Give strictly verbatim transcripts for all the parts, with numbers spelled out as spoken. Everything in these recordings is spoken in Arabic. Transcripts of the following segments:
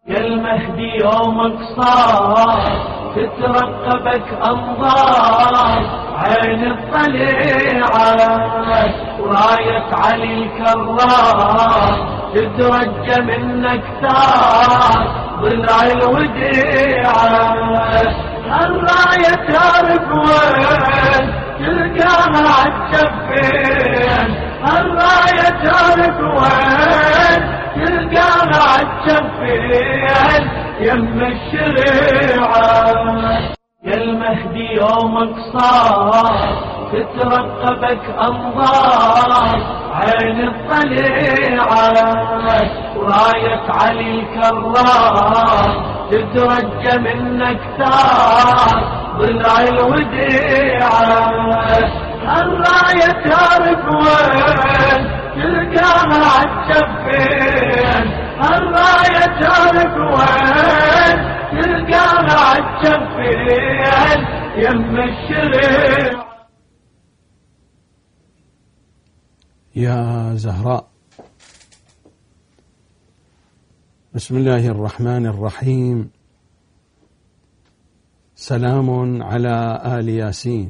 يا المهدي يومك صار تترقبك أنظار عين الطليعة وراية علي الكرار تترجى منك ثار ضلع الوديعة الراية تعرف وين تلقاها عالجفين الراية تعرف وين تلقاها عالجفين يم الشريعة يا المهدي يومك صار تترقبك أنظار عين الطليعة وراية علي الكرار تترجى منك ثار ضلع الوديعة الراية تعرف وين تلقاها عالجفين الراية تعرف وين تلقاها عالجفين يم الشريعة. يا زهراء، بسم الله الرحمن الرحيم. سلام على آل ياسين.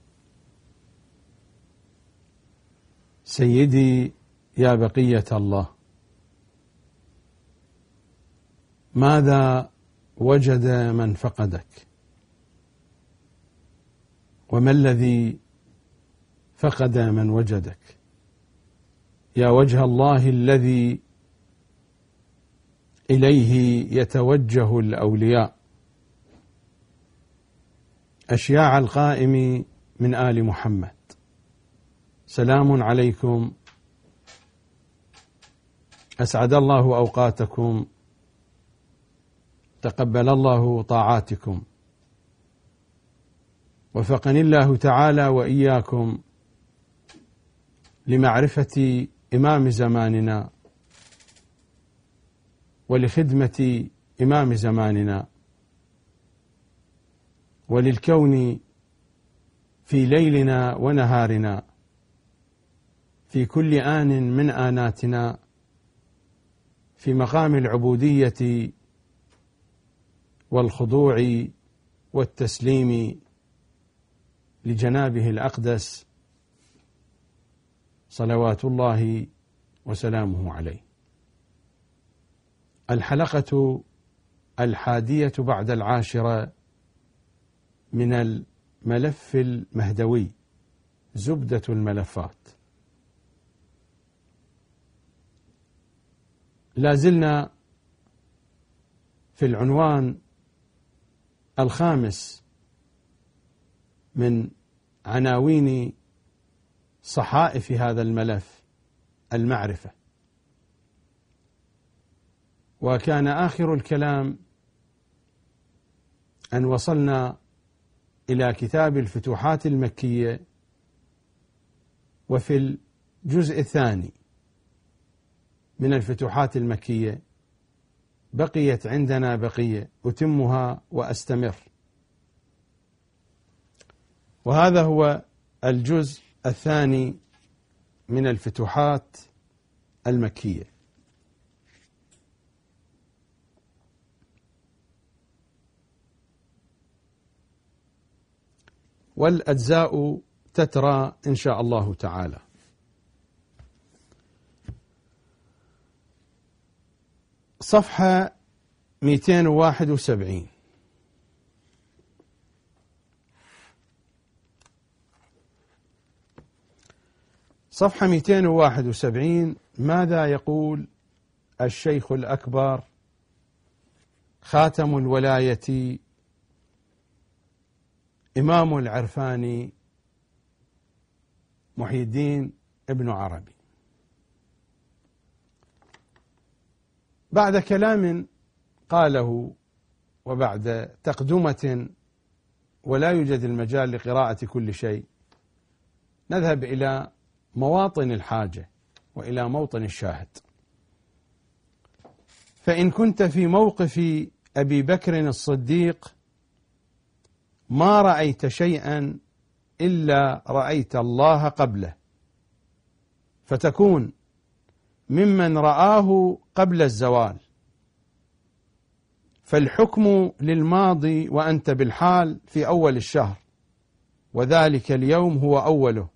سيدي يا بقية الله، ماذا وجد من فقدك؟ وما الذي فقد من وجدك؟ يا وجه الله الذي إليه يتوجه الأولياء، أشياع القائم من آل محمد، سلام عليكم، أسعد الله أوقاتكم، تقبل الله طاعاتكم، وفقني الله تعالى وإياكم لمعرفة إمام زماننا ولخدمة إمام زماننا وللكون في ليلنا ونهارنا في كل آن من آناتنا في مقام العبودية والخضوع والتسليم لجنابه الأقدس صلوات الله وسلامه عليه. الحلقة الحادية بعد العاشرة من الملف المهدوي، زبدة الملفات. لازلنا في العنوان الخامس من عناوين صحائف هذا الملف، المعرفة. وكان آخر الكلام أن وصلنا إلى كتاب الفتوحات المكية، وفي الجزء الثاني من الفتوحات المكية بقيت عندنا بقية أتمها وأستمر، وهذا هو الجزء الثاني من الفتوحات المكية. والأجزاء تترى إن شاء الله تعالى. صفحة مئتين وواحد وسبعين. صفحة مئتين وواحد وسبعين. ماذا يقول الشيخ الأكبر خاتم الولاية إمام العرفاني محي الدين ابن عربي؟ بعد كلام قاله وبعد تقدمة ولا يوجد المجال لقراءة كل شيء، نذهب إلى مواطن الحاجة وإلى موطن الشاهد. فإن كنت في موقف أبي بكر الصديق ما رأيت شيئا إلا رأيت الله قبله، فتكون ممن رآه قبل الزوال، فالحكم للماضي وأنت بالحال في أول الشهر، وذلك اليوم هو أوله.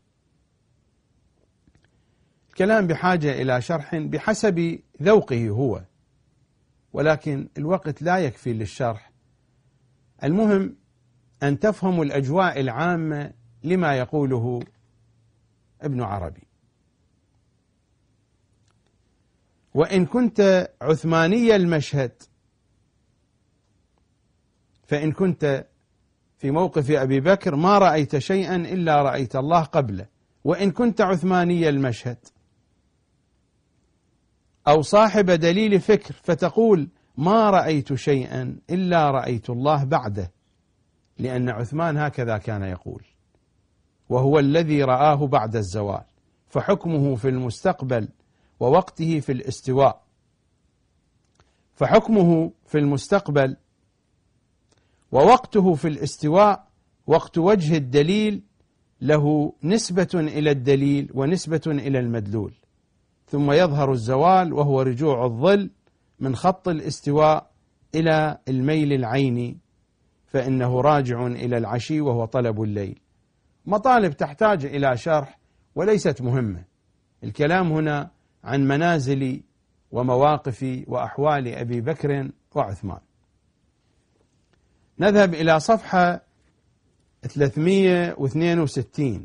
الكلام بحاجة إلى شرح بحسب ذوقه هو، ولكن الوقت لا يكفي للشرح. المهم أن تفهموا الأجواء العامة لما يقوله ابن عربي. وإن كنت عثماني المشهد، فإن كنت في موقف أبي بكر ما رأيت شيئا إلا رأيت الله قبله، وإن كنت عثماني المشهد أو صاحب دليل فكر فتقول ما رأيت شيئا إلا رأيت الله بعده، لأن عثمان هكذا كان يقول، وهو الذي رآه بعد الزوال، فحكمه في المستقبل ووقته في الاستواء. فحكمه في المستقبل ووقته في الاستواء وقت وجه الدليل له نسبة إلى الدليل ونسبة إلى المدلول، ثم يظهر الزوال وهو رجوع الظل من خط الاستواء إلى الميل العيني، فإنه راجع إلى العشي وهو طلب الليل. مطالب تحتاج إلى شرح وليست مهمة. الكلام هنا عن منازل ومواقف وأحوال أبي بكر وعثمان. نذهب إلى صفحة ثلاثمئة واثنين وستين.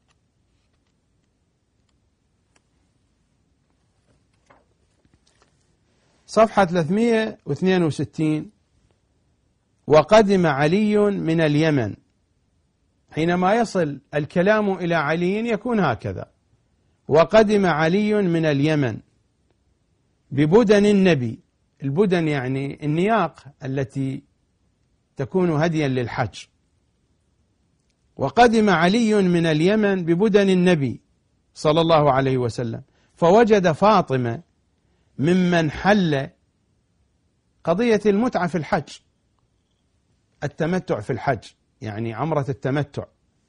صفحة ثلاثمئة واثنين وستين. وقدم علي من اليمن. حينما يصل الكلام إلى علي يكون هكذا: وقدم علي من اليمن ببدن النبي. البدن يعني النياق التي تكون هديا للحج. وقدم علي من اليمن ببدن النبي صلى الله عليه وسلم فوجد فاطمة ممن حل قضية المتعة في الحج، التمتع في الحج، يعني عمرة التمتع.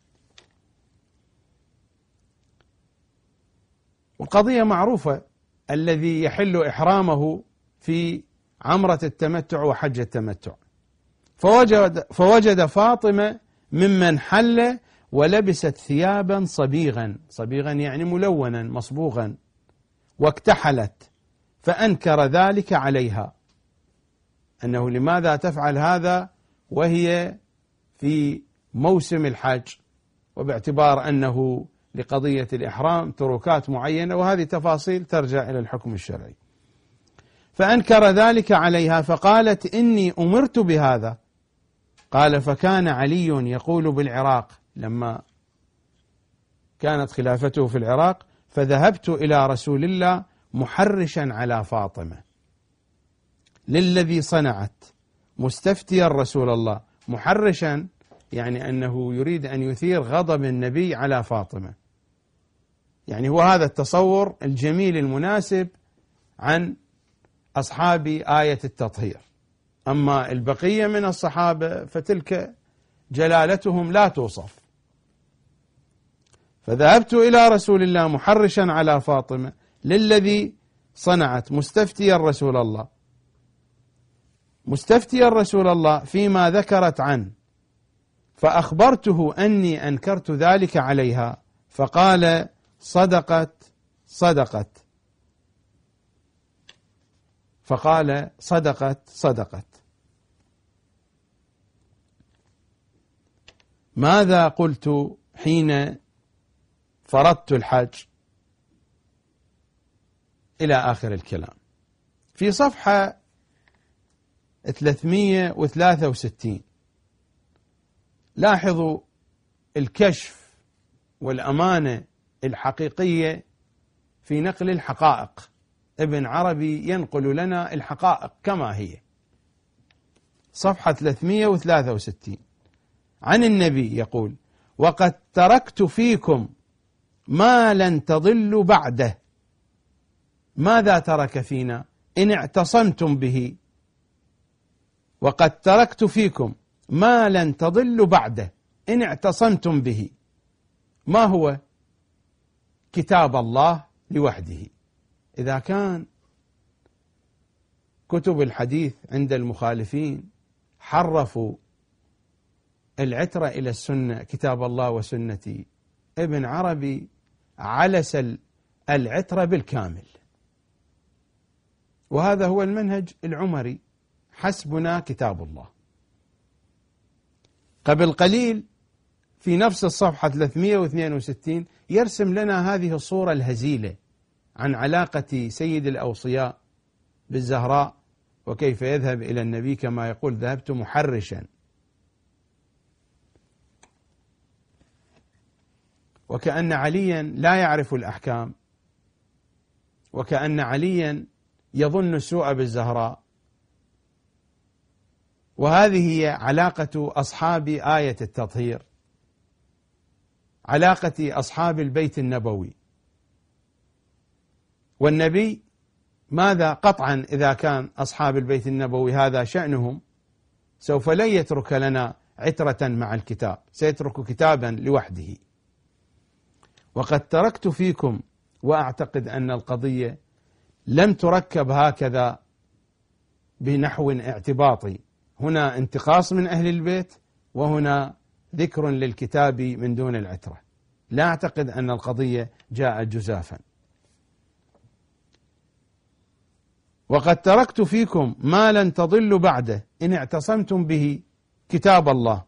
والقضية معروفة، الذي يحل إحرامه في عمرة التمتع وحج التمتع. فوجد, فوجد فاطمة ممن حل ولبست ثيابا صبيغا، صبيغا يعني ملونا مصبوغا، واكتحلت، فأنكر ذلك عليها، أنه لماذا تفعل هذا وهي في موسم الحج، وباعتبار أنه لقضية الإحرام تركات معينة، وهذه تفاصيل ترجع إلى الحكم الشرعي. فأنكر ذلك عليها فقالت إني أمرت بهذا. قال: فكان علي يقول بالعراق لما كانت خلافته في العراق: فذهبت إلى رسول الله محرشا على فاطمة للذي صنعت، مستفتيا رسول الله. محرشا يعني أنه يريد أن يثير غضب النبي على فاطمة، يعني هو هذا التصور الجميل المناسب عن أصحاب آية التطهير. أما البقية من الصحابة فتلك جلالتهم لا توصف. فذهبت إلى رسول الله محرشا على فاطمة للذي صنعت، مستفتيا رسول الله، مستفتيا رسول الله فيما ذكرت عنه، فأخبرته أني أنكرت ذلك عليها، فقال: صدقت صدقت فقال صدقت صدقت ماذا قلت حين فرضت الحج؟ إلى آخر الكلام. في صفحة ثلاثمئة وثلاثة وستين لاحظوا الكشف والأمانة الحقيقية في نقل الحقائق. ابن عربي ينقل لنا الحقائق كما هي. صفحة ثلاثمئة وثلاثة وستين عن النبي يقول: وقد تركت فيكم ما لن تضلوا بعده. ماذا ترك فينا؟ إن اعتصمتم به. وقد تركت فيكم ما لن تضلوا بعده إن اعتصمتم به. ما هو؟ كتاب الله لوحده. إذا كان كتب الحديث عند المخالفين حرفوا العترة إلى السنة، كتاب الله وسنتي. ابن عربي علس العترة بالكامل، وهذا هو المنهج العمري: حسبنا كتاب الله. قبل قليل في نفس الصفحة ثلاثمئة واثنين وستين يرسم لنا هذه الصورة الهزيلة عن علاقة سيد الأوصياء بالزهراء، وكيف يذهب إلى النبي كما يقول: ذهبت محرشا. وكأن عليا لا يعرف الأحكام، وكأن عليا يظن السوء بالزهراء. وهذه هي علاقة أصحاب آية التطهير، علاقة أصحاب البيت النبوي. والنبي ماذا؟ قطعا إذا كان أصحاب البيت النبوي هذا شأنهم، سوف لن يترك لنا عترة مع الكتاب، سيترك كتابا لوحده. وقد تركت فيكم، وأعتقد أن القضية لم تركب هكذا بنحو اعتباطي، هنا انتقاص من أهل البيت، وهنا ذكر للكتاب من دون العترة. لا أعتقد أن القضية جاءت جزافا. وقد تركت فيكم ما لن تضلوا بعده إن اعتصمتم به، كتاب الله،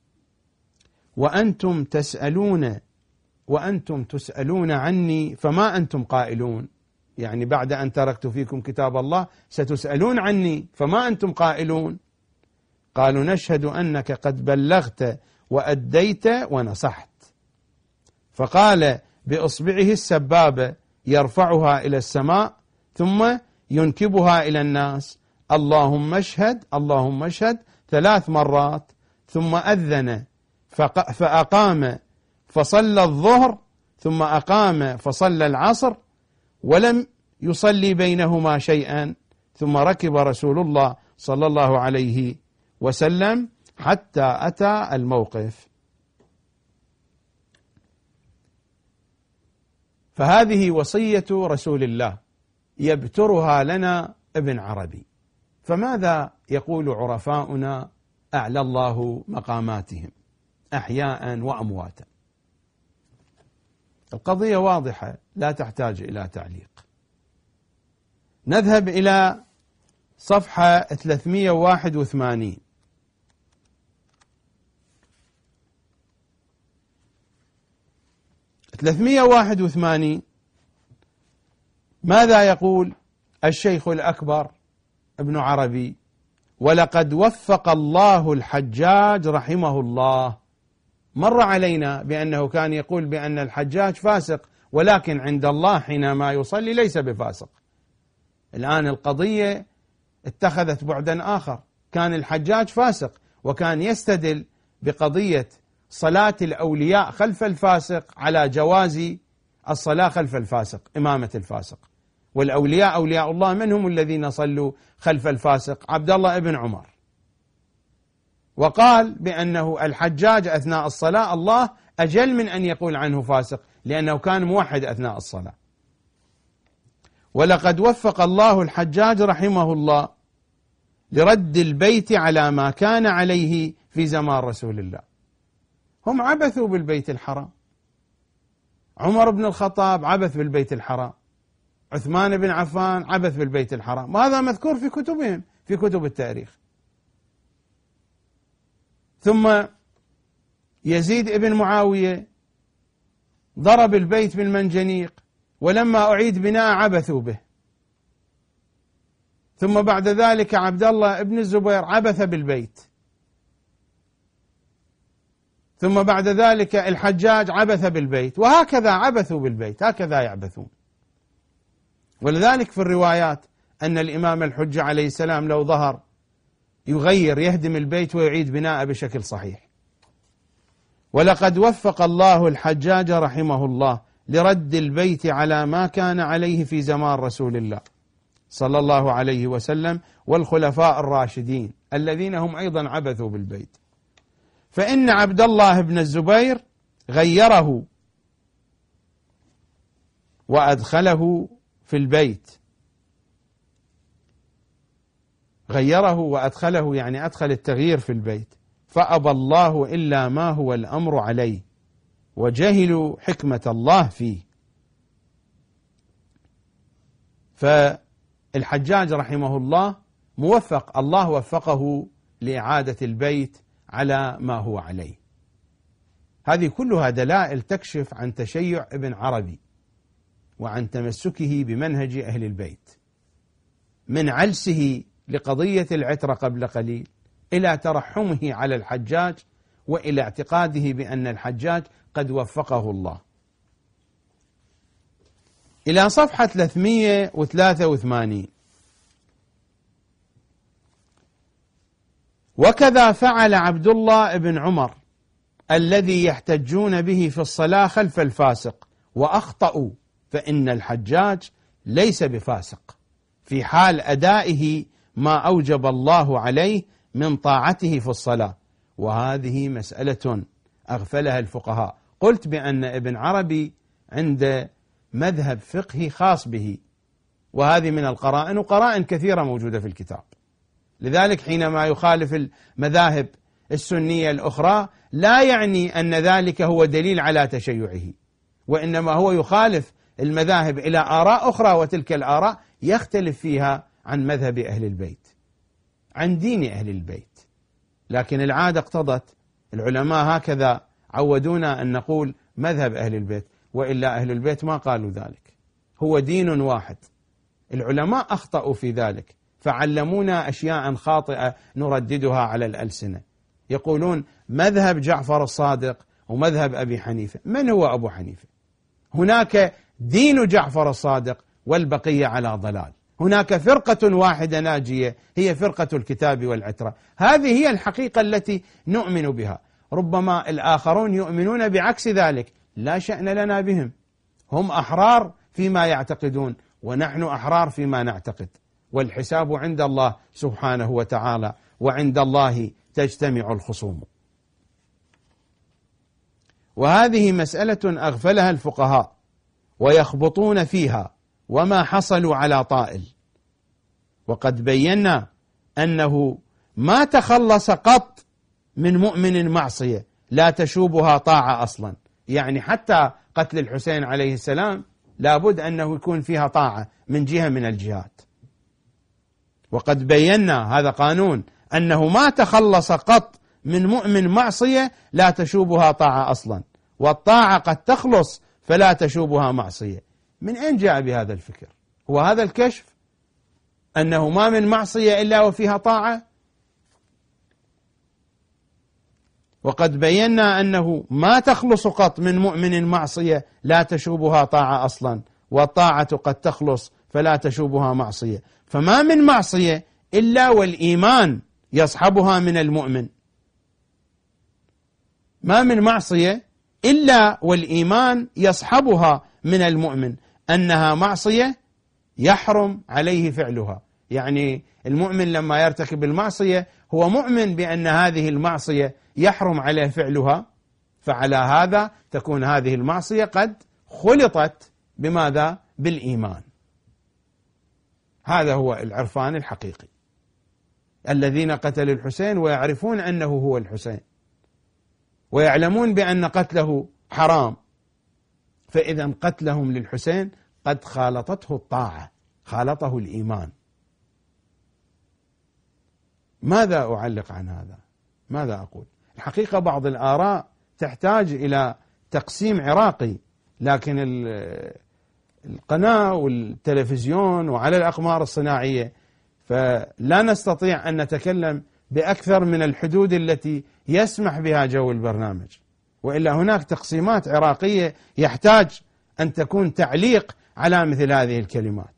وأنتم تسألون وأنتم تسألون عني فما أنتم قائلون. يعني بعد أن تركت فيكم كتاب الله ستسألون عني فما أنتم قائلون. قالوا: نشهد أنك قد بلغت وأديت ونصحت. فقال بإصبعه السبابة يرفعها إلى السماء ثم ينكبها إلى الناس: اللهم اشهد اللهم اشهد ثلاث مرات، ثم أذن فأقام فصلى الظهر، ثم أقام فصلى العصر، ولم يصلي بينهما شيئا، ثم ركب رسول الله صلى الله عليه وسلم حتى أتى الموقف. فهذه وصية رسول الله يبترها لنا ابن عربي. فماذا يقول عرفاؤنا أعلى الله مقاماتهم أحياء وأمواتا؟ القضية واضحة لا تحتاج إلى تعليق. نذهب إلى صفحة ثلاثمئة وواحد وثمانين. ثلاثمئة وواحد وثمانين ماذا يقول الشيخ الأكبر ابن عربي؟ ولقد وفق الله الحجاج رحمه الله. مر علينا بأنه كان يقول بأن الحجاج فاسق، ولكن عند الله حينما يصلي ليس بفاسق. الآن القضية اتخذت بعدا آخر. كان الحجاج فاسق، وكان يستدل بقضية صلاة الأولياء خلف الفاسق على جواز الصلاة خلف الفاسق، إمامة الفاسق. والأولياء أولياء الله من هم الذين صلوا خلف الفاسق؟ عبد الله ابن عمر. وقال بأنه الحجاج أثناء الصلاة الله أجل من أن يقول عنه فاسق، لأنه كان موحد أثناء الصلاة. ولقد وفق الله الحجاج رحمه الله لرد البيت على ما كان عليه في زمان رسول الله. هم عبثوا بالبيت الحرام. عمر بن الخطاب عبث بالبيت الحرام، عثمان بن عفان عبث بالبيت الحرام، وهذا مذكور في كتبهم، في كتب التاريخ. ثم يزيد بن معاوية ضرب البيت بالمنجنيق، ولما أعيد بناء عبثوا به. ثم بعد ذلك عبد الله بن الزبير عبث بالبيت. ثم بعد ذلك الحجاج عبث بالبيت، وهكذا عبثوا بالبيت، هكذا يعبثون. ولذلك في الروايات أن الإمام الحجة عليه السلام لو ظهر يغير يهدم البيت ويعيد بناءه بشكل صحيح. ولقد وفق الله الحجاج رحمه الله لرد البيت على ما كان عليه في زمان رسول الله صلى الله عليه وسلم والخلفاء الراشدين الذين هم أيضا عبثوا بالبيت. فإن عبد الله بن الزبير غيره وأدخله في البيت، غيره وأدخله، يعني أدخل التغيير في البيت. فأبى الله إلا ما هو الأمر عليه وجهلوا حكمة الله فيه. فالحجاج رحمه الله موفق، الله وفقه لإعادة البيت على ما هو عليه. هذه كلها دلائل تكشف عن تشيع ابن عربي وعن تمسكه بمنهج أهل البيت، من علسه لقضية العترة قبل قليل إلى ترحمه على الحجاج وإلى اعتقاده بأن الحجاج قد وفقه الله. إلى صفحة ثلاثمئة وثلاثة وثمانين: وكذا فعل عبد الله بن عمر الذي يحتجون به في الصلاة خلف الفاسق وأخطأوا، فإن الحجاج ليس بفاسق في حال أدائه ما أوجب الله عليه من طاعته في الصلاة. وهذه مسألة أغفلها الفقهاء. قلت بأن ابن عربي عند مذهب فقهي خاص به، وهذه من القرائن، وقرائن كثيرة موجودة في الكتاب. لذلك حينما يخالف المذاهب السنية الأخرى لا يعني أن ذلك هو دليل على تشيعه، وإنما هو يخالف المذاهب إلى آراء أخرى، وتلك الآراء يختلف فيها عن مذهب أهل البيت، عن دين أهل البيت. لكن العادة اقتضت، العلماء هكذا عودونا أن نقول مذهب أهل البيت، وإلا أهل البيت ما قالوا ذلك، هو دين واحد. العلماء أخطأوا في ذلك فعلمونا أشياء خاطئة نرددها على الألسنة. يقولون مذهب جعفر الصادق ومذهب أبي حنيفة. من هو أبو حنيفة؟ هناك دين جعفر الصادق والبقية على ضلال. هناك فرقة واحدة ناجية هي فرقة الكتاب والعترة. هذه هي الحقيقة التي نؤمن بها. ربما الآخرون يؤمنون بعكس ذلك، لا شأن لنا بهم، هم أحرار فيما يعتقدون ونحن أحرار فيما نعتقد، والحساب عند الله سبحانه وتعالى، وعند الله تجتمع الخصوم. وهذه مسألة أغفلها الفقهاء ويخبطون فيها وما حصلوا على طائل. وقد بينا أنه ما تخلص قط من مؤمن معصية لا تشوبها طاعة أصلا، يعني حتى قتل الحسين عليه السلام لابد أنه يكون فيها طاعة من جهة من الجهات. وقد بينا هذا قانون أنه ما تخلص قط من مؤمن معصية لا تشوبها طاعة أصلا، والطاعة قد تخلص فلا تشوبها معصية. من أين جاء بهذا الفكر؟ هو هذا الكشف أنه ما من معصية إلا وفيها طاعة؟ وقد بينا أنه ما تخلص قط من مؤمن معصية لا تشوبها طاعة أصلا، والطاعة قد تخلص فلا تشوبها معصية. فما من معصية إلا والإيمان يصحبها من المؤمن، ما من معصية إلا والإيمان يصحبها من المؤمن أنها معصية يحرم عليه فعلها. يعني المؤمن لما يرتكب المعصية هو مؤمن بأن هذه المعصية يحرم عليه فعلها، فعلى هذا تكون هذه المعصية قد خلطت بماذا؟ بالإيمان. هذا هو العرفان الحقيقي. الذين قتلوا الحسين ويعرفون أنه هو الحسين ويعلمون بأن قتله حرام، فإذا قتلهم للحسين قد خالطته الطاعة، خالطه الإيمان. ماذا أعلق عن هذا؟ ماذا أقول؟ الحقيقة بعض الآراء تحتاج إلى تقسيم عراقي، لكن القناة والتلفزيون وعلى الأقمار الصناعية فلا نستطيع أن نتكلم بأكثر من الحدود التي يسمح بها جو البرنامج، وإلا هناك تقسيمات عراقية يحتاج أن تكون تعليق على مثل هذه الكلمات.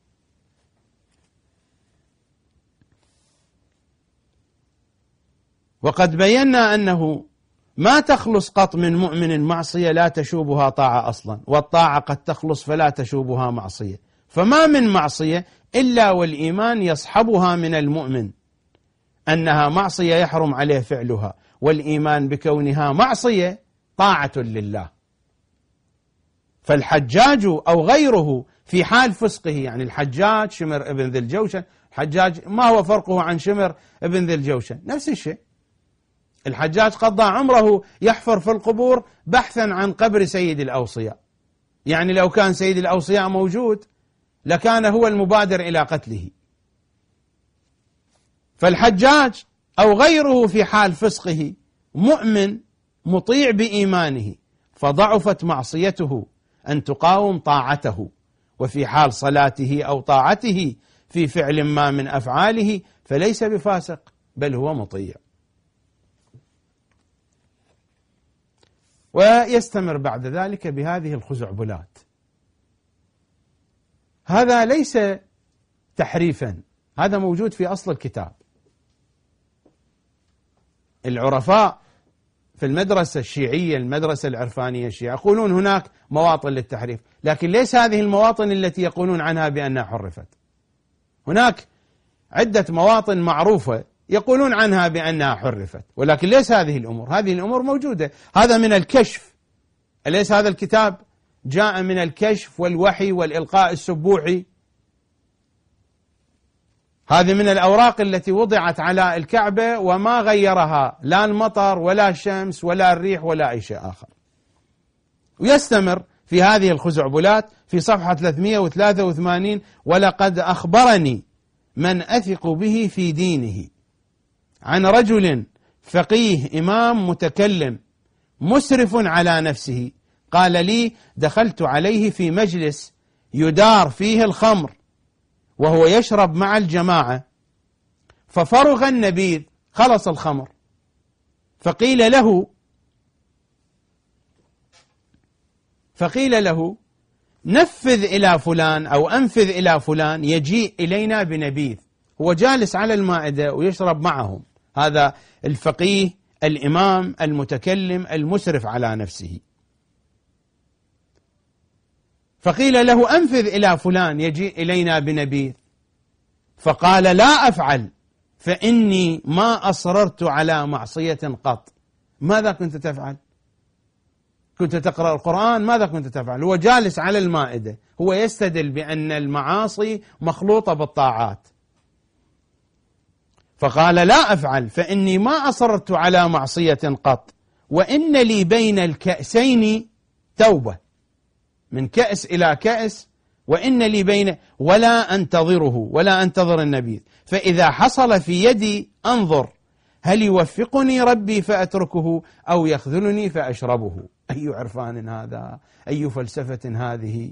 وقد بينا أنه ما تخلص قط من مؤمن معصية لا تشوبها طاعة أصلا، والطاعة قد تخلص فلا تشوبها معصية. فما من معصية إلا والإيمان يصحبها من المؤمن أنها معصية يحرم عليه فعلها، والإيمان بكونها معصية طاعة لله. فالحجاج أو غيره في حال فسقه، يعني الحجاج شمر ابن ذي الجوشن الحجاج ما هو فرقه عن شمر ابن ذي الجوشن؟ نفس الشيء. الحجاج قضى عمره يحفر في القبور بحثا عن قبر سيد الأوصياء، يعني لو كان سيد الأوصياء موجود لكان هو المبادر إلى قتله. فالحجاج أو غيره في حال فسقه مؤمن مطيع بإيمانه، فضعفت معصيته أن تقاوم طاعته، وفي حال صلاته أو طاعته في فعل ما من أفعاله فليس بفاسق بل هو مطيع. ويستمر بعد ذلك بهذه الخزعبلات. هذا ليس تحريفا، هذا موجود في أصل الكتاب. العرفاء في المدرسة الشيعية، المدرسة العرفانية الشيعية، يقولون هناك مواطن للتحريف، لكن ليس هذه المواطن التي يقولون عنها بأنها حرفت. هناك عدة مواطن معروفة يقولون عنها بأنها حرفت، ولكن ليس هذه الأمور. هذه الأمور موجودة، هذا من الكشف. أليس هذا الكتاب جاء من الكشف والوحي والإلقاء السبوحي؟ هذه من الأوراق التي وضعت على الكعبة وما غيرها لا المطر ولا الشمس ولا الريح ولا أي شيء آخر. ويستمر في هذه الخزعبلات في صفحة ثلاثمئة وثلاثة وثمانين: ولقد أخبرني من أثق به في دينه عن رجل فقيه إمام متكلم مسرف على نفسه، قال لي: دخلت عليه في مجلس يدار فيه الخمر وهو يشرب مع الجماعة، ففرغ النبيذ، خلص الخمر، فقيل له فقيل له نفذ إلى فلان أو أنفذ إلى فلان يجيء إلينا بنبيذ. هو جالس على المائدة ويشرب معهم، هذا الفقيه الإمام المتكلم المسرف على نفسه. فقيل له أنفذ إلى فلان يجيء إلينا بنبيذ، فقال: لا أفعل، فإني ما أصررت على معصية قط. ماذا كنت تفعل؟ كنت تقرأ القرآن؟ ماذا كنت تفعل؟ هو جالس على المائدة، هو يستدل بأن المعاصي مخلوطة بالطاعات. فقال: لا أفعل، فإني ما أصررت على معصية قط، وإن لي بين الكأسين توبة، من كأس إلى كأس، وإن لي بين، ولا أنتظره ولا أنتظر النبيذ، فإذا حصل في يدي أنظر هل يوفقني ربي فأتركه أو يخذلني فأشربه. أي عرفان هذا؟ أي فلسفة هذه؟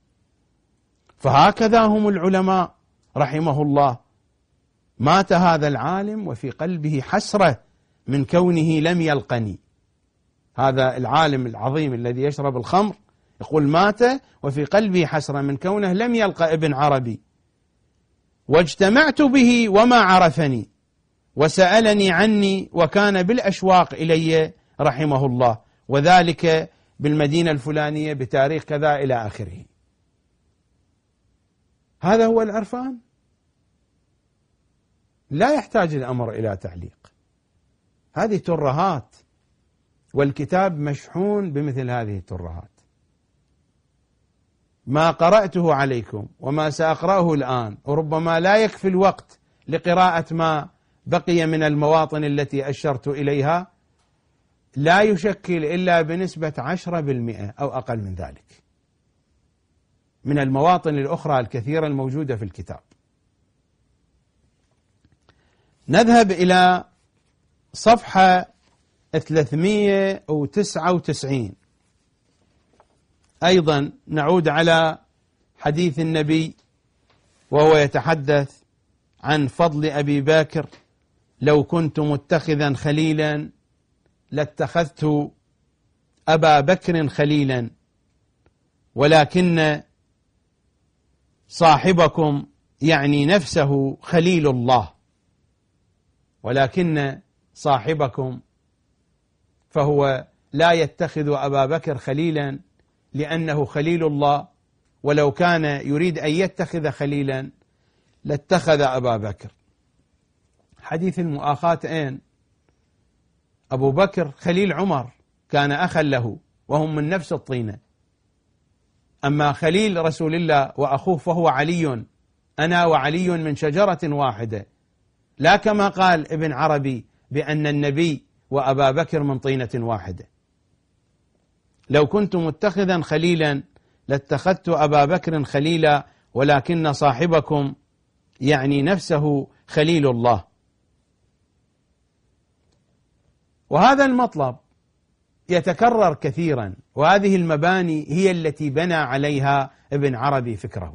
فهكذا هم العلماء رحمه الله. مات هذا العالم وفي قلبه حسرة من كونه لم يلقني. هذا العالم العظيم الذي يشرب الخمر يقول مات وفي قلبه حسرة من كونه لم يلقى ابن عربي، واجتمعت به وما عرفني وسألني عني وكان بالأشواق إلي رحمه الله، وذلك بالمدينة الفلانية بتاريخ كذا إلى آخره. هذا هو العرفان، لا يحتاج الأمر إلى تعليق. هذه ترهات، والكتاب مشحون بمثل هذه الترهات. ما قرأته عليكم وما سأقرأه الآن، وربما لا يكفي الوقت لقراءة ما بقي من المواطن التي أشرت إليها، لا يشكل إلا بنسبة عشرة بالمئة أو أقل من ذلك من المواطن الأخرى الكثيرة الموجودة في الكتاب. نذهب إلى صفحة ثلاثمئة وتسعة وتسعين، أيضا نعود على حديث النبي وهو يتحدث عن فضل أبي بكر: لو كنت متخذا خليلا لاتخذت أبا بكر خليلا، ولكن صاحبكم يعني نفسه خليل الله، ولكن صاحبكم فهو لا يتخذ أبا بكر خليلا لأنه خليل الله، ولو كان يريد أن يتخذ خليلا لاتخذ أبا بكر. حديث المؤاخاة أين؟ أبو بكر خليل عمر، كان أخا له وهم من نفس الطينة، أما خليل رسول الله وأخوه فهو علي أنا وعلي من شجرة واحدة، لا كما قال ابن عربي بأن النبي وأبا بكر من طينة واحدة. لو كنت متخذا خليلا لاتخذت أبا بكر خليلا، ولكن صاحبكم يعني نفسه خليل الله. وهذا المطلب يتكرر كثيرا، وهذه المباني هي التي بنى عليها ابن عربي فكره.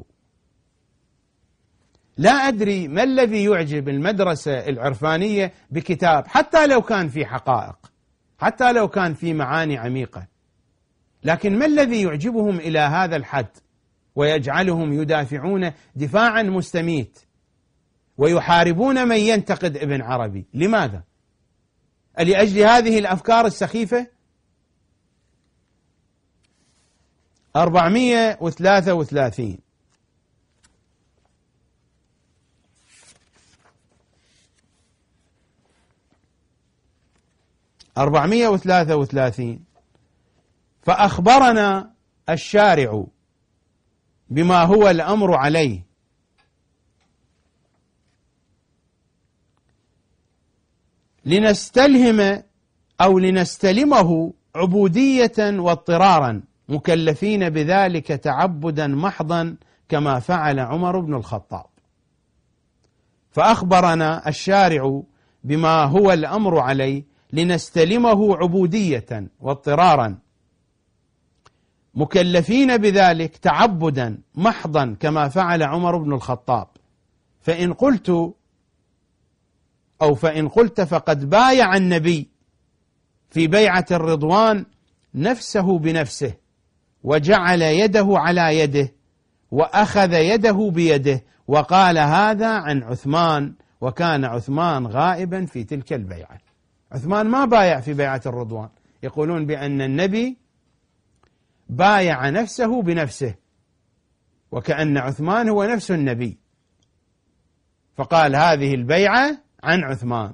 لا أدري ما الذي يعجب المدرسة العرفانية بكتاب حتى لو كان في حقائق، حتى لو كان في معاني عميقة، لكن ما الذي يعجبهم إلى هذا الحد ويجعلهم يدافعون دفاعا مستميت ويحاربون من ينتقد ابن عربي؟ لماذا؟ لأجل هذه الأفكار السخيفة؟ أربعمائة وثلاثة وثلاثين أربعمائة وثلاثة وثلاثين فأخبرنا الشارع بما هو الأمر عليه لنستلهم أو لنستلمه عبودية واضطرارا، مكلفين بذلك تعبدا محضا كما فعل عمر بن الخطاب. فأخبرنا الشارع بما هو الأمر عليه لنستلمه عبودية واضطرارا، مكلفين بذلك تعبدا محضا كما فعل عمر بن الخطاب. فإن قلت أو فإن قلت فقد بايع النبي في بيعة الرضوان نفسه بنفسه، وجعل يده على يده، وأخذ يده بيده، وقال هذا عن عثمان، وكان عثمان غائبا في تلك البيعة. عثمان ما بايع في بيعة الرضوان. يقولون بأن النبي بايع نفسه بنفسه، وكأن عثمان هو نفس النبي، فقال هذه البيعة عن عثمان.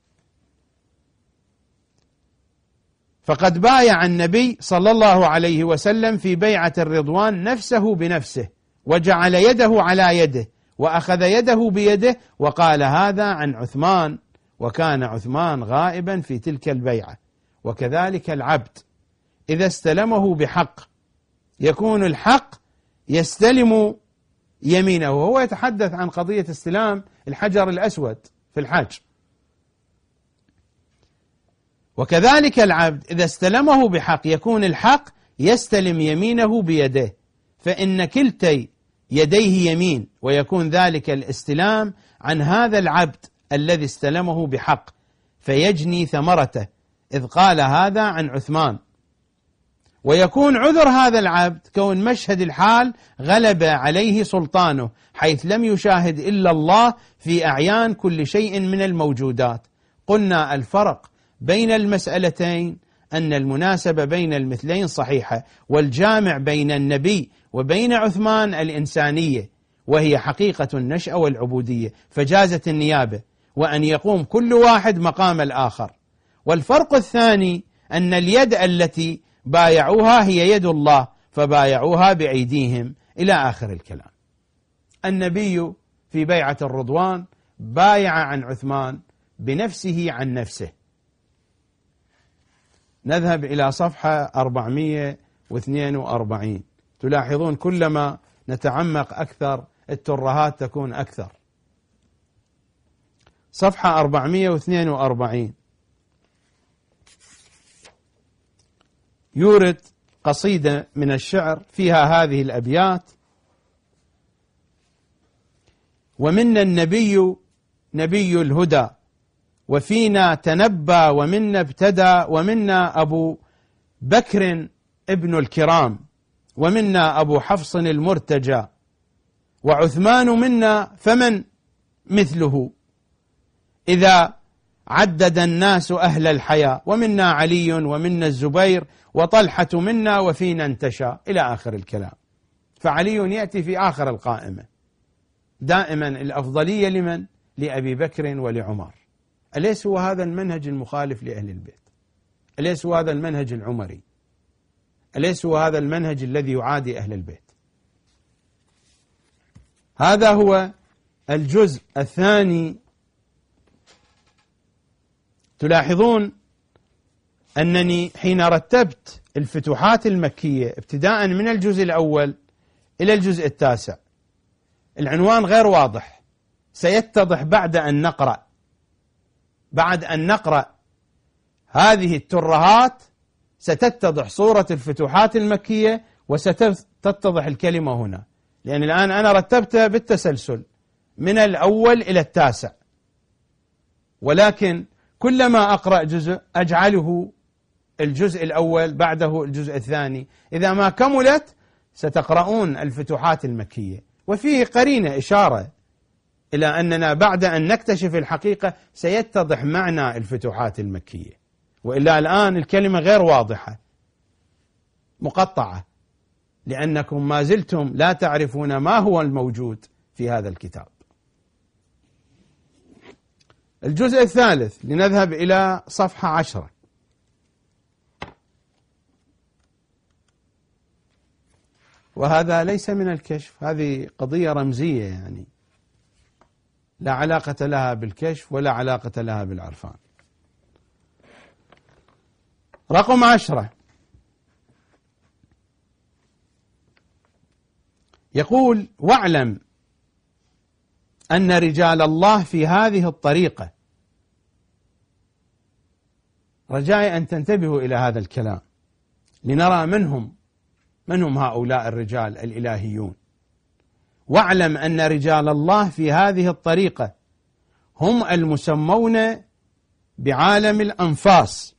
فقد بايع النبي صلى الله عليه وسلم في بيعة الرضوان نفسه بنفسه، وجعل يده على يده، وأخذ يده بيده، وقال هذا عن عثمان، وكان عثمان غائبا في تلك البيعة. وكذلك العبد إذا استلمه بحق يكون الحق يستلم يمينه. وهو يتحدث عن قضية استلام الحجر الأسود في الحج. وكذلك العبد إذا استلمه بحق يكون الحق يستلم يمينه بيده، فإن كلتي يديه يمين، ويكون ذلك الاستلام عن هذا العبد الذي استلمه بحق، فيجني ثمرته، إذ قال هذا عن عثمان. ويكون عذر هذا العبد كون مشهد الحال غلب عليه سلطانه، حيث لم يشاهد إلا الله في أعيان كل شيء من الموجودات. قلنا الفرق بين المسألتين أن المناسبة بين المثلين صحيحة، والجامع بين النبي وبين عثمان الإنسانية، وهي حقيقة النشأة والعبودية، فجازت النيابة وأن يقوم كل واحد مقام الآخر. والفرق الثاني أن اليد التي بايعوها هي يد الله، فبايعوها بأيديهم، إلى آخر الكلام. النبي في بيعة الرضوان بايع عن عثمان بنفسه عن نفسه. نذهب إلى صفحة أربعمائة واثنين وأربعين. تلاحظون كلما نتعمق أكثر الترهات تكون أكثر. صفحة أربعمائة واثنين وأربعين يورد قصيدة من الشعر فيها هذه الأبيات: ومنا النبي نبي الهدى، وفينا تنبى ومنا ابتدى، ومنا أبو بكر ابن الكرام، ومنا أبو حفص المرتجى، وعثمان منا فمن مثله إذا عدد الناس أهل الحياة، ومنا علي ومنا الزبير، وطلحة منا وفينا انتشى، إلى آخر الكلام. فعلي يأتي في آخر القائمة. دائما الأفضلية لمن؟ لأبي بكر ولعمر. أليس هو هذا المنهج المخالف لأهل البيت؟ أليس هو هذا المنهج العمري؟ أليس هو هذا المنهج الذي يعادي أهل البيت؟ هذا هو الجزء الثاني تلاحظون أنني حين رتبت الفتوحات المكية ابتداء من الجزء الأول إلى الجزء التاسع العنوان غير واضح، سيتضح بعد أن نقرأ بعد أن نقرأ هذه الترهات ستتضح صورة الفتوحات المكية وستتضح الكلمة هنا، لأن الآن أنا رتبتها بالتسلسل من الأول إلى التاسع، ولكن كلما أقرأ جزء أجعله الجزء الأول بعده الجزء الثاني، إذا ما كملت ستقرؤون الفتوحات المكية، وفيه قرينة إشارة إلى أننا بعد أن نكتشف الحقيقة سيتضح معنى الفتوحات المكية، وإلا الآن الكلمة غير واضحة مقطعة، لأنكم ما زلتم لا تعرفون ما هو الموجود في هذا الكتاب. الجزء الثالث لنذهب إلى صفحة عشرة. وهذا ليس من الكشف، هذه قضية رمزية يعني لا علاقة لها بالكشف ولا علاقة لها بالعرفان. رقم عشرة يقول: واعلم أن رجال الله في هذه الطريقة. رجائي أن تنتبهوا إلى هذا الكلام لنرى منهم من هم هؤلاء الرجال الإلهيون. واعلم أن رجال الله في هذه الطريقة هم المسمون بعالم الأنفاس،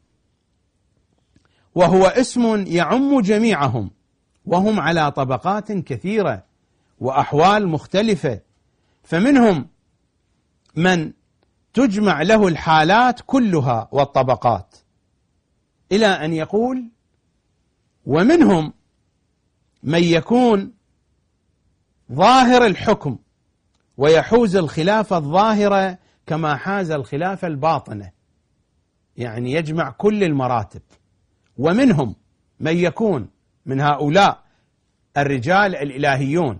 وهو اسم يعم جميعهم، وهم على طبقات كثيرة وأحوال مختلفة، فمنهم من تجمع له الحالات كلها والطبقات، إلى أن يقول: ومنهم من يكون ظاهر الحكم ويحوز الخلافة الظاهرة كما حاز الخلافة الباطنة، يعني يجمع كل المراتب. ومنهم من يكون من هؤلاء الرجال الإلهيون،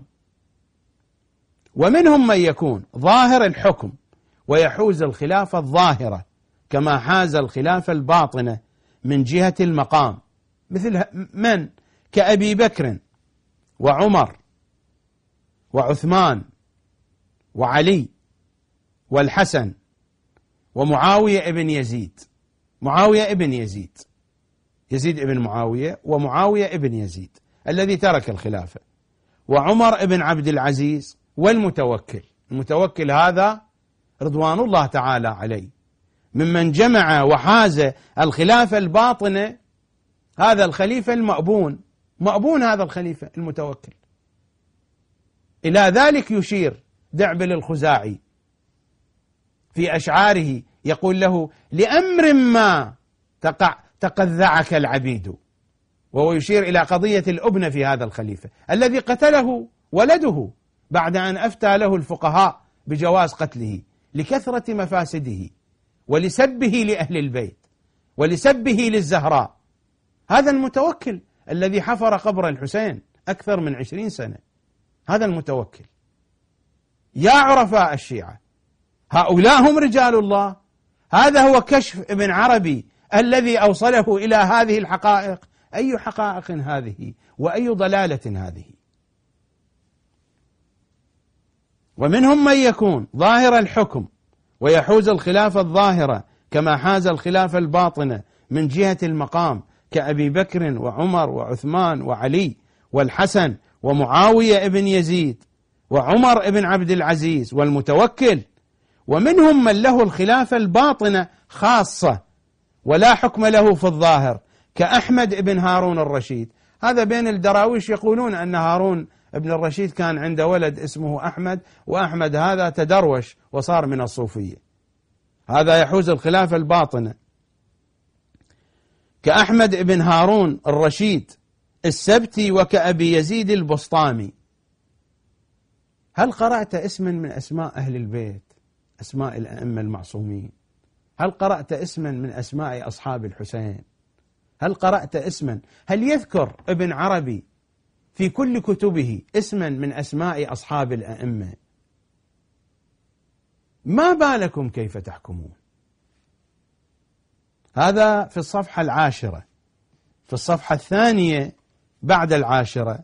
ومنهم من يكون ظاهر الحكم ويحوز الخلافة الظاهرة كما حاز الخلافة الباطنة من جهة المقام، مثل من كأبي بكر وعمر وعثمان وعلي والحسن ومعاوية ابن يزيد معاوية ابن يزيد يزيد ابن معاوية ومعاوية ابن يزيد الذي ترك الخلافة، وعمر ابن عبد العزيز والمتوكل. المتوكل هذا رضوان الله تعالى عليه ممن جمع وحاز الخلافة الباطنة، هذا الخليفة المأبون، مأبون هذا الخليفة المتوكل. إلى ذلك يشير دعبل الخزاعي في أشعاره، يقول له: لأمر ما تقع تقذعك العبيد، وهو يشير إلى قضية الأبنة في هذا الخليفة الذي قتله ولده بعد أن أفتى له الفقهاء بجواز قتله لكثرة مفاسده ولسبه لأهل البيت ولسبه للزهراء. هذا المتوكل الذي حفر قبر الحسين أكثر من عشرين سنة، هذا المتوكل. يا عرفاء الشيعة، هؤلاء هم رجال الله. هذا هو كشف ابن عربي الذي أوصله إلى هذه الحقائق. أي حقائق هذه وأي ضلالة هذه؟ ومنهم من يكون ظاهر الحكم ويحوز الخلافة الظاهرة كما حاز الخلافة الباطنة من جهة المقام، كأبي بكر وعمر وعثمان وعلي والحسن ومعاوية ابن يزيد وعمر ابن عبد العزيز والمتوكل. ومنهم من له الخلافة الباطنة خاصة ولا حكم له في الظاهر، كأحمد ابن هارون الرشيد. هذا بين الدراويش يقولون أن هارون ابن الرشيد كان عنده ولد اسمه أحمد، وأحمد هذا تدروش وصار من الصوفية، هذا يحوز الخلافة الباطنة. كأحمد ابن هارون الرشيد السبتي وكأبي يزيد البسطامي. هل قرأت اسما من أسماء أهل البيت، أسماء الأئمة المعصومين؟ هل قرأت اسما من أسماء أصحاب الحسين؟ هل قرأت اسما؟ هل يذكر ابن عربي في كل كتبه اسما من أسماء أصحاب الأئمة؟ ما بالكم كيف تحكمون. هذا في الصفحة العاشرة. في الصفحة الثانية بعد العاشرة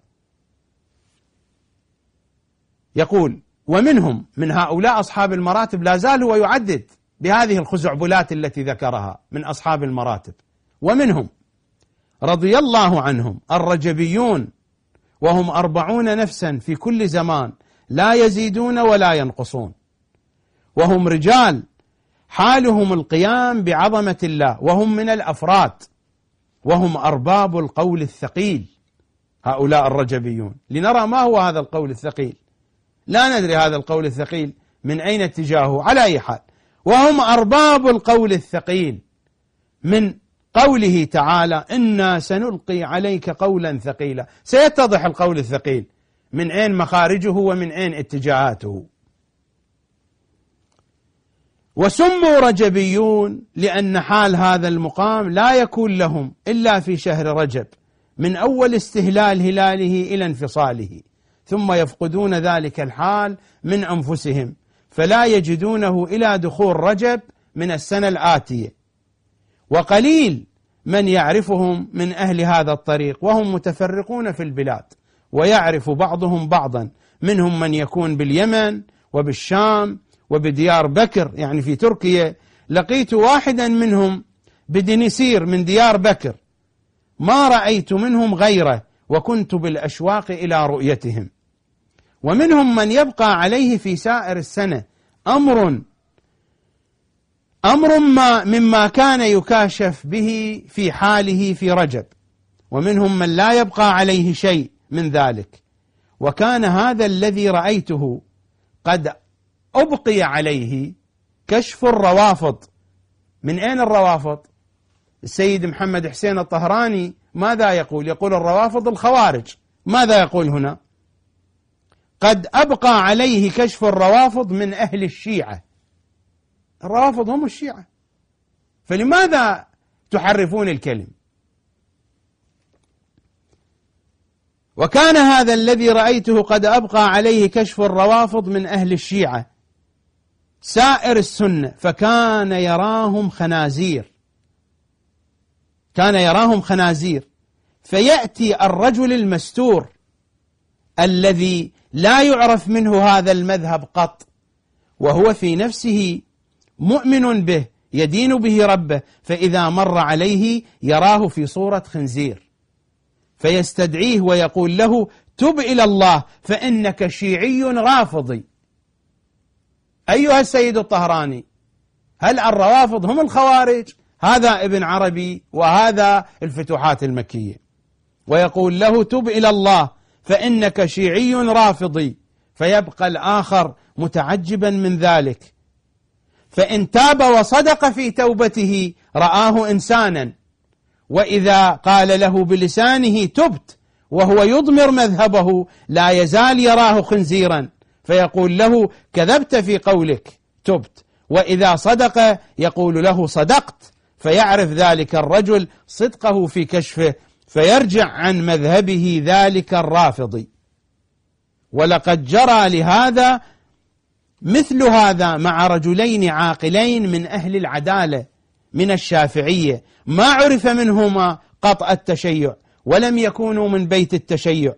يقول: ومنهم من هؤلاء أصحاب المراتب، لا زال ويعدد بهذه الخزعبلات التي ذكرها من أصحاب المراتب، ومنهم رضي الله عنهم الرجبيون، وهم أربعون نفسا في كل زمان لا يزيدون ولا ينقصون، وهم رجال حالهم القيام بعظمة الله، وهم من الأفراد، وهم أرباب القول الثقيل. هؤلاء الرجبيون، لنرى ما هو هذا القول الثقيل، لا ندري هذا القول الثقيل من أين اتجاهه، على أي حال وهم أرباب القول الثقيل من قوله تعالى: إنا سنلقي عليك قولا ثقيلا. سيتضح القول الثقيل من أين مخارجه ومن أين اتجاهاته. وسموا رجبيون لأن حال هذا المقام لا يكون لهم إلا في شهر رجب من أول استهلال هلاله إلى انفصاله، ثم يفقدون ذلك الحال من أنفسهم فلا يجدونه إلى دخول رجب من السنة الآتية. وقليل من يعرفهم من أهل هذا الطريق، وهم متفرقون في البلاد، ويعرف بعضهم بعضا، منهم من يكون باليمن وبالشام وبديار بكر، يعني في تركيا. لقيت واحدا منهم بدنيسير من ديار بكر، ما رأيت منهم غيره، وكنت بالأشواق إلى رؤيتهم. ومنهم من يبقى عليه في سائر السنة أمر أمر ما مما كان يكاشف به في حاله في رجب، ومنهم من لا يبقى عليه شيء من ذلك. وكان هذا الذي رأيته قد أبقي عليه كشف الروافض. من أين الروافض؟ السيد محمد حسين الطهراني ماذا يقول؟ يقول الروافض الخوارج. ماذا يقول هنا؟ قد أبقى عليه كشف الروافض من أهل الشيعة. الروافض هم الشيعة، فلماذا تحرفون الكلم؟ وكان هذا الذي رأيته قد أبقى عليه كشف الروافض من أهل الشيعة سائر السنة، فكان يراهم خنازير، كان يراهم خنازير. فيأتي الرجل المستور الذي لا يعرف منه هذا المذهب قط، وهو في نفسه مؤمن به يدين به ربه، فإذا مر عليه يراه في صورة خنزير، فيستدعيه ويقول له: تب إلى الله فإنك شيعي رافضي. أيها السيد الطهراني، هل الروافض هم الخوارج؟ هذا ابن عربي وهذا الفتوحات المكية، ويقول له: تب إلى الله فإنك شيعي رافضي. فيبقى الآخر متعجبا من ذلك، فإن تاب وصدق في توبته رآه إنسانا، وإذا قال له بلسانه تبت وهو يضمر مذهبه لا يزال يراه خنزيرا، فيقول له: كذبت في قولك تبت. وإذا صدق يقول له: صدقت، فيعرف ذلك الرجل صدقه في كشفه، فيرجع عن مذهبه ذلك الرافضي. ولقد جرى لهذا مثل هذا مع رجلين عاقلين من أهل العدالة من الشافعية، ما عرف منهما قطع التشيع ولم يكونوا من بيت التشيع،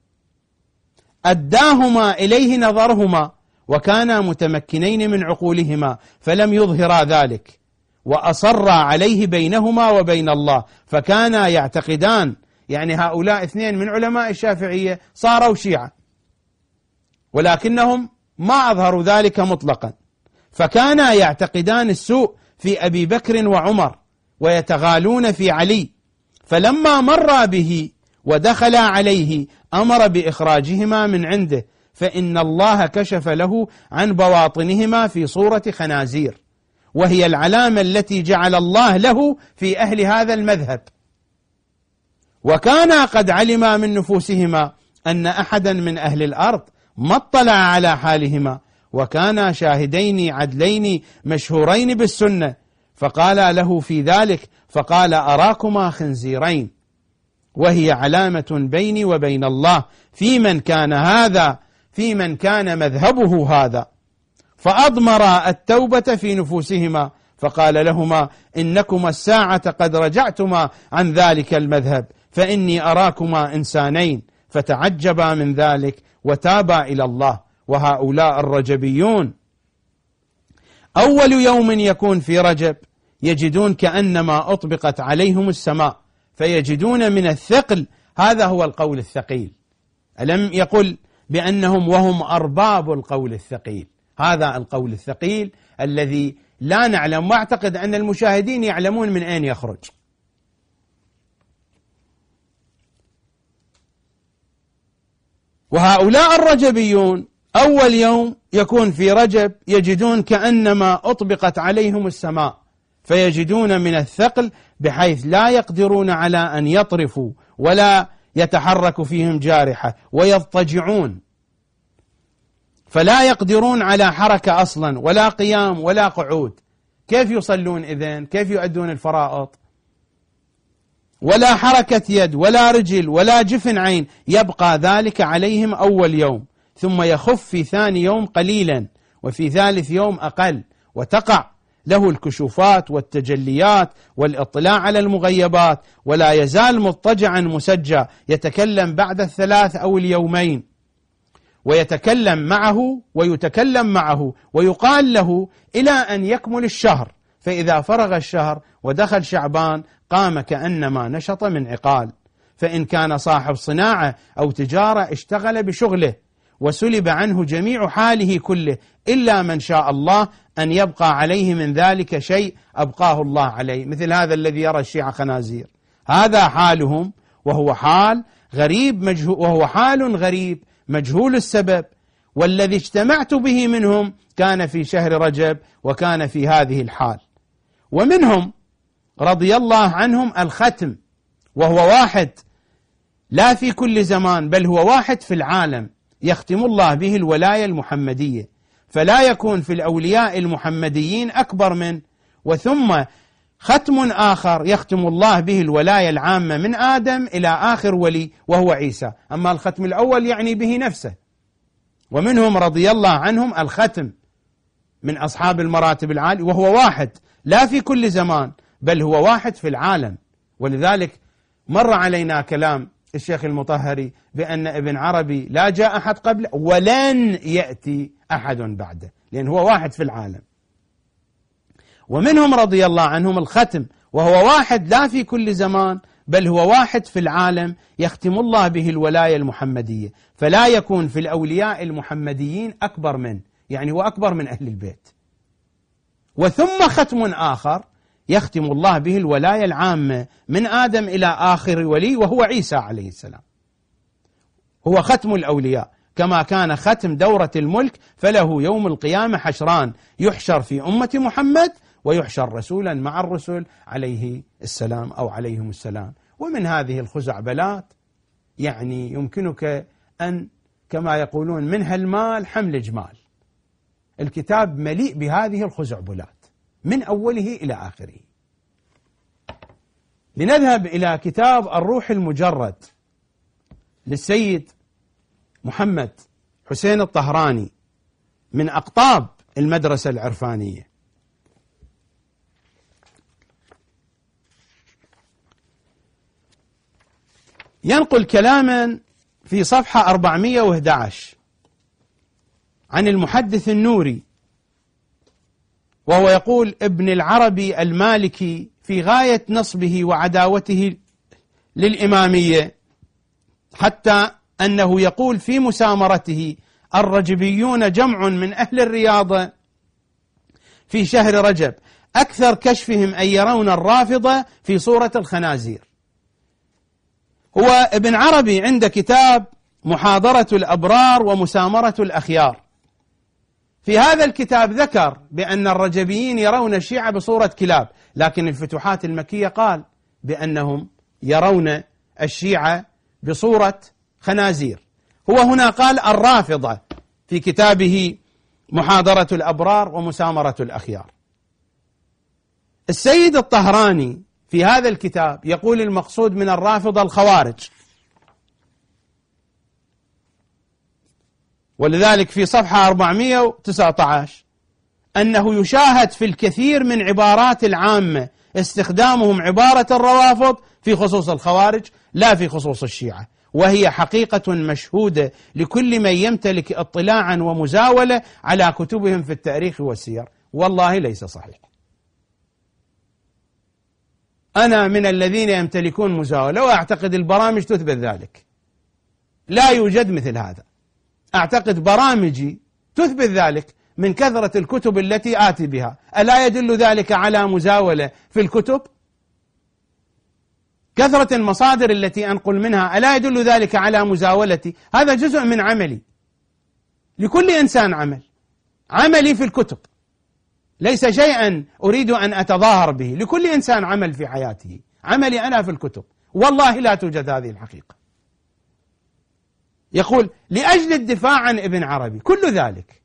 أداهما إليه نظرهما، وكانا متمكنين من عقولهما فلم يظهرا ذلك، وأصرا عليه بينهما وبين الله، فكانا يعتقدان، يعني هؤلاء اثنين من علماء الشافعية صاروا شيعة، ولكنهم ما أظهروا ذلك مطلقا، فكانا يعتقدان السوء في أبي بكر وعمر ويتغالون في علي، فلما مر به ودخل عليه أمر بإخراجهما من عنده، فإن الله كشف له عن بواطنهما في صورة خنازير، وهي العلامة التي جعل الله له في أهل هذا المذهب. وكانا قد علما من نفوسهما أن أحدا من أهل الأرض ما اطلع على حالهما، وكانا شاهدين عدلين مشهورين بالسنة، فقال له في ذلك، فقال: أراكما خنزيرين، وهي علامة بيني وبين الله في من كان هذا في من كان مذهبه هذا. فأضمرا التوبة في نفوسهما، فقال لهما إنكما الساعة قد رجعتما عن ذلك المذهب، فإني أراكما إنسانين، فتعجبا من ذلك وتابا إلى الله. وهؤلاء الرجبيون أول يوم يكون في رجب يجدون كأنما أطبقت عليهم السماء، فيجدون من الثقل، هذا هو القول الثقيل. ألم يقل بأنهم وهم أرباب القول الثقيل؟ هذا القول الثقيل الذي لا نعلم، واعتقد أن المشاهدين يعلمون من أين يخرج. وهؤلاء الرجبيون أول يوم يكون في رجب يجدون كأنما أطبقت عليهم السماء، فيجدون من الثقل بحيث لا يقدرون على أن يطرفوا ولا يتحرك فيهم جارحة، ويضطجعون، فلا يقدرون على حركة أصلا، ولا قيام ولا قعود. كيف يصلون إذن؟ كيف يؤدون الفرائض؟ ولا حركة يد ولا رجل ولا جفن عين، يبقى ذلك عليهم أول يوم، ثم يخف في ثاني يوم قليلا، وفي ثالث يوم أقل، وتقع له الكشوفات والتجليات والاطلاع على المغيبات، ولا يزال مضطجعا مسجى، يتكلم بعد الثلاث أو اليومين، ويتكلم معه ويتكلم معه، ويقال له إلى أن يكمل الشهر، فإذا فرغ الشهر ودخل شعبان قام كأنما نشط من عقال. فإن كان صاحب صناعة أو تجارة اشتغل بشغله، وسلب عنه جميع حاله كله، إلا من شاء الله أن يبقى عليه من ذلك شيء أبقاه الله عليه، مثل هذا الذي يرى الشيعة خنازير. هذا حالهم، وهو حال غريب مجهول، وهو حال غريب مجهول السبب. والذي اجتمعت به منهم كان في شهر رجب، وكان في هذه الحال. ومنهم رضي الله عنهم الختم، وهو واحد لا في كل زمان، بل هو واحد في العالم، يختم الله به الولاية المحمدية، فلا يكون في الأولياء المحمديين أكبر من. وثم ختم آخر يختم الله به الولاية العامة من آدم إلى آخر ولي، وهو عيسى. أما الختم الأول يعني به نفسه. ومنهم رضي الله عنهم الختم من أصحاب المراتب العالية، وهو واحد لا في كل زمان، بل هو واحد في العالم. ولذلك مر علينا كلام الشيخ المطهري بأن ابن عربي لا جاء أحد قبله ولن يأتي أحد بعده، لأن هو واحد في العالم. ومنهم رضي الله عنهم الختم، وهو واحد لا في كل زمان، بل هو واحد في العالم، يختم الله به الولاية المحمدية، فلا يكون في الأولياء المحمديين أكبر من، يعني هو أكبر من أهل البيت. وثم ختم آخر يختم الله به الولاية العامة من آدم إلى آخر ولي، وهو عيسى عليه السلام. هو ختم الأولياء، كما كان ختم دورة الملك، فله يوم القيامة حشران، يحشر في أمة محمد، ويحشر رسولا مع الرسل عليه السلام أو عليهم السلام. ومن هذه الخزعبلات يعني يمكنك أن كما يقولون منها المال حمل جمال. الكتاب مليء بهذه الخزعبلات من أوله إلى آخره. لنذهب إلى كتاب الروح المجرد للسيد محمد حسين الطهراني من أقطاب المدرسة العرفانية. ينقل كلاما في صفحة أربعمئة وأحد عشر عن المحدث النوري، وهو يقول: ابن العربي المالكي في غاية نصبه وعداوته للإمامية، حتى أنه يقول في مسامرته: الرجبيون جمع من أهل الرياضة في شهر رجب، أكثر كشفهم أن يرون الرافضة في صورة الخنازير. هو ابن عربي عند كتاب محاضرة الأبرار ومسامرة الأخيار، في هذا الكتاب ذكر بأن الرجبيين يرون الشيعة بصورة كلاب، لكن الفتوحات المكية قال بأنهم يرون الشيعة بصورة خنازير. هو هنا قال الرافضة في كتابه محاضرة الأبرار ومسامرة الأخيار. السيد الطهراني في هذا الكتاب يقول المقصود من الرافضة الخوارج، ولذلك في صفحة أربعمئة وتسعة عشر أنه يشاهد في الكثير من عبارات العامة استخدامهم عبارة الروافض في خصوص الخوارج لا في خصوص الشيعة، وهي حقيقة مشهودة لكل من يمتلك اطلاعا ومزاولة على كتبهم في التاريخ والسير. والله ليس صحيح. أنا من الذين يمتلكون مزاولة وأعتقد البرامج تثبت ذلك. لا يوجد مثل هذا. أعتقد برامجي تثبت ذلك من كثرة الكتب التي آتي بها. ألا يدل ذلك على مزاولة في الكتب؟ كثرة المصادر التي أنقل منها ألا يدل ذلك على مزاولتي؟ هذا جزء من عملي. لكل إنسان عمل. عملي في الكتب ليس شيئا أريد أن أتظاهر به. لكل إنسان عمل في حياته. عملي أنا في الكتب. والله لا توجد هذه الحقيقة. يقول لأجل الدفاع عن ابن عربي كل ذلك.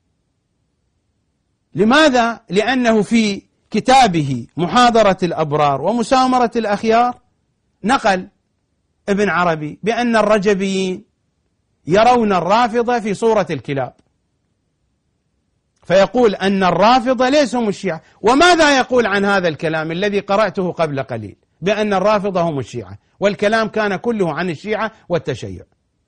لماذا؟ لأنه في كتابه محاضرة الأبرار ومسامرة الأخيار نقل ابن عربي بأن الرجبيين يرون الرافضة في صورة الكلاب، فيقول أن الرافضة ليسوا هم الشيعة. وماذا يقول عن هذا الكلام الذي قرأته قبل قليل بأن الرافضة هم الشيعة، والكلام كان كله عن الشيعة والتشيع؟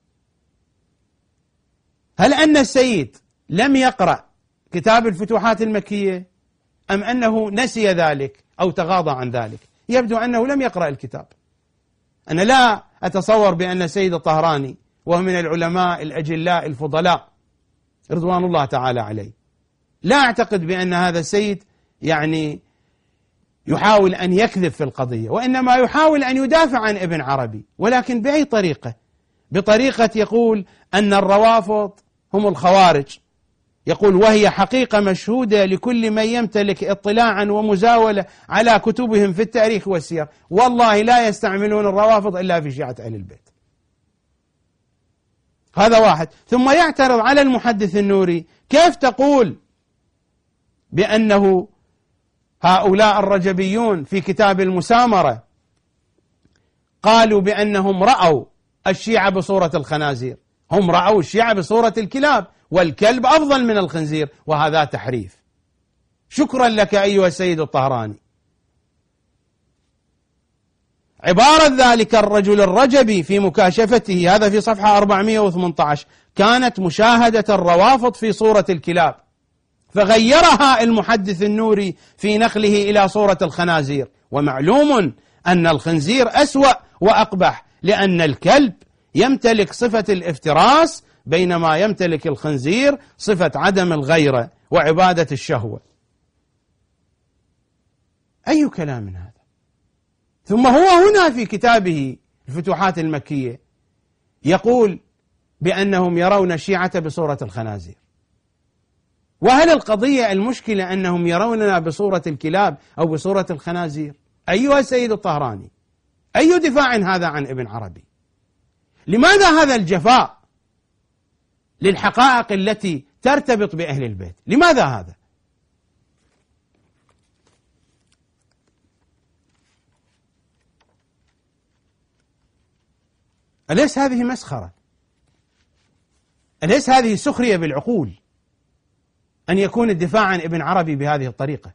هل أن السيد لم يقرأ كتاب الفتوحات المكية أم أنه نسي ذلك أو تغاضى عن ذلك؟ يبدو أنه لم يقرأ الكتاب. أنا لا أتصور بأن السيد الطهراني وهو من العلماء الأجلاء الفضلاء رضوان الله تعالى عليه، لا أعتقد بأن هذا السيد يعني يحاول أن يكذب في القضية، وإنما يحاول أن يدافع عن ابن عربي، ولكن بأي طريقة؟ بطريقة يقول أن الروافض هم الخوارج، يقول وهي حقيقة مشهودة لكل من يمتلك اطلاعا ومزاولة على كتبهم في التاريخ والسير. والله لا يستعملون الروافض إلا في شيعة أهل البيت. هذا واحد. ثم يعترض على المحدث النوري، كيف تقول بأنه هؤلاء الرجبيون في كتاب المسامرة قالوا بأنهم رأوا الشيعة بصورة الخنازير؟ هم رأوا الشيعة بصورة الكلاب، والكلب أفضل من الخنزير، وهذا تحريف. شكرا لك أيها السيد الطهراني. عبارة ذلك الرجل الرجبي في مكاشفته، هذا في صفحة أربعمئة وثمانية عشر، كانت مشاهدة الروافض في صورة الكلاب، فغيرها المحدث النوري في نقله إلى صورة الخنازير. ومعلوم أن الخنزير أسوأ وأقبح، لأن الكلب يمتلك صفة الافتراس بينما يمتلك الخنزير صفة عدم الغيرة وعبادة الشهوة. أي كلام من هذا؟ ثم هو هنا في كتابه الفتوحات المكية يقول بأنهم يرون الشيعة بصورة الخنازير. وهل القضية المشكلة أنهم يروننا بصورة الكلاب أو بصورة الخنازير؟ أيها السيد الطهراني، أي دفاع هذا عن ابن عربي؟ لماذا هذا الجفاء للحقائق التي ترتبط بأهل البيت؟ لماذا هذا؟ أليس هذه مسخرة؟ أليس هذه سخرية بالعقول أن يكون الدفاع عن ابن عربي بهذه الطريقة؟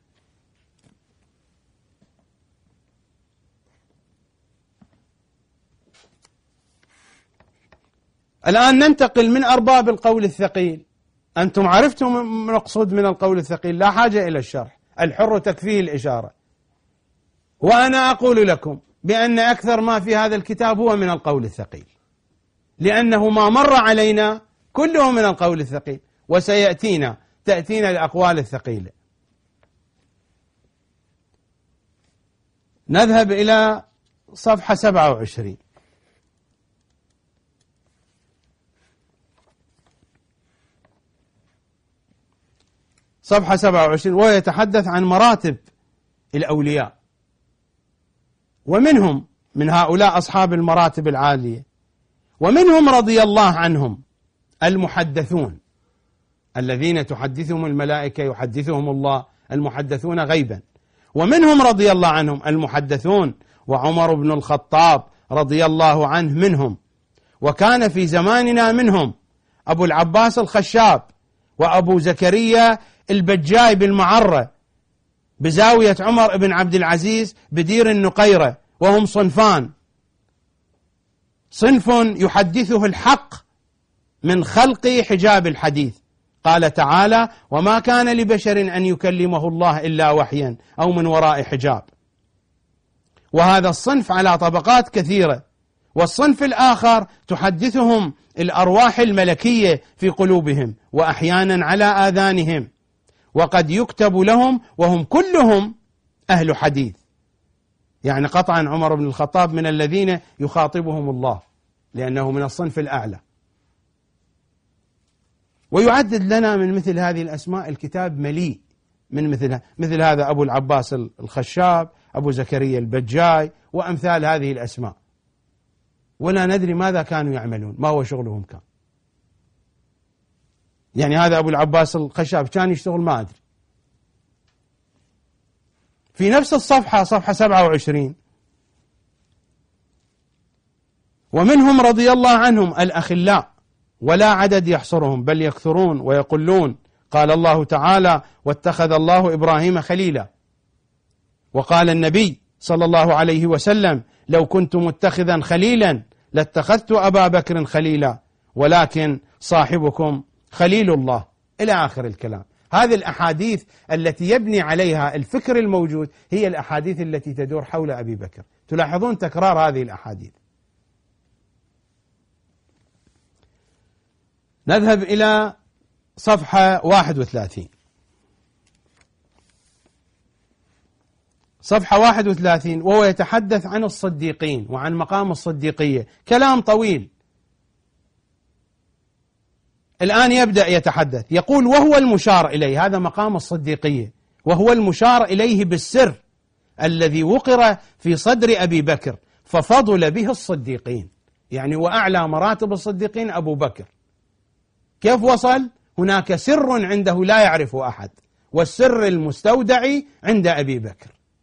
الآن ننتقل من أرباب القول الثقيل. أنتم عرفتم المقصود من القول الثقيل، لا حاجة إلى الشرح، الحر تكفيه الإشارة. وأنا أقول لكم بأن أكثر ما في هذا الكتاب هو من القول الثقيل، لأنه ما مر علينا كله من القول الثقيل، وسيأتينا تأتينا الأقوال الثقيلة. نذهب إلى صفحة سبعة وعشرين. صفحة سبعة وعشرين، وهو يتحدث عن مراتب الأولياء، ومنهم من هؤلاء أصحاب المراتب العالية، ومنهم رضي الله عنهم المحدثون الذين تحدثهم الملائكة يحدثهم الله، المحدثون غيبا. ومنهم رضي الله عنهم المحدثون، وعمر بن الخطاب رضي الله عنه منهم، وكان في زماننا منهم أبو العباس الخشاب، وأبو زكريا البجاي بالمعرة بزاوية عمر بن عبد العزيز بدير النقيرة، وهم صنفان: صنف يحدثه الحق من خلق حجاب الحديث، قال تعالى: وما كان لبشر أن يكلمه الله إلا وحيا أو من وراء حجاب. وهذا الصنف على طبقات كثيرة. والصنف الآخر تحدثهم الأرواح الملكية في قلوبهم وأحيانا على آذانهم، وقد يكتب لهم وهم كلهم أهل حديث. يعني قطعا عمر بن الخطاب من الذين يخاطبهم الله لأنه من الصنف الأعلى. ويعدد لنا من مثل هذه الأسماء الكتاب مليء من مثل مثل هذا أبو العباس الخشاب، أبو زكريا البجاي، وأمثال هذه الأسماء، ولا ندري ماذا كانوا يعملون، ما هو شغلهم كان. يعني هذا أبو العباس الخشاب كان يشتغل ما أدري. في نفس الصفحة صفحة سبعة وعشرين: ومنهم رضي الله عنهم الأخلاء ولا عدد يحصرهم بل يكثرون ويقلون. قال الله تعالى: واتخذ الله إبراهيم خليلا. وقال النبي صلى الله عليه وسلم: لو كنت متخذا خليلا لاتخذت أبا بكر خليلا ولكن صاحبكم خليل الله، إلى آخر الكلام. هذه الأحاديث التي يبني عليها الفكر الموجود هي الأحاديث التي تدور حول أبي بكر. تلاحظون تكرار هذه الأحاديث. نذهب إلى صفحة واحد وثلاثين. صفحة واحد وثلاثين وهو يتحدث عن الصديقين وعن مقام الصديقية، كلام طويل. الآن يبدأ يتحدث، يقول: وهو المشار إليه، هذا مقام الصديقية، وهو المشار إليه بالسر الذي وقر في صدر أبي بكر ففضل به الصديقين. يعني وأعلى مراتب الصديقين أبو بكر. كيف وصل؟ هناك سر عنده لا يعرفه أحد، والسر المستودع عند أبي بكر.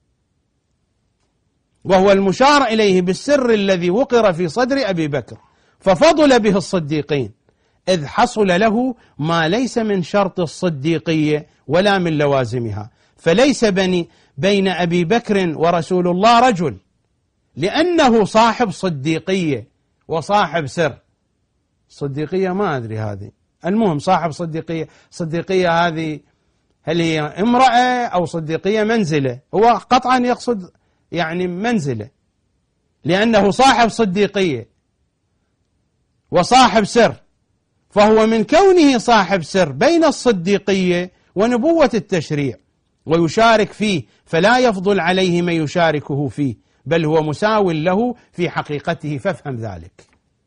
وهو المشار إليه بالسر الذي وقر في صدر أبي بكر ففضل به الصديقين، إذ حصل له ما ليس من شرط الصديقية ولا من لوازمها، فليس بني بين أبي بكر ورسول الله رجل، لأنه صاحب صديقية وصاحب سر. صديقية ما أدري هذه، المهم صاحب صديقية. صديقية هذه هل هي امرأة أو صديقية منزلة؟ هو قطعا يقصد يعني منزلة، لأنه صاحب صديقية وصاحب سر، فهو من كونه صاحب سر بين الصديقية ونبوة التشريع ويشارك فيه، فلا يفضل عليه من يشاركه فيه، بل هو مساو له في حقيقته، فافهم ذلك.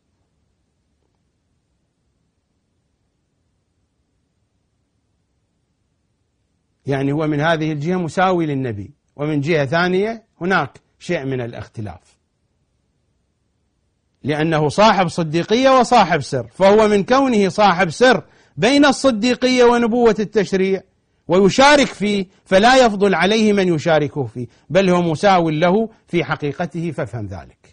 يعني هو من هذه الجهة مساوي للنبي، ومن جهة ثانية هناك شيء من الاختلاف، لأنه صاحب صديقية وصاحب سر، فهو من كونه صاحب سر بين الصديقية ونبوة التشريع ويشارك فيه، فلا يفضل عليه من يشاركه فيه، بل هو مساو له في حقيقته، فافهم ذلك.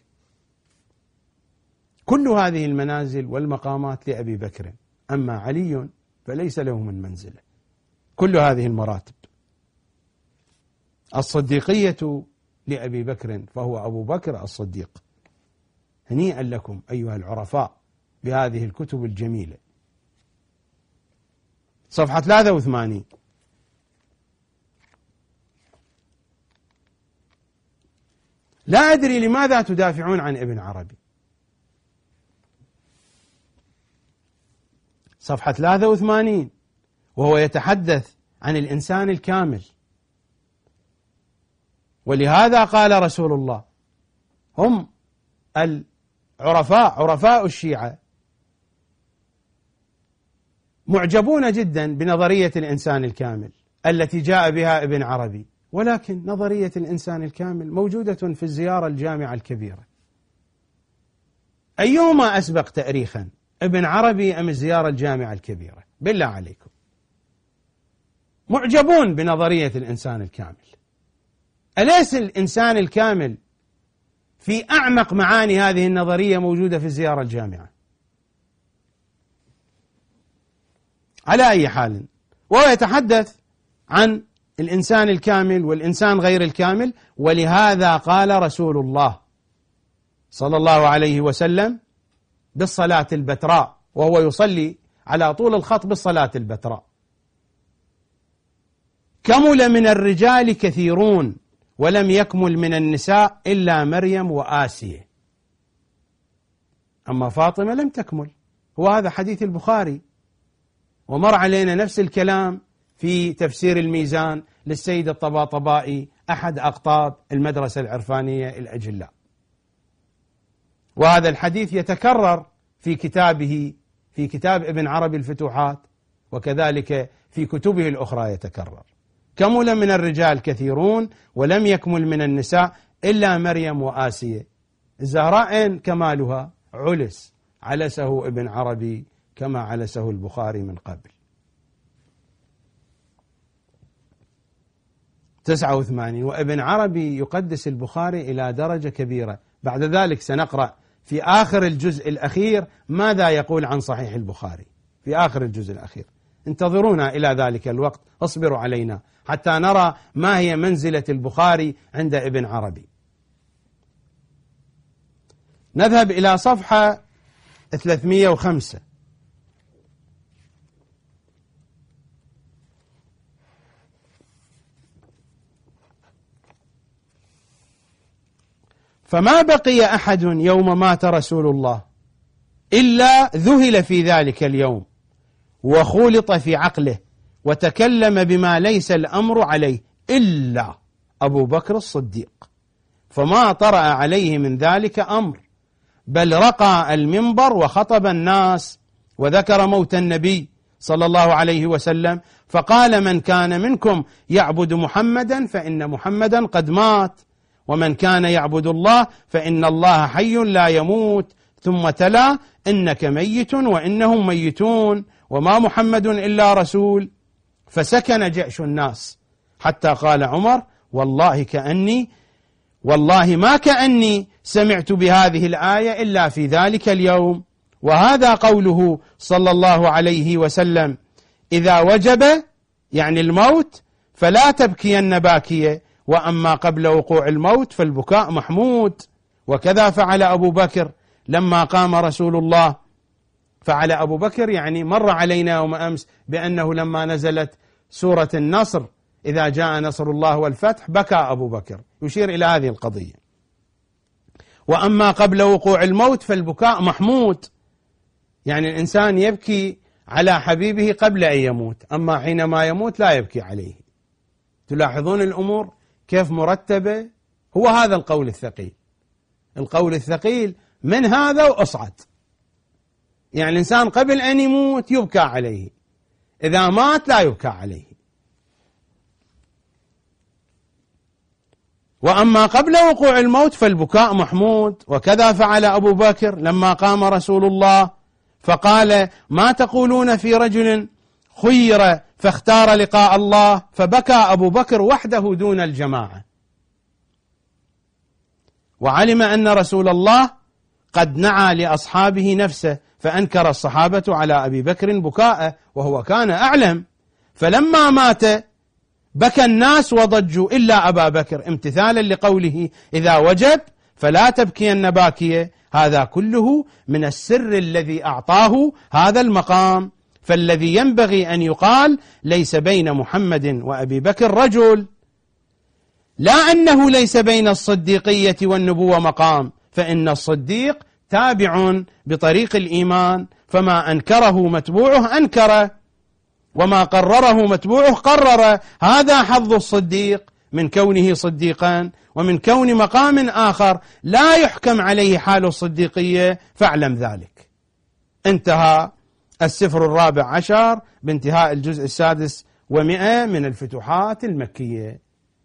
كل هذه المنازل والمقامات لأبي بكر، أما علي فليس له من منزله. كل هذه المراتب. الصديقية لأبي بكر فهو أبو بكر الصديق. هنيئا لكم أيها العرفاء بهذه الكتب الجميلة. صفحة ثلاثة وثمانين: لا أدري لماذا تدافعون عن ابن عربي. صفحة ثلاثة وثمانين وهو يتحدث عن الإنسان الكامل. ولهذا قال رسول الله: هم العرفاء عرفاء الشيعة معجبون جدا بنظرية الإنسان الكامل التي جاء بها ابن عربي، ولكن نظرية الإنسان الكامل موجودة في الزيارة الجامعة الكبيرة. أيهما أسبق تاريخا، ابن عربي أم الزيارة الجامعة الكبيرة؟ بالله عليكم. معجبون بنظرية الإنسان الكامل. أليس الإنسان الكامل في أعمق معاني هذه النظرية موجودة في الزيارة الجامعة؟ على أي حال، وهو يتحدث عن الإنسان الكامل والإنسان غير الكامل. ولهذا قال رسول الله صلى الله عليه وسلم بالصلاة البتراء، وهو يصلي على طول الخط بالصلاة البتراء: كمل من الرجال كثيرون ولم يكمل من النساء إلا مريم وآسية، أما فاطمة لم تكمل. وهذا حديث البخاري. ومر علينا نفس الكلام في تفسير الميزان للسيد الطباطبائي أحد أقطاب المدرسة العرفانية الأجلاء. وهذا الحديث يتكرر في كتابه، في كتاب ابن عربي الفتوحات، وكذلك في كتبه الأخرى يتكرر: كمل من الرجال كثيرون ولم يكمل من النساء إلا مريم وآسية. الزهراء كمالها علس، علسه ابن عربي كما علسه البخاري من قبل. تسعة وثمانين. وابن عربي يقدس البخاري إلى درجة كبيرة. بعد ذلك سنقرأ في آخر الجزء الأخير ماذا يقول عن صحيح البخاري في آخر الجزء الأخير. انتظرونا إلى ذلك الوقت، اصبروا علينا حتى نرى ما هي منزلة البخاري عند ابن عربي. نذهب إلى صفحة ثلاثمئة وخمسة. فما بقي أحد يوم مات رسول الله إلا ذهل في ذلك اليوم وخولط في عقله وتكلم بما ليس الأمر عليه إلا أبو بكر الصديق، فما طرأ عليه من ذلك أمر، بل رقى المنبر وخطب الناس وذكر موت النبي صلى الله عليه وسلم، فقال: من كان منكم يعبد محمدا فإن محمدا قد مات، ومن كان يعبد الله فإن الله حي لا يموت. ثم تلا: إنك ميت وإنهم ميتون وما محمد إلا رسول. فسكن جأش الناس حتى قال عمر: والله كأني والله ما كأني سمعت بهذه الآية إلا في ذلك اليوم. وهذا قوله صلى الله عليه وسلم: إذا وجب يعني الموت فلا تبكين باكية، وأما قبل وقوع الموت فالبكاء محمود. وكذا فعل أبو بكر لما قام رسول الله. فعل أبو بكر يعني مر علينا يوم أمس بأنه لما نزلت سورة النصر: إذا جاء نصر الله والفتح، بكى أبو بكر، يشير إلى هذه القضية. وأما قبل وقوع الموت فالبكاء محمود، يعني الإنسان يبكي على حبيبه قبل أن يموت، أما حينما يموت لا يبكي عليه. تلاحظون الأمور كيف مرتبة؟ هو هذا القول الثقيل. القول الثقيل من هذا وأصعد، يعني الإنسان قبل أن يموت يبكى عليه، إذا مات لا يبكى عليه. وأما قبل وقوع الموت فالبكاء محمود. وكذا فعل أبو بكر لما قام رسول الله فقال: ما تقولون في رجل خير فاختار لقاء الله؟ فبكى أبو بكر وحده دون الجماعة. وعلم أن رسول الله قد نعى لأصحابه نفسه، فأنكر الصحابة على أبي بكر بكاءه وهو كان أعلم. فلما مات بكى الناس وضجوا إلا أبا بكر، امتثالا لقوله: إذا وجب فلا تبكين باكية. هذا كله من السر الذي أعطاه هذا المقام. فالذي ينبغي أن يقال: ليس بين محمد وأبي بكر رجل، لا أنه ليس بين الصديقية والنبوة مقام، فإن الصديق تابع بطريق الإيمان، فما أنكره متبوعه أنكره، وما قرره متبوعه قرر. هذا حظ الصديق من كونه صديقا، ومن كون مقام آخر لا يحكم عليه حال الصديقية، فاعلم ذلك. انتهى السفر الرابع عشر بانتهاء الجزء السادس ومئة من الفتوحات المكية.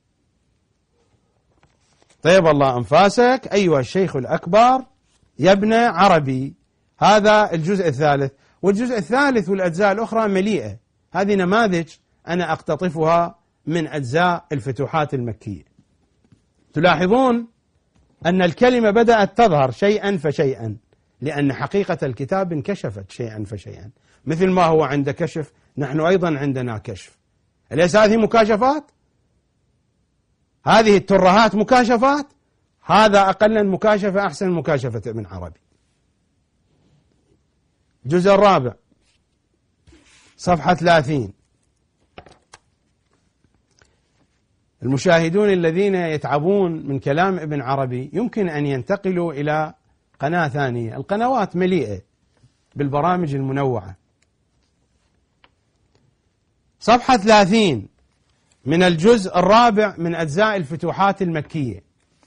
طيب الله أنفاسك أيها الشيخ الأكبر يا ابن عربي. هذا الجزء الثالث، والجزء الثالث والأجزاء الأخرى مليئة. هذه نماذج أنا أقتطفها من أجزاء الفتوحات المكية. تلاحظون أن الكلمة بدأت تظهر شيئا فشيئا، لأن حقيقة الكتاب انكشفت شيئا فشيئا، مثل ما هو عند كشف نحن أيضا عندنا كشف. أليس هذه مكاشفات؟ هذه الترهات مكاشفات؟ هذا أقل مكاشفة أحسن مكاشفة ابن عربي. الجزء الرابع صفحة ثلاثين. المشاهدون الذين يتعبون من كلام ابن عربي يمكن أن ينتقلوا إلى قناة ثانية، القنوات مليئة بالبرامج المنوعة. صفحة ثلاثين من الجزء الرابع من أجزاء الفتوحات المكية،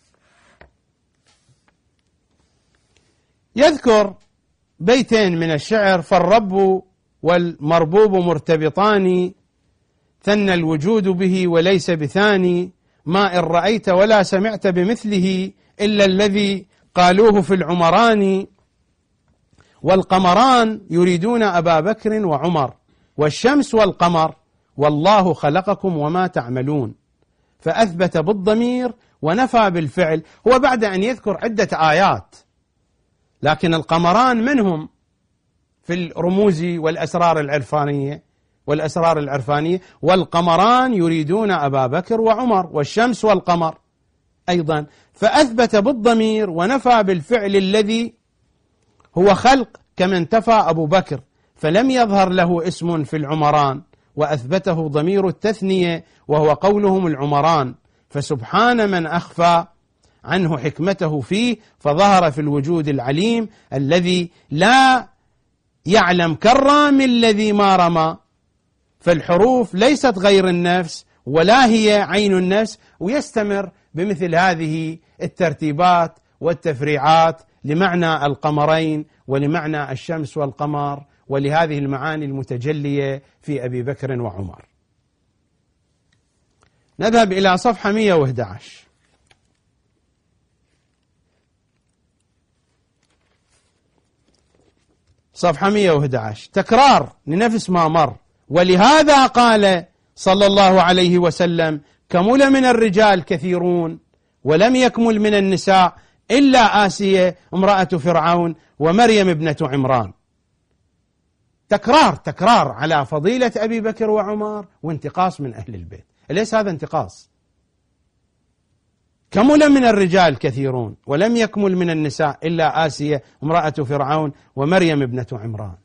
يذكر بيتين من الشعر: فالرب والمربوب مرتبطان، ثنى الوجود به وليس بثاني، ما إن رأيت ولا سمعت بمثله إلا الذي قالوه في العمران، والقمران يريدون أبا بكر وعمر، والشمس والقمر والله خلقكم وما تعملون، فأثبت بالضمير ونفى بالفعل. هو بعد أن يذكر عدة آيات، لكن القمران منهم في الرموز والأسرار العرفانية والأسرار العرفانية والقمران يريدون أبا بكر وعمر، والشمس والقمر أيضا، فأثبت بالضمير ونفى بالفعل الذي هو خلق، كما انتفى أبو بكر فلم يظهر له اسم في العمران، وأثبته ضمير التثنية وهو قولهم العمران، فسبحان من أخفى عنه حكمته فيه، فظهر في الوجود العليم الذي لا يعلم كالرام الذي ما رمى، فالحروف ليست غير النفس ولا هي عين النفس. ويستمر بمثل هذه الترتيبات والتفريعات لمعنى القمرين ولمعنى الشمس والقمر ولهذه المعاني المتجلية في أبي بكر وعمر. نذهب إلى صفحة مئة وأحد عشر. صفحة مئة وأحد عشر تكرار لنفس ما مر: ولهذا قال صلى الله عليه وسلم: كمل من الرجال كثيرون ولم يكمل من النساء إلا آسية امرأة فرعون ومريم ابنة عمران. تكرار تكرار على فضيلة أبي بكر وعمر وانتقاص من أهل البيت. أليس هذا انتقاص؟ كمل من الرجال كثيرون ولم يكمل من النساء إلا آسية امرأة فرعون ومريم ابنة عمران.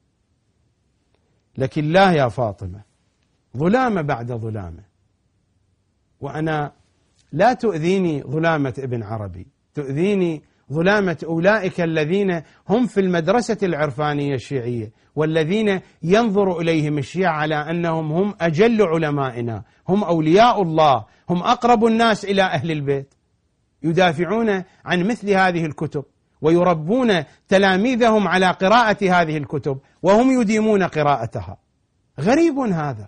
لكن لا يا فاطمة، ظلامة بعد ظلامة، وأنا لا تؤذيني ظلامة ابن عربي، تؤذيني ظلامة أولئك الذين هم في المدرسة العرفانية الشيعية، والذين ينظر إليهم الشيعة على أنهم هم أجل علمائنا، هم أولياء الله، هم أقرب الناس إلى أهل البيت، يدافعون عن مثل هذه الكتب ويربون تلاميذهم على قراءة هذه الكتب وهم يديمون قراءتها. غريب هذا.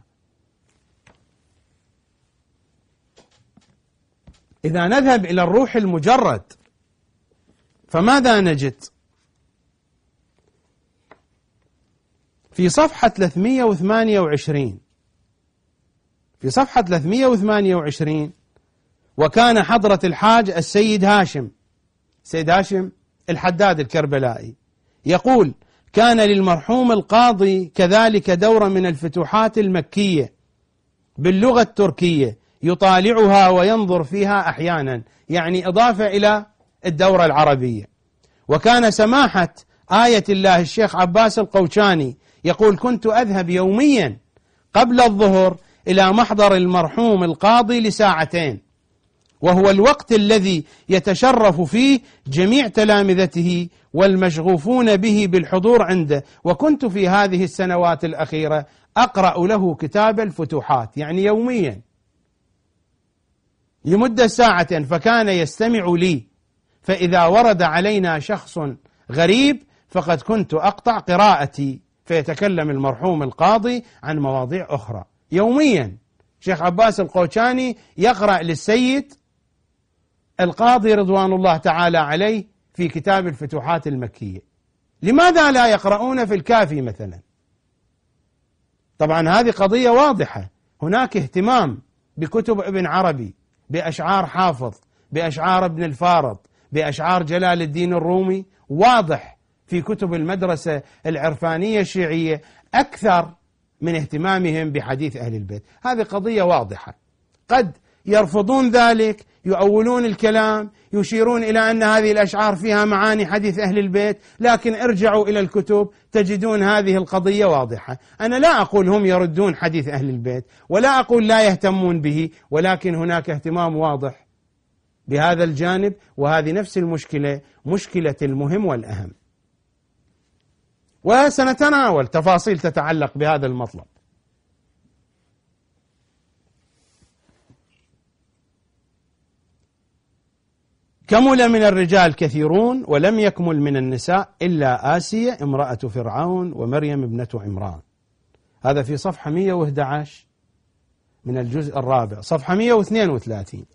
إذا نذهب إلى الروح المجرد فماذا نجد؟ في صفحة ثلاثمئة وثمانية وعشرين في صفحة ثلاثمئة وثمانية وعشرين وكان حضرة الحاج السيد هاشم سيد هاشم الحداد الكربلائي يقول: كان للمرحوم القاضي كذلك دورة من الفتوحات المكية باللغة التركية يطالعها وينظر فيها أحيانا، يعني إضافة إلى الدورة العربية. وكان سماحة آية الله الشيخ عباس القوشاني يقول: كنت أذهب يوميا قبل الظهر إلى محضر المرحوم القاضي لساعتين، وهو الوقت الذي يتشرف فيه جميع تلامذته والمشغوفون به بالحضور عنده، وكنت في هذه السنوات الأخيرة أقرأ له كتاب الفتوحات، يعني يوميا لمدة ساعة، فكان يستمع لي، فإذا ورد علينا شخص غريب فقد كنت أقطع قراءتي، فيتكلم المرحوم القاضي عن مواضيع أخرى يوميا. شيخ عباس القوشاني يقرأ للسيد القاضي رضوان الله تعالى عليه في كتاب الفتوحات المكية. لماذا لا يقرؤون في الكافي مثلا؟ طبعا هذه قضية واضحة، هناك اهتمام بكتب ابن عربي، بأشعار حافظ، بأشعار ابن الفارض، بأشعار جلال الدين الرومي، واضح في كتب المدرسة العرفانية الشيعية أكثر من اهتمامهم بحديث أهل البيت. هذه قضية واضحة. قد يرفضون ذلك، يؤولون الكلام، يشيرون إلى أن هذه الأشعار فيها معاني حديث أهل البيت، لكن ارجعوا إلى الكتب تجدون هذه القضية واضحة. أنا لا أقول هم يردون حديث أهل البيت، ولا أقول لا يهتمون به، ولكن هناك اهتمام واضح بهذا الجانب، وهذه نفس المشكلة، مشكلة المهم والأهم. وسنتناول تفاصيل تتعلق بهذا المطلب. كمل من الرجال كثيرون ولم يكمل من النساء إلا آسية امرأة فرعون ومريم ابنة عمران. هذا في صفحة مئة وأحد عشر من الجزء الرابع، صفحة مئة واثنين وثلاثين.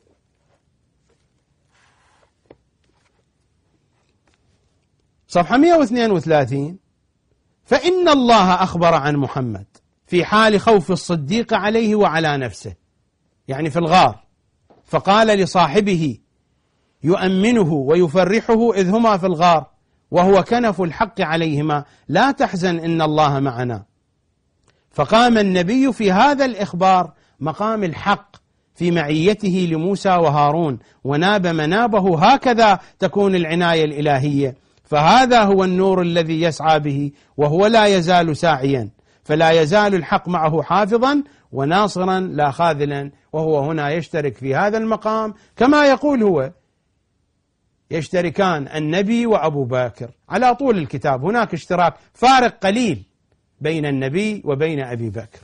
صفحة مئة واثنين وثلاثين: فإن الله أخبر عن محمد في حال خوف الصديق عليه وعلى نفسه، يعني في الغار، فقال لصاحبه يؤمنه ويفرحه إذ هما في الغار وهو كنف الحق عليهما: لا تحزن إن الله معنا. فقام النبي في هذا الإخبار مقام الحق في معيته لموسى وهارون، وناب منابه. هكذا تكون العناية الإلهية، فهذا هو النور الذي يسعى به، وهو لا يزال ساعيا، فلا يزال الحق معه حافظا وناصرا لا خاذلا. وهو هنا يشترك في هذا المقام كما يقول هو، يشتركان النبي وأبو بكر على طول الكتاب، هناك اشتراك فارق قليل بين النبي وبين أبي بكر.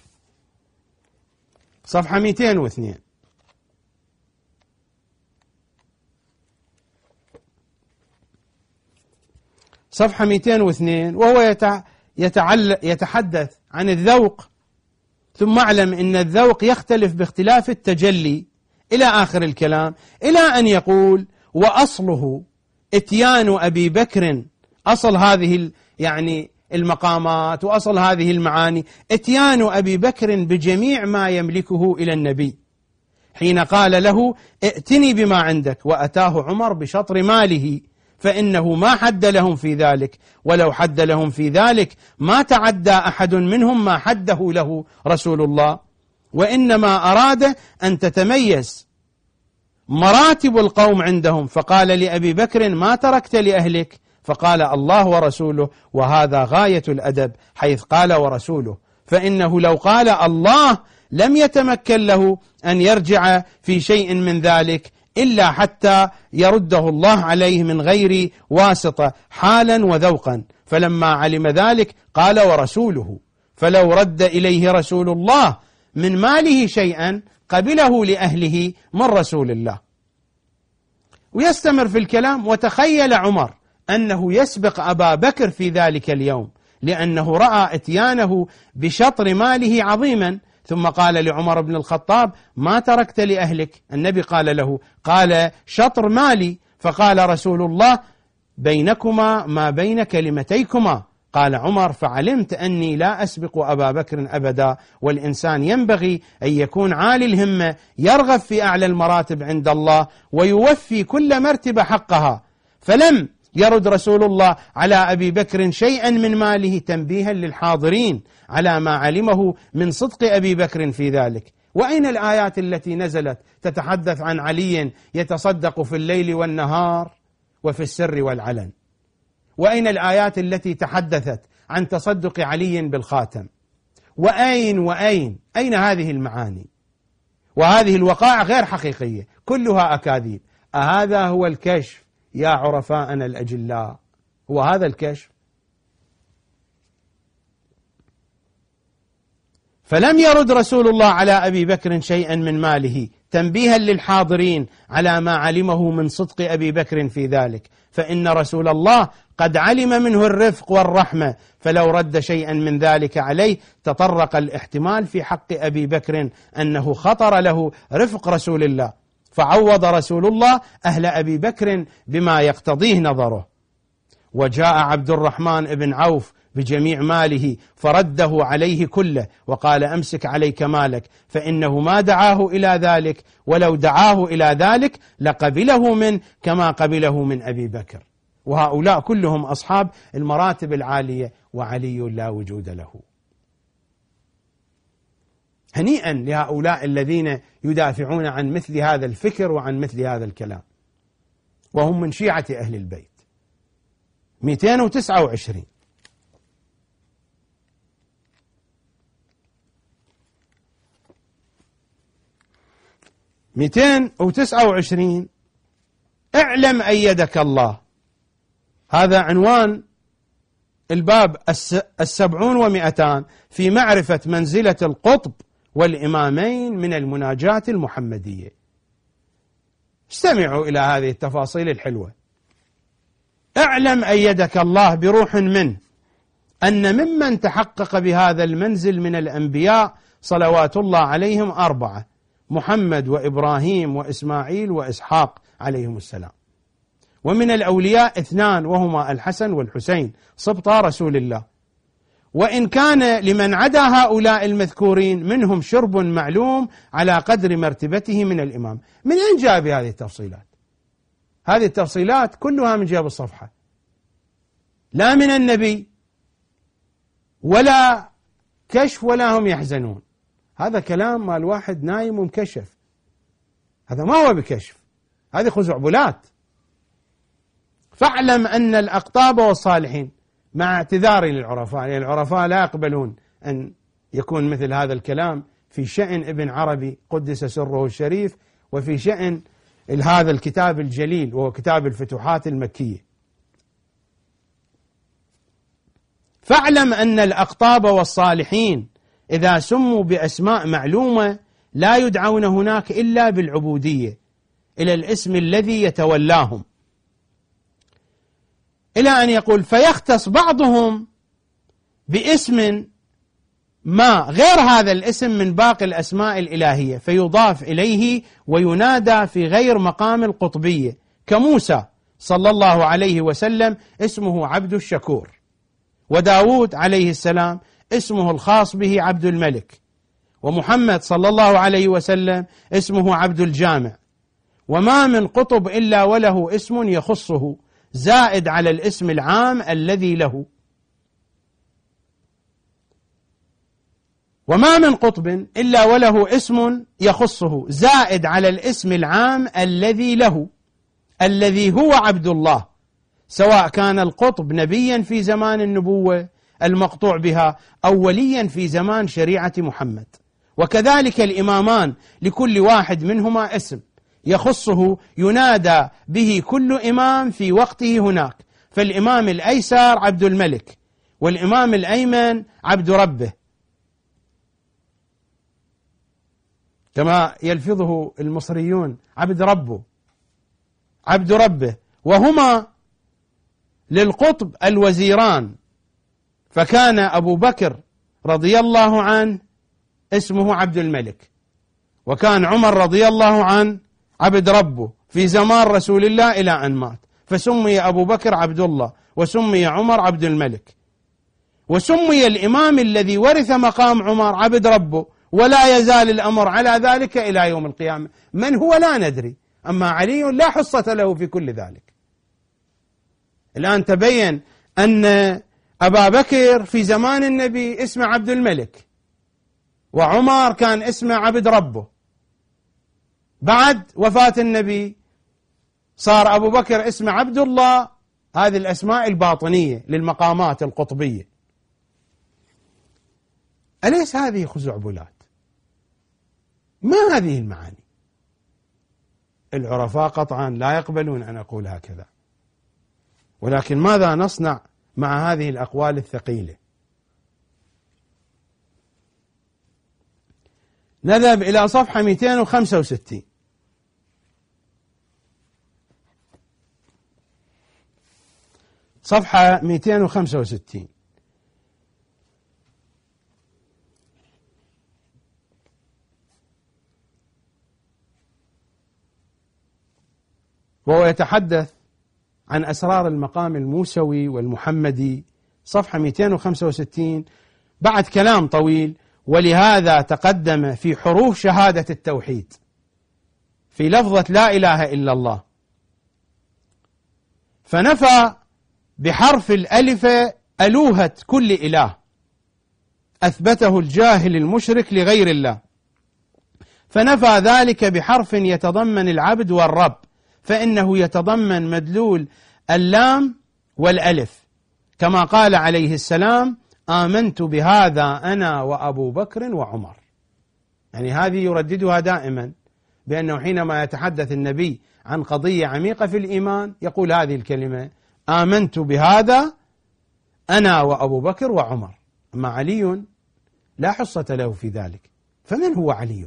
صفحة مئتين واثنين: صفحة مئتين واثنين، وهو يتعل يتحدث عن الذوق: ثم اعلم إن الذوق يختلف باختلاف التجلي، إلى آخر الكلام، إلى أن يقول: وأصله إتيان أبي بكر. أصل هذه يعني المقامات وأصل هذه المعاني إتيان أبي بكر بجميع ما يملكه إلى النبي، حين قال له: ائتني بما عندك، وأتاه عمر بشطر ماله، فإنه ما حد لهم في ذلك، ولو حد لهم في ذلك ما تعدى أحد منهم ما حده له رسول الله، وإنما أراد أن تتميز مراتب القوم عندهم. فقال لأبي بكر: ما تركت لأهلك؟ فقال: الله ورسوله، وهذا غاية الأدب حيث قال ورسوله، فإنه لو قال الله لم يتمكن له أن يرجع في شيء من ذلك إلا حتى يرده الله عليه من غير واسطة حالا وذوقا، فلما علم ذلك قال ورسوله، فلو رد إليه رسول الله من ماله شيئا قبله لأهله من رسول الله. ويستمر في الكلام: وتخيل عمر أنه يسبق أبا بكر في ذلك اليوم، لأنه رأى إتيانه بشطر ماله عظيما. ثم قال لعمر بن الخطاب: ما تركت لأهلك؟ النبي قال له: قال: شطر مالي. فقال رسول الله: بينكما ما بين كلمتيكما. قال عمر: فعلمت أني لا أسبق أبا بكر أبدا، والإنسان ينبغي أن يكون عالي الهمة، يرغب في أعلى المراتب عند الله، ويوفي كل مرتبة حقها. فلم يرد رسول الله على أبي بكر شيئا من ماله، تنبيها للحاضرين على ما علمه من صدق أبي بكر في ذلك. وأين الآيات التي نزلت تتحدث عن علي يتصدق في الليل والنهار وفي السر والعلن؟ وأين الآيات التي تحدثت عن تصدق علي بالخاتم؟ وأين وأين أين هذه المعاني؟ وهذه الوقائع غير حقيقية، كلها أكاذيب. أهذا هو الكشف يا عرفاءنا الأجلاء؟ هو هذا الكشف؟ فلم يرد رسول الله على أبي بكر شيئا من ماله، تنبيها للحاضرين على ما علمه من صدق أبي بكر في ذلك، فإن رسول الله قد علم منه الرفق والرحمة، فلو رد شيئا من ذلك عليه تطرق الاحتمال في حق أبي بكر أنه خطر له رفق رسول الله، فعوض رسول الله أهل أبي بكر بما يقتضيه نظره. وجاء عبد الرحمن بن عوف بجميع ماله فرده عليه كله، وقال: أمسك عليك مالك، فإنه ما دعاه إلى ذلك، ولو دعاه إلى ذلك لقبله من كما قبله من أبي بكر. وهؤلاء كلهم أصحاب المراتب العالية، وعلي لا وجود له. هنيئا لهؤلاء الذين يدافعون عن مثل هذا الفكر وعن مثل هذا الكلام، وهم من شيعة أهل البيت. مئتين وتسعة وعشرين مئتين وتسعة وعشرين اعلم أيدك الله. هذا عنوان الباب السبعون ومئتان في معرفة منزلة القطب والإمامين من المناجاة المحمدية. استمعوا إلى هذه التفاصيل الحلوة. اعلم أيدك الله بروح منه أن ممن تحقق بهذا المنزل من الأنبياء صلوات الله عليهم أربعة: محمد وإبراهيم وإسماعيل وإسحاق عليهم السلام. ومن الأولياء اثنان وهما الحسن والحسين سبطا رسول الله. وإن كان لمن عدا هؤلاء المذكورين منهم شرب معلوم على قدر مرتبته من الإمام. من أين جاء بهذه التفصيلات؟ هذه التفصيلات كلها من جهة الصفحة، لا من النبي ولا كشف ولا هم يحزنون. هذا كلام مال واحد نايم ومكشف، هذا ما هو بكشف، هذه خزعبلات. فاعلم أن الأقطاب والصالحين، مع اعتذاري للعرفاء، يعني العرفاء لا يقبلون أن يكون مثل هذا الكلام في شأن ابن عربي قدس سره الشريف، وفي شأن هذا الكتاب الجليل وهو كتاب الفتوحات المكية. فاعلم أن الأقطاب والصالحين إذا سموا بأسماء معلومة لا يدعون هناك إلا بالعبودية إلى الاسم الذي يتولاهم، إلى أن يقول فيختص بعضهم باسم ما غير هذا الاسم من باقي الأسماء الإلهية فيضاف إليه وينادى في غير مقام القطبية، كموسى صلى الله عليه وسلم اسمه عبد الشكور، وداود عليه السلام اسمه الخاص به عبد الملك، ومحمد صلى الله عليه وسلم اسمه عبد الجامع. وما من قطب إلا وله اسم يخصه زائد على الاسم العام الذي له. وما من قطب إلا وله اسم يخصه زائد على الاسم العام الذي له، الذي هو عبد الله، سواء كان القطب نبيا في زمان النبوة المقطوع بها أو وليا في زمان شريعة محمد. وكذلك الإمامان لكل واحد منهما اسم يخصه ينادى به كل إمام في وقته هناك. فالإمام الأيسر عبد الملك، والإمام الأيمن عبد ربه، كما يلفظه المصريون عبد ربه عبد ربه، وهما للقطب الوزيران. فكان أبو بكر رضي الله عنه اسمه عبد الملك، وكان عمر رضي الله عنه عبد ربه في زمان رسول الله إلى أن مات، فسمي أبو بكر عبد الله، وسمي عمر عبد الملك، وسمي الإمام الذي ورث مقام عمر عبد ربه، ولا يزال الأمر على ذلك إلى يوم القيامة. من هو لا ندري، أما علي لا حصة له في كل ذلك. الآن تبين أن أبا بكر في زمان النبي اسمه عبد الملك، وعمر كان اسمه عبد ربه. بعد وفاة النبي صار أبو بكر اسمه عبد الله. هذه الأسماء الباطنية للمقامات القطبية. أليس هذه خزعبلات؟ ما هذه المعاني؟ العرفاء قطعا لا يقبلون أن أقول هكذا، ولكن ماذا نصنع مع هذه الأقوال الثقيلة؟ نذهب إلى صفحة مئتين وخمسة وستين. صفحة مئتين وخمسة وستين. وهو يتحدث عن أسرار المقام الموسوي والمحمدي. صفحة مئتين وخمسة وستين بعد كلام طويل: ولهذا تقدم في حروف شهادة التوحيد في لفظة لا إله إلا الله، فنفى بحرف الألف ألوهة كل إله أثبته الجاهل المشرك لغير الله، فنفى ذلك بحرف يتضمن العبد والرب، فإنه يتضمن مدلول اللام والألف، كما قال عليه السلام: آمنت بهذا أنا وأبو بكر وعمر. يعني هذه يرددها دائما، بأنه حينما يتحدث النبي عن قضية عميقة في الإيمان يقول هذه الكلمة: آمنت بهذا أنا وأبو بكر وعمر. أما علي لا حصة له في ذلك، فمن هو علي؟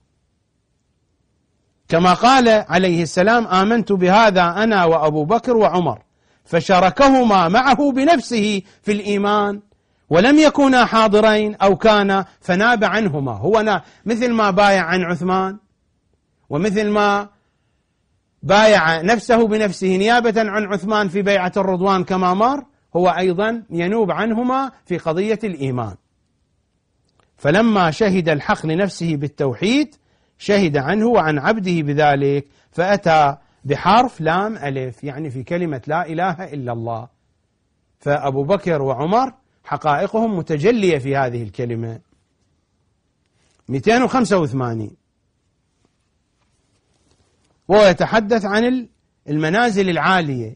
كما قال عليه السلام: آمنت بهذا أنا وأبو بكر وعمر، فشاركهما معه بنفسه في الإيمان، ولم يكونا حاضرين أو كان فناب عنهما. هو مثل ما بايع عن عثمان، ومثل ما بايع نفسه بنفسه نيابة عن عثمان في بيعة الرضوان كما مر، هو أيضا ينوب عنهما في قضية الإيمان. فلما شهد الحق لنفسه بالتوحيد شهد عنه وعن عبده بذلك، فأتى بحرف لام ألف، يعني في كلمة لا إله إلا الله. فأبو بكر وعمر حقائقهم متجلية في هذه الكلمة. مئتين وخمسة وثمانين، وهو يتحدث عن المنازل العالية.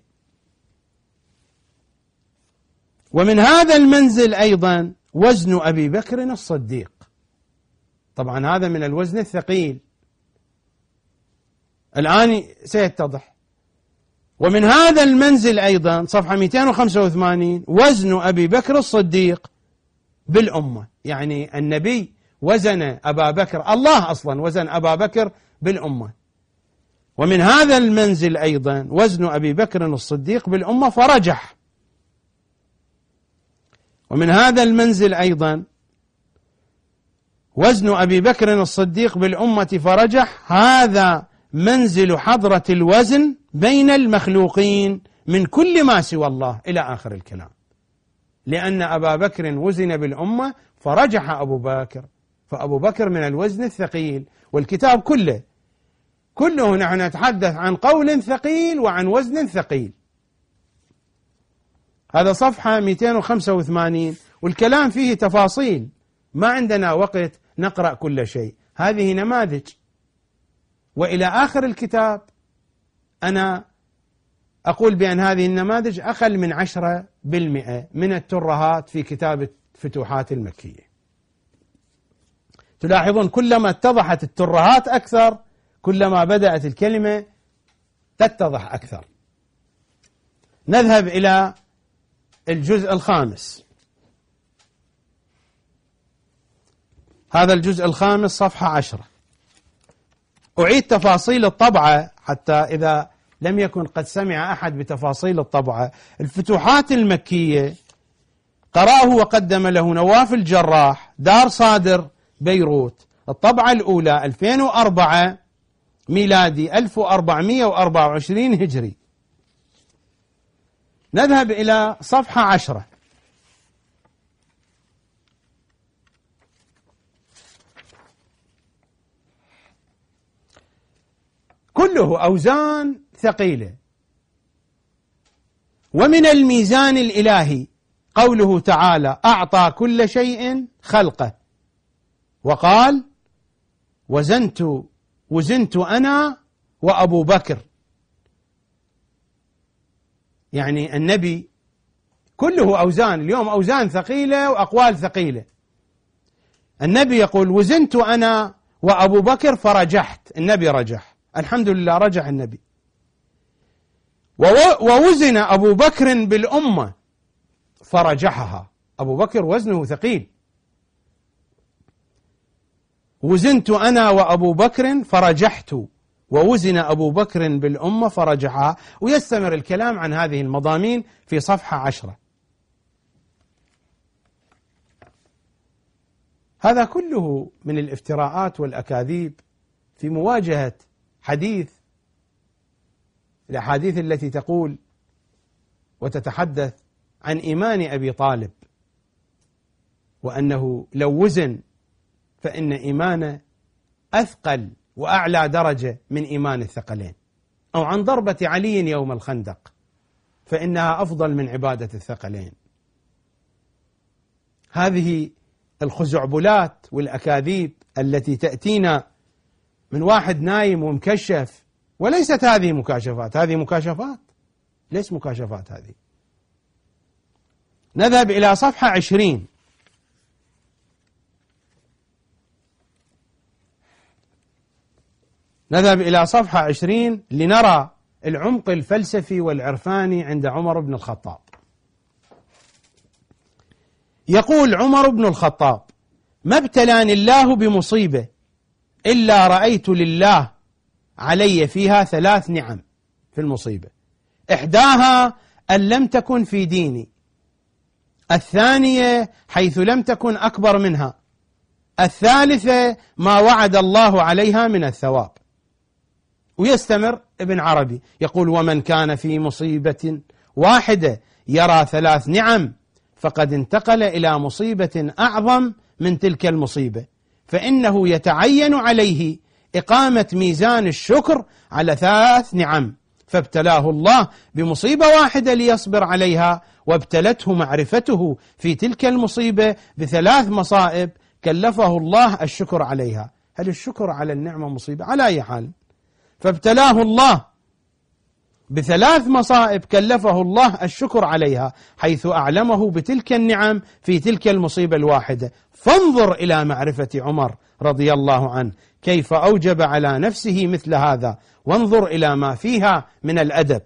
ومن هذا المنزل أيضا وزن أبي بكر الصديق. طبعا هذا من الوزن الثقيل، الآن سيتضح. ومن هذا المنزل أيضا صفحة مئتين وخمسة وثمانين وزن أبي بكر الصديق بالأمة، يعني النبي وزن أبا بكر، الله أصلا وزن أبا بكر بالأمة. ومن هذا المنزل أيضا وزن أبي بكر الصديق بالأمة فرجح. ومن هذا المنزل أيضا وزن أبي بكر الصديق بالأمة فرجح، هذا منزل حضرة الوزن بين المخلوقين من كل ما سوى الله، إلى آخر الكلام. لأن أبا بكر وزن بالأمة فرجح أبو بكر، فأبو بكر من الوزن الثقيل. والكتاب كله كله نحن نتحدث عن قول ثقيل وعن وزن ثقيل. هذا صفحة مئتين وخمسة وثمانين، والكلام فيه تفاصيل، ما عندنا وقت نقرأ كل شيء، هذه نماذج. وإلى آخر الكتاب أنا أقول بأن هذه النماذج أقل من عشرة بالمئة من الترهات في كتاب الفتوحات المكية. تلاحظون كلما اتضحت الترهات أكثر كلما بدأت الكلمة تتضح أكثر. نذهب إلى الجزء الخامس. هذا الجزء الخامس صفحة عشرة. أعيد تفاصيل الطبعة حتى إذا لم يكن قد سمع أحد بتفاصيل الطبعة. الفتوحات المكية قرأه وقدم له نواف الجراح، دار صادر بيروت، الطبعة الأولى ألفين وأربعة ميلادي، ألف وأربعمئة وأربعة وعشرين هجري. نذهب إلى صفحة عشرة. كله أوزان ثقيلة. ومن الميزان الإلهي قوله تعالى: أعطى كل شيء خلقه، وقال: وزنت وزنت أنا وأبو بكر. يعني النبي كله أوزان، اليوم أوزان ثقيلة وأقوال ثقيلة. النبي يقول: وزنت أنا وأبو بكر فرجحت، النبي رجح، الحمد لله رجح النبي. ووزن أبو بكر بالأمة فرجحها، أبو بكر وزنه ثقيل. وزنت أنا وأبو بكر فرجحت، ووزن أبو بكر بالأمة فرجحها. ويستمر الكلام عن هذه المضامين في صفحة عشرة. هذا كله من الافتراءات والأكاذيب في مواجهة حديث الأحاديث التي تقول وتتحدث عن إيمان أبي طالب، وأنه لو وزن فإن إيمانه أثقل وأعلى درجة من إيمان الثقلين، أو عن ضربة علي يوم الخندق فإنها أفضل من عبادة الثقلين. هذه الخزعبلات والأكاذيب التي تأتينا من واحد نايم ومكشف، وليست هذه مكاشفات، هذه مكاشفات ليس مكاشفات هذه. نذهب إلى صفحة عشرين. نذهب إلى صفحة عشرين لنرى العمق الفلسفي والعرفاني عند عمر بن الخطاب. يقول عمر بن الخطاب: ما ابتلاني الله بمصيبة إلا رأيت لله علي فيها ثلاث نعم في المصيبة، إحداها أن لم تكن في ديني، الثانية حيث لم تكن أكبر منها، الثالثة ما وعد الله عليها من الثواب. ويستمر ابن عربي يقول: ومن كان في مصيبة واحدة يرى ثلاث نعم فقد انتقل إلى مصيبة أعظم من تلك المصيبة، فإنه يتعين عليه إقامة ميزان الشكر على ثلاث نعم، فابتلاه الله بمصيبة واحدة ليصبر عليها، وابتلته معرفته في تلك المصيبة بثلاث مصائب كلفه الله الشكر عليها. هل الشكر على النعمة مصيبة؟ على أي حال. فابتلاه الله بثلاث مصائب كلفه الله الشكر عليها، حيث أعلمه بتلك النعم في تلك المصيبة الواحدة. فانظر إلى معرفة عمر رضي الله عنه كيف أوجب على نفسه مثل هذا، وانظر إلى ما فيها من الأدب،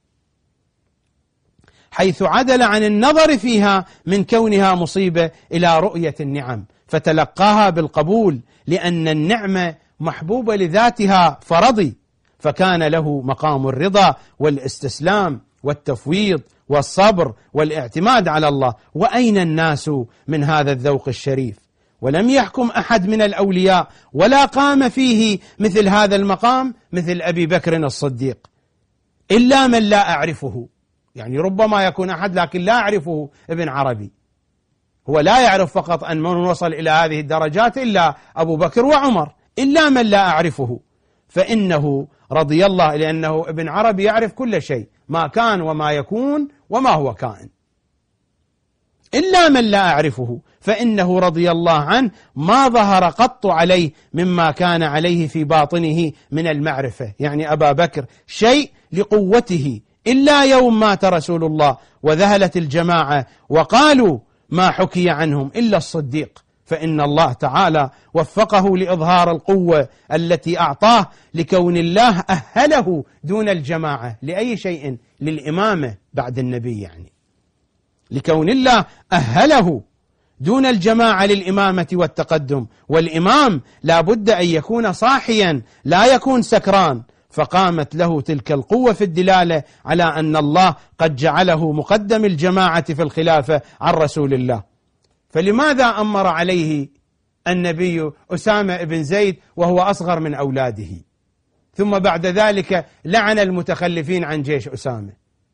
حيث عدل عن النظر فيها من كونها مصيبة إلى رؤية النعم، فتلقاها بالقبول لأن النعمة محبوبة لذاتها فرضي، فكان له مقام الرضا والاستسلام والتفويض والصبر والاعتماد على الله. وأين الناس من هذا الذوق الشريف؟ ولم يحكم أحد من الأولياء ولا قام فيه مثل هذا المقام مثل أبي بكر الصديق، إلا من لا أعرفه. يعني ربما يكون أحد لكن لا أعرفه. ابن عربي هو لا يعرف فقط أن من وصل إلى هذه الدرجات إلا أبو بكر وعمر، إلا من لا أعرفه، فإنه رضي الله، لأنه ابن عربي يعرف كل شيء، ما كان وما يكون وما هو كائن، إلا من لا أعرفه، فإنه رضي الله عنه ما ظهر قط عليه مما كان عليه في باطنه من المعرفة، يعني أبا بكر شيء لقوته، إلا يوم مات رسول الله وذهلت الجماعة وقالوا ما حكي عنهم إلا الصديق، فإن الله تعالى وفقه لإظهار القوة التي أعطاه لكون الله أهله دون الجماعة لأي شيء، للإمامة بعد النبي، يعني لكون الله أهله دون الجماعة للإمامة والتقدم. والإمام لا بد أن يكون صاحيا لا يكون سكران، فقامت له تلك القوة في الدلالة على أن الله قد جعله مقدم الجماعة في الخلافة عن رسول الله. فلماذا أمر عليه النبي أسامة بن زيد وهو أصغر من أولاده، ثم بعد ذلك لعن المتخلفين عن جيش أسامة؟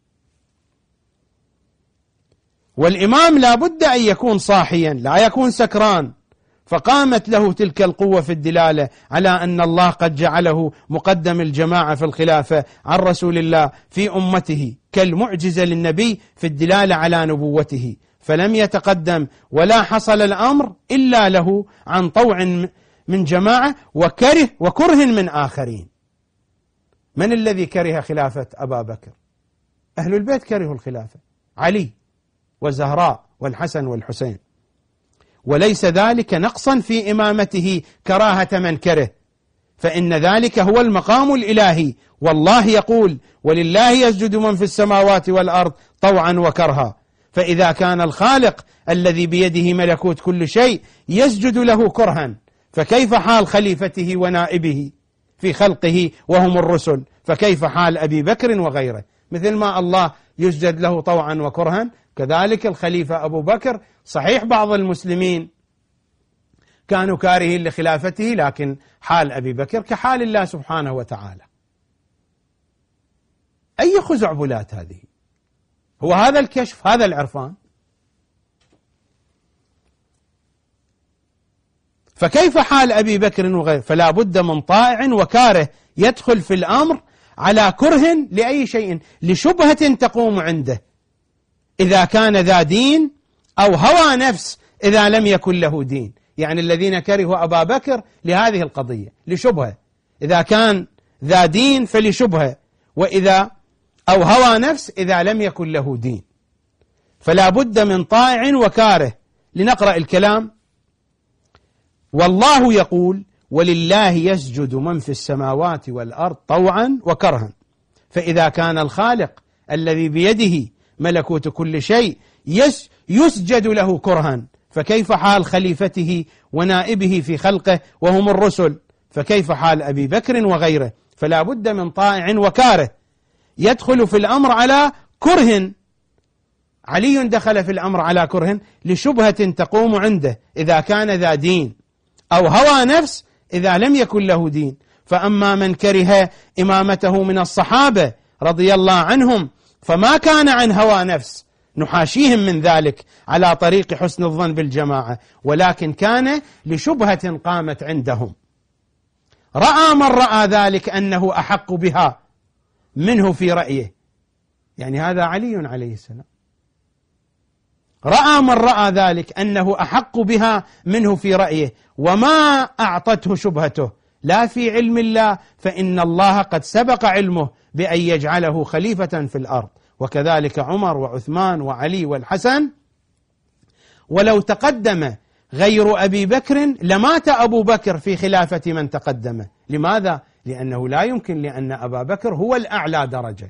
والإمام لا بد أن يكون صاحيا لا يكون سكران، فقامت له تلك القوة في الدلالة على أن الله قد جعله مقدم الجماعة في الخلافة عن رسول الله في أمته، كالمعجزة للنبي في الدلالة على نبوته، فلم يتقدم ولا حصل الأمر إلا له عن طوع من جماعة وكره وكره من آخرين. من الذي كره خلافة أبا بكر؟ أهل البيت كرهوا الخلافة، علي والزهراء والحسن والحسين، وليس ذلك نقصا في إمامته كراهة من كره، فإن ذلك هو المقام الإلهي، والله يقول ولله يسجد من في السماوات والأرض طوعا وكرها، فإذا كان الخالق الذي بيده ملكوت كل شيء يسجد له كرها، فكيف حال خليفته ونائبه في خلقه وهم الرسل؟ فكيف حال أبي بكر وغيره؟ مثل ما الله يسجد له طوعا وكرها، كذلك الخليفة أبو بكر. صحيح بعض المسلمين كانوا كارهين لخلافته، لكن حال أبي بكر كحال الله سبحانه وتعالى. أي خزعبلات هذه؟ هو هذا الكشف، هذا العرفان؟ فكيف حال أبي بكر وغيره؟ فلا بد من طائع وكاره يدخل في الأمر على كره لأي شيء، لشبهة تقوم عنده، إذا كان ذا دين أو هوى نفس إذا لم يكن له دين، يعني الذين كرهوا أبا بكر لهذه القضية، لشبهة، إذا كان ذا دين فلشبهة، وإذا أو هوى نفس إذا لم يكن له دين، فلا بد من طائع وكاره. لنقرأ الكلام. والله يقول: ولله يسجد من في السماوات والأرض طوعا وكرها. فإذا كان الخالق الذي بيده ملكوت كل شيء يسجد له كرها، فكيف حال خليفته ونائبه في خلقه وهم الرسل؟ فكيف حال أبي بكر وغيره؟ فلا بد من طائع وكاره. يدخل في الأمر على كره، علي دخل في الأمر على كره لشبهة تقوم عنده إذا كان ذا دين، أو هوى نفس إذا لم يكن له دين. فأما من كره إمامته من الصحابة رضي الله عنهم فما كان عن هوى نفس، نحاشيهم من ذلك على طريق حسن الظن بالجماعة، ولكن كان لشبهة قامت عندهم. رأى من رأى ذلك أنه أحق بها منه في رأيه، يعني هذا علي عليه السلام. رأى من رأى ذلك أنه أحق بها منه في رأيه، وما أعطته شبهته لا في علم الله، فإن الله قد سبق علمه بأن يجعله خليفة في الأرض، وكذلك عمر وعثمان وعلي والحسن. ولو تقدم غير أبي بكر لمات أبو بكر في خلافة من تقدمه. لماذا؟ لأنه لا يمكن، لأن أبا بكر هو الأعلى درجة.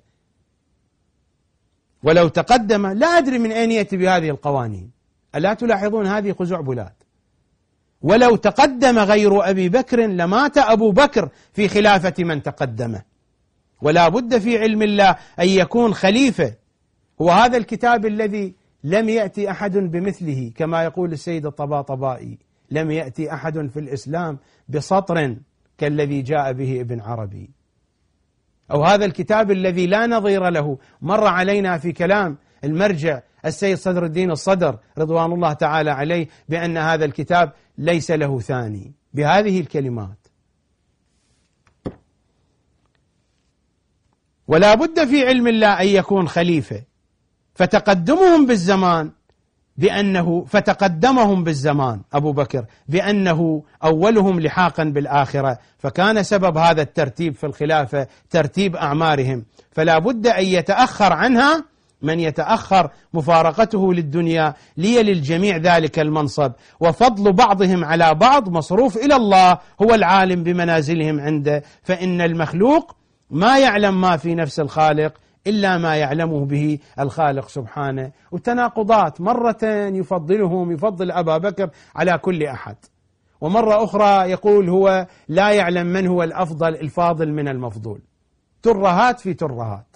ولو تقدم، لا أدري من أين يأتي بهذه القوانين، ألا تلاحظون هذه خزعبلات؟ ولو تقدم غير أبي بكر لمات أبو بكر في خلافة من تقدمه. ولا بد في علم الله أن يكون خليفة. هو هذا الكتاب الذي لم يأتي أحد بمثله، كما يقول السيد الطباطبائي: لم يأتي أحد في الإسلام بسطر كالذي جاء به ابن عربي. أو هذا الكتاب الذي لا نظير له. مر علينا في كلام المرجع السيد صدر الدين الصدر رضوان الله تعالى عليه بأن هذا الكتاب ليس له ثاني، بهذه الكلمات. ولا بد في علم الله أن يكون خليفة. فتقدمهم بالزمان بأنه فتقدمهم بالزمان أبو بكر بأنه أولهم لحاقا بالآخرة، فكان سبب هذا الترتيب في الخلافة ترتيب أعمارهم. فلا بد أن يتأخر عنها من يتأخر مفارقته للدنيا ليلي الجميع ذلك المنصب، وفضل بعضهم على بعض مصروف إلى الله، هو العالم بمنازلهم عنده. فإن المخلوق ما يعلم ما في نفس الخالق إلا ما يعلمه به الخالق سبحانه. وتناقضات، مرة يفضلهم يفضل أبا بكر على كل أحد، ومرة أخرى يقول هو لا يعلم من هو الأفضل الفاضل من المفضول. ترهات في ترهات.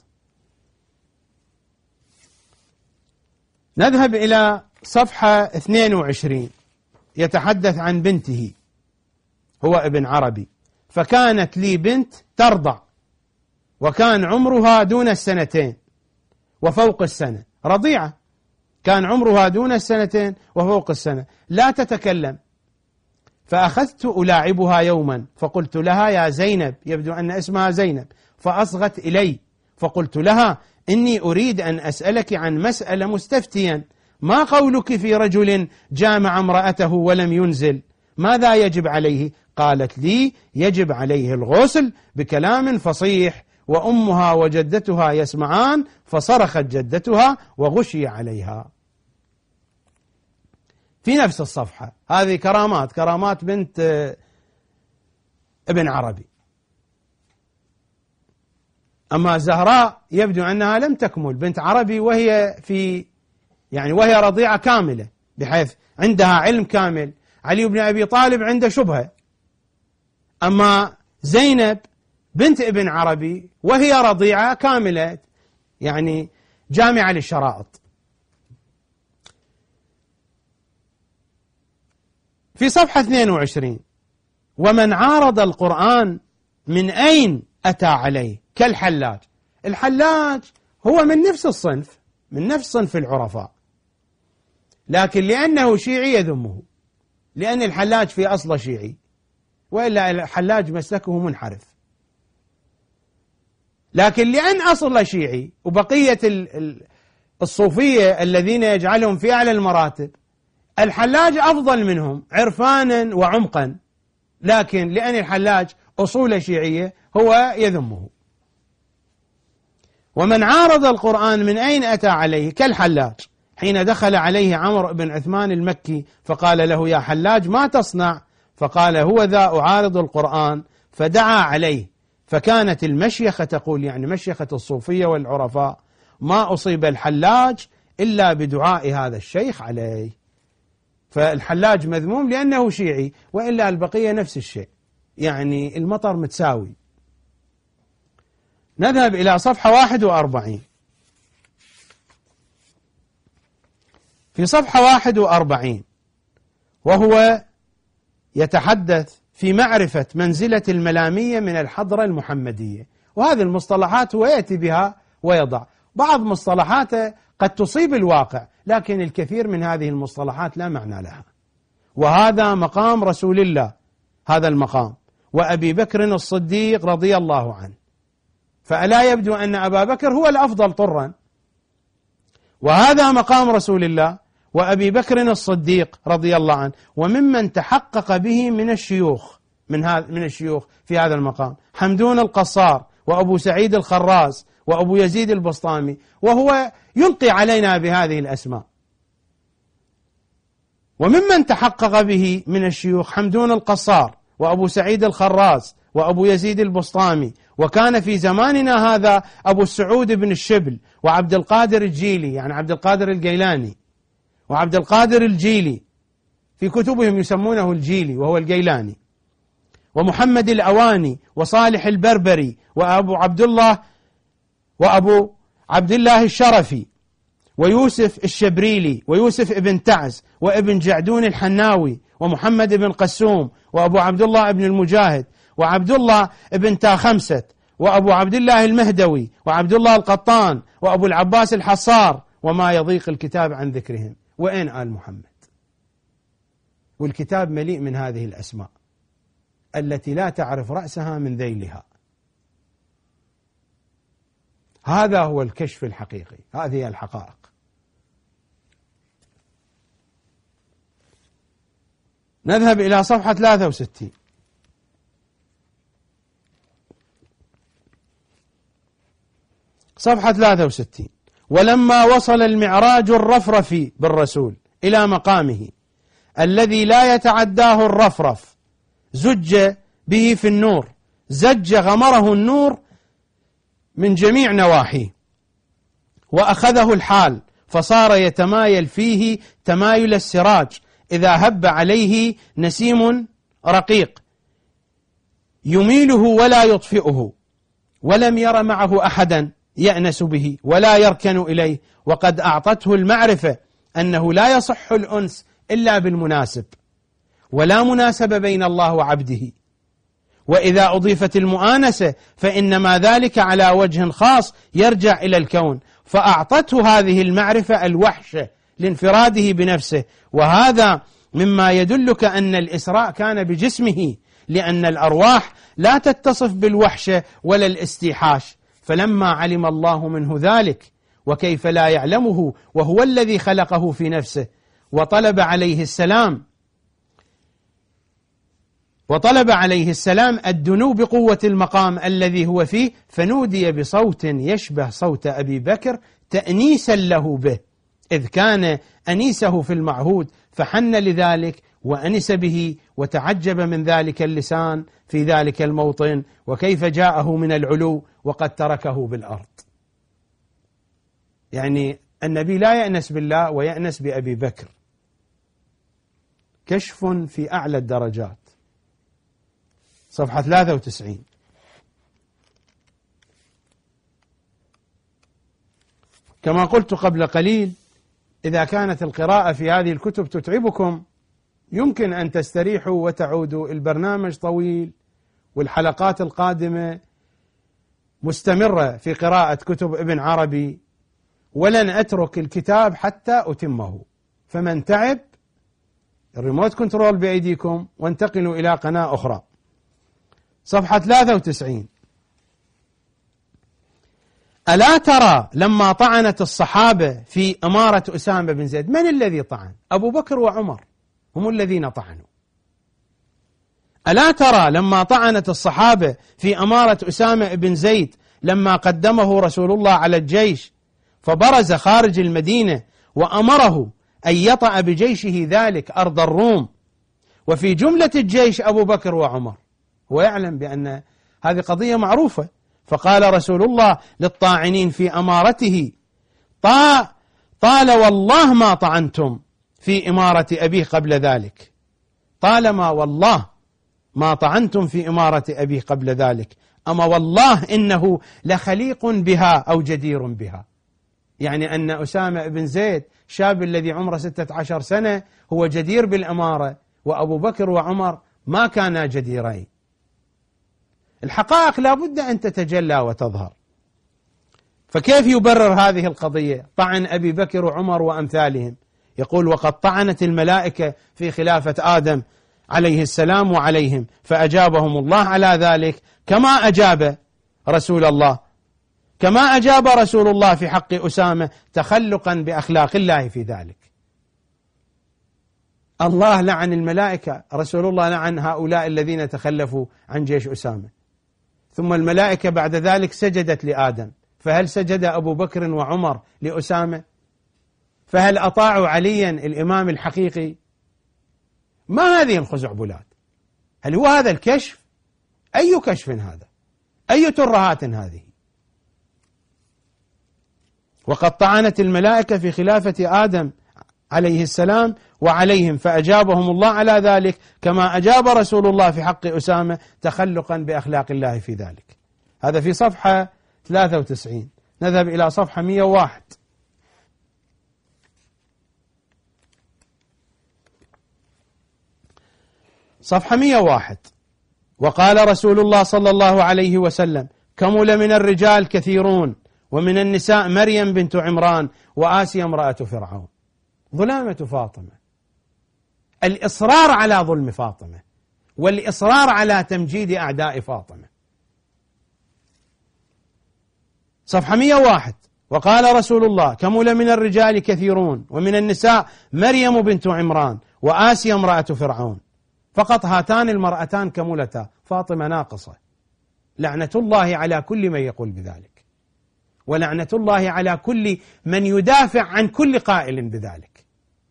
نذهب إلى صفحة اثنين وعشرين، يتحدث عن بنته هو ابن عربي: فكانت لي بنت ترضع وكان عمرها دون السنتين وفوق السنة، رضيعة كان عمرها دون السنتين وفوق السنة، لا تتكلم. فأخذت ألاعبها يوما فقلت لها: يا زينب، يبدو أن اسمها زينب، فأصغت إلي فقلت لها: إني أريد أن أسألك عن مسألة مستفتيا، ما قولك في رجل جامع امرأته ولم ينزل، ماذا يجب عليه؟ قالت لي: يجب عليه الغسل، بكلام فصيح. وأمها وجدتها يسمعان، فصرخت جدتها وغشي عليها. في نفس الصفحة. هذه كرامات كرامات بنت ابن عربي. أما زهراء يبدو أنها لم تكمل بنت عربي، وهي في يعني وهي رضيعة كاملة، بحيث عندها علم كامل. علي بن أبي طالب عنده شبهة. أما زينب بنت ابن عربي وهي رضيعة كاملة، يعني جامعة للشرائط. في صفحة اثنين وعشرين: ومن عارض القرآن من أين أتى عليه كالحلاج. الحلاج هو من نفس الصنف، من نفس صنف العرفاء، لكن لأنه شيعي يذمه، لأن الحلاج في أصله شيعي، وإلا الحلاج مسلكه منحرف. لكن لأن أصله شيعي وبقية الصوفية الذين يجعلهم في أعلى المراتب الحلاج أفضل منهم عرفانا وعمقا، لكن لأن الحلاج أصول شيعية هو يذمه. ومن عارض القرآن من أين أتى عليه؟ كالحلاج حين دخل عليه عمرو بن عثمان المكي فقال له: يا حلاج ما تصنع؟ فقال: هو ذا أعارض القرآن، فدعا عليه. فكانت المشيخة تقول، يعني مشيخة الصوفية والعرفاء، ما أصيب الحلاج إلا بدعاء هذا الشيخ عليه. فالحلاج مذموم لأنه شيعي، وإلا البقية نفس الشيء، يعني المطر متساوي. نذهب إلى صفحة واحد وأربعين. في صفحة واحد وأربعين وهو يتحدث في معرفة منزلة الملامية من الحضرة المحمدية، وهذه المصطلحات هو يأتي بها ويضع بعض مصطلحاته قد تصيب الواقع، لكن الكثير من هذه المصطلحات لا معنى لها. وهذا مقام رسول الله، هذا المقام، وأبي بكر الصديق رضي الله عنه، فألا يبدو أن أبا بكر هو الأفضل طرا. وهذا مقام رسول الله وأبي بكر الصديق رضي الله عنه، وممن تحقق به من الشيوخ من هذا من الشيوخ في هذا المقام حمدون القصار وأبو سعيد الخراز وأبو يزيد البسطامي، وهو يلقي علينا بهذه الأسماء. وممن تحقق به من الشيوخ حمدون القصار وأبو سعيد الخراز وأبو يزيد البسطامي، وكان في زماننا هذا أبو السعود بن الشبل وعبد القادر الجيلي، يعني عبد القادر الجيلاني وعبد القادر الجيلي، في كتبهم يسمونه الجيلي وهو الجيلاني، ومحمد الأواني وصالح البربري وأبو عبد الله وأبو عبد الله الشرفي ويوسف الشبريلي ويوسف ابن تعز وابن جعدون الحناوي ومحمد بن قسوم وأبو عبد الله ابن المجاهد وعبد الله ابن تاخمست وأبو عبد الله المهدوي وعبد الله القطان وأبو العباس الحصار، وما يضيق الكتاب عن ذكرهم. وين آل محمد؟ والكتاب مليء من هذه الأسماء التي لا تعرف رأسها من ذيلها. هذا هو الكشف الحقيقي، هذه الحقائق. نذهب إلى صفحة ثلاثة وستين. صفحة ثلاثة وستين: ولما وصل المعراج الرفرفي بالرسول إلى مقامه الذي لا يتعداه الرفرف، زج به في النور، زج غمره النور من جميع نواحيه، وأخذه الحال فصار يتمايل فيه تمايل السراج إذا هب عليه نسيم رقيق يميله ولا يطفئه، ولم ير معه أحدا يأنس به ولا يركن إليه، وقد أعطته المعرفة أنه لا يصح الأنس إلا بالمناسب، ولا مناسبة بين الله وعبده، وإذا أضيفت المؤانسة فإنما ذلك على وجه خاص يرجع إلى الكون، فأعطته هذه المعرفة الوحشة لانفراده بنفسه. وهذا مما يدلك أن الإسراء كان بجسمه، لأن الأرواح لا تتصف بالوحشة ولا الاستيحاش. فلما علم الله منه ذلك، وكيف لا يعلمه وهو الذي خلقه في نفسه، وطلب عليه السلام وطلب عليه السلام الدنو بقوة المقام الذي هو فيه، فنودي بصوت يشبه صوت أبي بكر تأنيسا له به، إذ كان أنيسه في المعهود، فحن لذلك وأنس به، وتعجب من ذلك اللسان في ذلك الموطن، وكيف جاءه من العلو وقد تركه بالأرض. يعني النبي لا يأنس بالله ويأنس بأبي بكر. كشف في أعلى الدرجات. صفحة ثلاثة وتسعين. كما قلت قبل قليل، إذا كانت القراءة في هذه الكتب تتعبكم يمكن أن تستريحوا وتعودوا. البرنامج طويل والحلقات القادمة مستمرة في قراءة كتب ابن عربي، ولن أترك الكتاب حتى أتمه. فمن تعب الريموت كنترول بأيديكم، وانتقلوا إلى قناة أخرى. صفحة ثلاثة وتسعين: ألا ترى لما طعنت الصحابة في إمارة أسامة بن زيد، من الذي طعن؟ أبو بكر وعمر هم الذين طعنوا. ألا ترى لما طعنت الصحابة في إمارة أسامة بن زيد لما قدمه رسول الله على الجيش فبرز خارج المدينة وأمره أن يطأ بجيشه ذلك أرض الروم، وفي جملة الجيش أبو بكر وعمر، هو يعلم بأن هذه قضية معروفة، فقال رسول الله للطاعنين في أمارته: طا طال والله ما طعنتم في إمارة أبيه قبل ذلك، طالما والله ما طعنتم في إمارة أبيه قبل ذلك، أما والله إنه لخليق بها أو جدير بها. يعني أن أسامة بن زيد شاب الذي عمره ستة عشر سنة هو جدير بالإمارة، وأبو بكر وعمر ما كانا جديرين. الحقائق لا بد أن تتجلى وتظهر. فكيف يبرر هذه القضية طعن أبي بكر وعمر وأمثالهم؟ يقول: وقد طعنت الملائكة في خلافة آدم عليه السلام وعليهم فأجابهم الله على ذلك كما أجاب رسول الله كما أجاب رسول الله في حق أسامة تخلقا بأخلاق الله في ذلك. الله لعن الملائكة، رسول الله لعن هؤلاء الذين تخلفوا عن جيش أسامة، ثم الملائكة بعد ذلك سجدت لآدم، فهل سجد أبو بكر وعمر لأسامة؟ فهل أطاعوا عليا الإمام الحقيقي؟ ما هذه الخزعبلات؟ هل هو هذا الكشف؟ أي كشف هذا؟ أي ترهات هذه؟ وقد طعنت الملائكة في خلافة آدم عليه السلام وعليهم فأجابهم الله على ذلك كما أجاب رسول الله في حق أسامة تخلقا بأخلاق الله في ذلك. هذا في صفحة ثلاثة وتسعين. نذهب إلى صفحة مئة وواحد. صفحة مئة وواحد: وقال رسول الله صلى الله عليه وسلم: كمل من الرجال كثيرون ومن النساء مريم بنت عمران وآسيا امرأة فرعون. ظلامة فاطمة، الإصرار على ظلم فاطمة والإصرار على تمجيد أعداء فاطمة. صفحة مئة وواحد: وقال رسول الله: كمل من الرجال كثيرون ومن النساء مريم بنت عمران وآسيا امرأة فرعون. فقط هاتان المرأتان كملتا، فاطمة ناقصة. لعنة الله على كل من يقول بذلك، ولعنة الله على كل من يدافع عن كل قائل بذلك.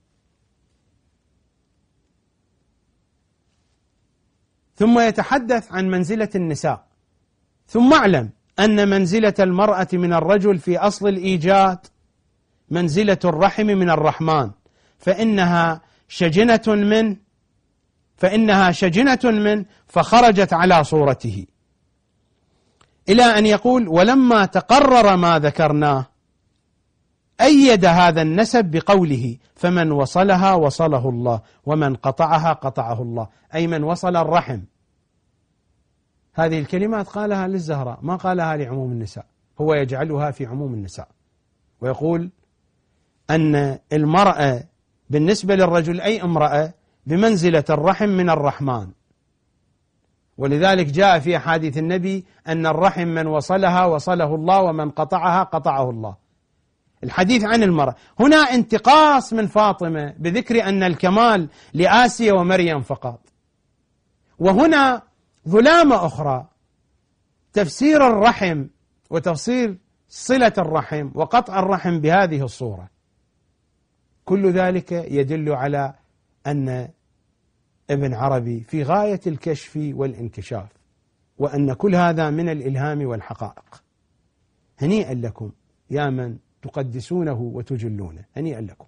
ثم يتحدث عن منزلة النساء: ثم اعلم أن منزلة المرأة من الرجل في أصل الإيجاد منزلة الرحم من الرحمن، فإنها شجنة من فإنها شجنة من فخرجت على صورته، إلى أن يقول: ولما تقرر ما ذكرناه أيد هذا النسب بقوله: فمن وصلها وصله الله ومن قطعها قطعه الله، أي من وصل الرحم. هذه الكلمات قالها للزهراء، ما قالها لعموم النساء، هو يجعلها في عموم النساء، ويقول أن المرأة بالنسبة للرجل أي امرأة بمنزلة الرحم من الرحمن. ولذلك جاء في أحاديث النبي أن الرحم من وصلها وصله الله ومن قطعها قطعه الله. الحديث عن المرأة هنا انتقاص من فاطمة بذكر أن الكمال لآسيا ومريم فقط، وهنا ظلامة أخرى، تفسير الرحم وتفسير صلة الرحم وقطع الرحم بهذه الصورة. كل ذلك يدل على أن ابن عربي في غاية الكشف والانكشاف، وأن كل هذا من الإلهام والحقائق. هنيئا لكم يا من تقدسونه وتجلونه، هنيئا لكم.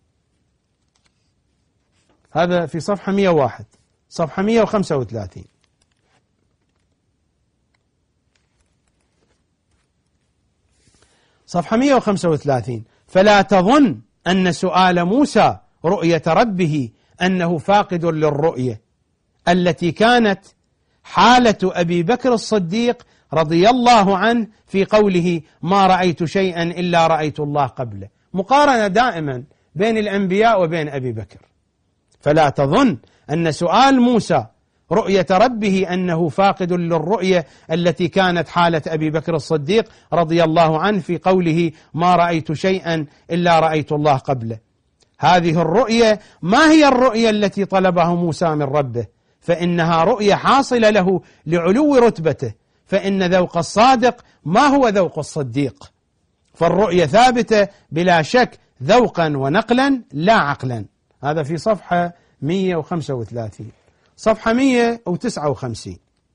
هذا في صفحة مئة وواحد. صفحة مئة وخمسة وثلاثين: صفحة مئة وخمسة وثلاثين: فلا تظن أن سؤال موسى رؤية ربه أنه فاقد للرؤية التي كانت حالة أبي بكر الصديق رضي الله عنه في قوله: ما رأيت شيئا إلا رأيت الله قبله. مقارنة دائما بين الأنبياء وبين أبي بكر. فلا تظن أن سؤال موسى رؤية ربه أنه فاقد للرؤية التي كانت حالة أبي بكر الصديق رضي الله عنه في قوله ما رأيت شيئا إلا رأيت الله قبله. هذه الرؤية ما هي الرؤية التي طلبها موسى من ربه، فإنها رؤية حاصلة له لعلو رتبته، فإن ذوق الصادق ما هو ذوق الصديق، فالرؤية ثابتة بلا شك ذوقا ونقلا لا عقلا. هذا في صفحة مئة وخمسة وثلاثين. صفحة مئة وتسعة وخمسين،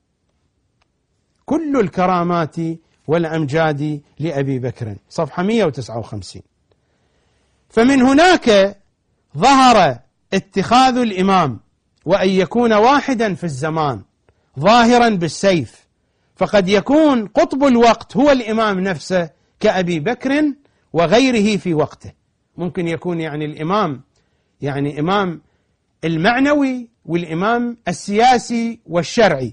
كل الكرامات والأمجاد لأبي بكر، صفحة مئة وتسعة وخمسين. فمن هناك ظهر اتخاذ الإمام وأن يكون واحدا في الزمان ظاهرا بالسيف، فقد يكون قطب الوقت هو الإمام نفسه كأبي بكر وغيره في وقته. ممكن يكون يعني الإمام يعني إمام المعنوي والإمام السياسي والشرعي.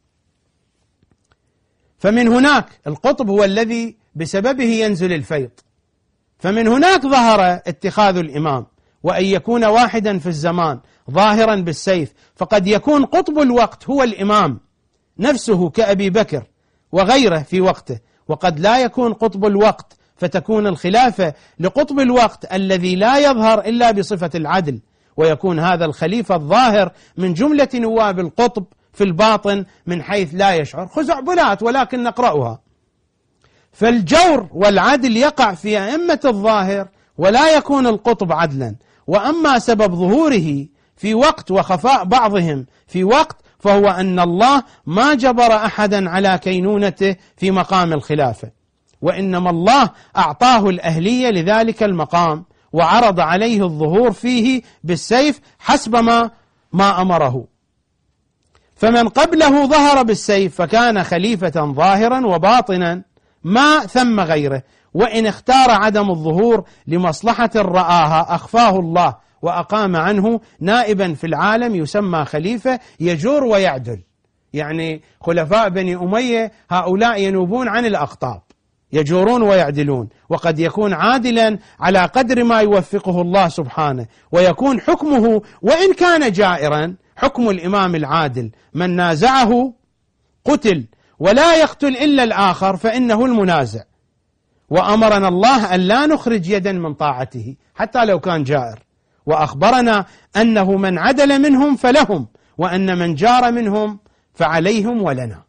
فمن هناك القطب هو الذي بسببه ينزل الفيض، فمن هناك ظهر اتخاذ الإمام وأن يكون واحدا في الزمان ظاهرا بالسيف، فقد يكون قطب الوقت هو الإمام نفسه كأبي بكر وغيره في وقته، وقد لا يكون قطب الوقت فتكون الخلافة لقطب الوقت الذي لا يظهر إلا بصفة العدل، ويكون هذا الخليفة الظاهر من جملة نواب القطب في الباطن من حيث لا يشعر، خزعبلات ولكن نقرأها. فالجور والعدل يقع في أئمة الظاهر ولا يكون القطب عدلا، وأما سبب ظهوره في وقت وخفاء بعضهم في وقت فهو أن الله ما جبر أحدا على كينونته في مقام الخلافة، وإنما الله أعطاه الأهلية لذلك المقام وعرض عليه الظهور فيه بالسيف حسب ما ما أمره. فمن قبله ظهر بالسيف فكان خليفة ظاهرا وباطنا ما ثم غيره، وإن اختار عدم الظهور لمصلحة رآها أخفاه الله وأقام عنه نائبا في العالم يسمى خليفة يجور ويعدل. يعني خلفاء بني أمية هؤلاء ينوبون عن الأقطاب، يجورون ويعدلون، وقد يكون عادلا على قدر ما يوفقه الله سبحانه، ويكون حكمه وإن كان جائرا حكم الإمام العادل، من نازعه قتل ولا يقتل إلا الآخر فإنه المنازع. وأمرنا الله أن لا نخرج يدا من طاعته حتى لو كان جائر، وأخبرنا أنه من عدل منهم فلهم، وأن من جار منهم فعليهم ولنا.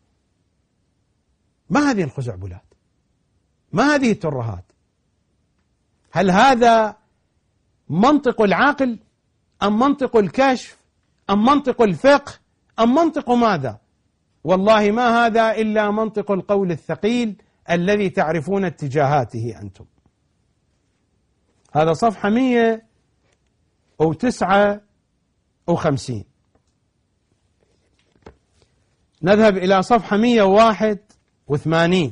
ما هذه الخزعبلات؟ ما هذه الترهات؟ هل هذا منطق العقل أم منطق الكشف أم منطق الفقه أم منطق ماذا؟ والله ما هذا إلا منطق القول الثقيل الذي تعرفون اتجاهاته أنتم. هذا صفحة مئة وتسعة وخمسين. نذهب إلى صفحة مئة وواحد وثمانين.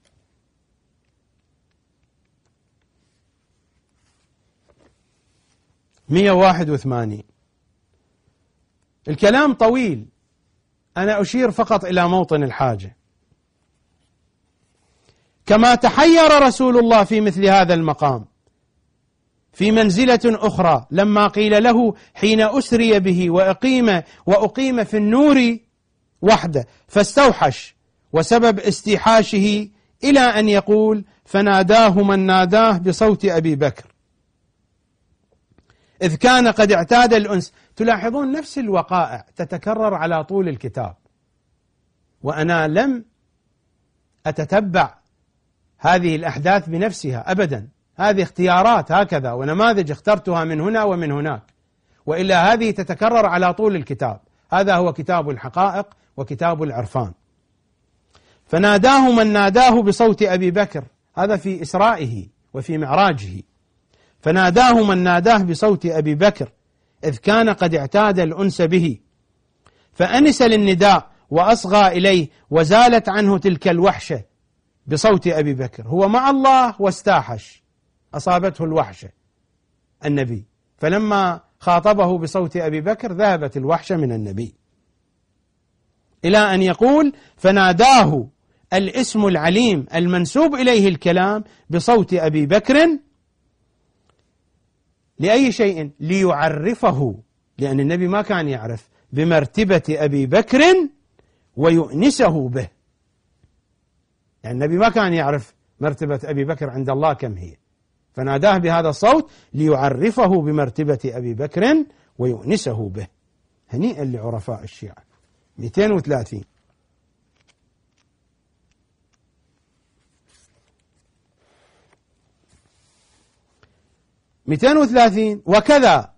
مئة وواحد وثمانين. الكلام طويل، أنا أشير فقط إلى موطن الحاجة. كما تحير رسول الله في مثل هذا المقام في منزلة أخرى لما قيل له حين أسري به وأقيم وأقيم في النور وحده فاستوحش، وسبب استيحاشه إلى أن يقول فناداه من ناداه بصوت أبي بكر إذ كان قد اعتاد الأنس. تلاحظون نفس الوقائع تتكرر على طول الكتاب، وأنا لم أتتبع هذه الأحداث بنفسها أبدا، هذه اختيارات هكذا ونماذج اخترتها من هنا ومن هناك، وإلا هذه تتكرر على طول الكتاب. هذا هو كتاب الحقائق وكتاب العرفان. فناداه من ناداه بصوت أبي بكر، هذا في إسرائه وفي معراجه. فناداه من ناداه بصوت أبي بكر إذ كان قد اعتاد الأنس به، فأنس للنداء وأصغى إليه وزالت عنه تلك الوحشة بصوت أبي بكر. هو مع الله واستاحش، أصابته الوحشة النبي، فلما خاطبه بصوت أبي بكر ذهبت الوحشة من النبي، إلى أن يقول فناداه الاسم العليم المنسوب إليه الكلام بصوت أبي بكر لأي شيء؟ ليعرفه، لأن النبي ما كان يعرف بمرتبة أبي بكر ويؤنسه به. يعني النبي ما كان يعرف مرتبة أبي بكر عند الله كم هي، فناداه بهذا الصوت ليعرفه بمرتبة أبي بكر ويؤنسه به. هنيئا لعرفاء الشيعة. مئتين وثلاثين. مئتين وثلاثين. وكذا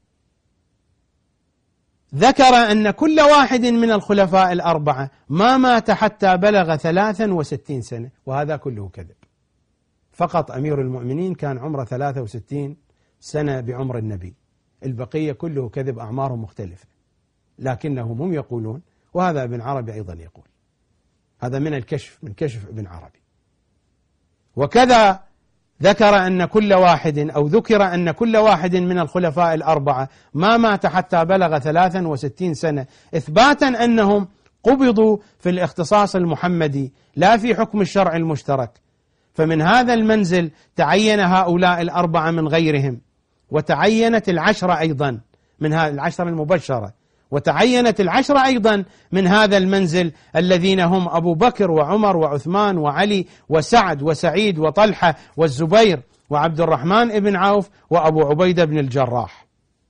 ذكر أن كل واحد من الخلفاء الأربعة ما مات حتى بلغ ثلاثا وستين سنة، وهذا كله كذب. فقط أمير المؤمنين كان عمره ثلاثة وستين سنة بعمر النبي، البقية كله كذب، أعمارهم مختلفة، لكنهم هم يقولون، وهذا ابن عربي أيضا يقول، هذا من الكشف، من كشف ابن عربي. وكذا ذكر أن كل واحد أو ذكر أن كل واحد من الخلفاء الأربعة ما مات حتى بلغ ثلاثا وستين سنة، إثباتا أنهم قبضوا في الاختصاص المحمدي لا في حكم الشرع المشترك. فمن هذا المنزل تعين هؤلاء الأربعة من غيرهم، وتعينت العشرة أيضا من هذه العشرة المبشرة، وتعينت العشرة أيضا من هذا المنزل الذين هم أبو بكر وعمر وعثمان وعلي وسعد وسعيد وطلحة والزبير وعبد الرحمن بن عوف وأبو عبيدة بن الجراح.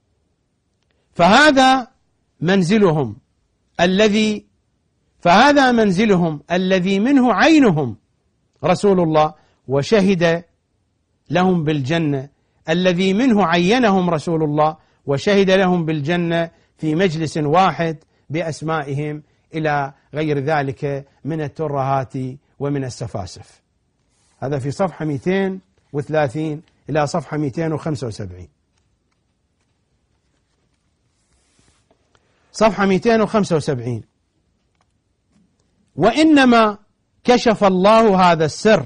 فهذا منزلهم الذي فهذا منزلهم الذي منه عينهم رسول الله وشهد لهم بالجنة، الذي منه عينهم رسول الله وشهد لهم بالجنة في مجلس واحد بأسمائهم إلى غير ذلك من الترهات ومن السفاسف. هذا في صفحة مئتين وثلاثين إلى صفحة مئتين وخمسة وسبعين. صفحة مئتين وخمسة وسبعين. وإنما كشف الله هذا السر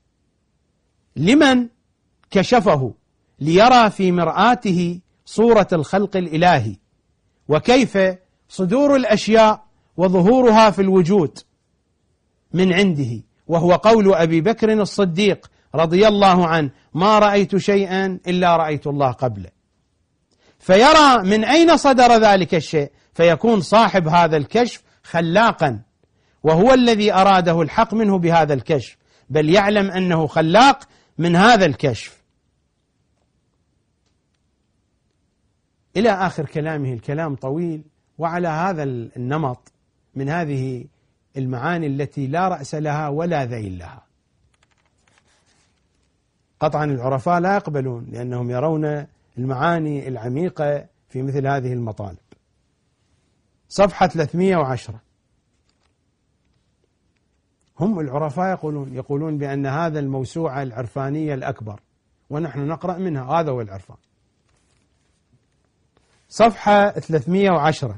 لمن كشفه ليرى في مرآته صورة الخلق الإلهي، وكيف صدور الأشياء وظهورها في الوجود من عنده، وهو قول أبي بكر الصديق رضي الله عنه: ما رأيت شيئا إلا رأيت الله قبله. فيرى من أين صدر ذلك الشيء، فيكون صاحب هذا الكشف خلاقا، وهو الذي أراده الحق منه بهذا الكشف، بل يعلم أنه خلاق من هذا الكشف. إلى آخر كلامه. الكلام طويل، وعلى هذا النمط من هذه المعاني التي لا رأس لها ولا ذيل لها. قطعا العرفاء لا يقبلون، لأنهم يرون المعاني العميقة في مثل هذه المطالب. صفحة ثلاثمئة وعشرة. هم العرفاء يقولون يقولون بأن هذا الموسوعة العرفانية الأكبر، ونحن نقرأ منها، هذا هو العرفان. صفحة ثلاثمئة وعشرة.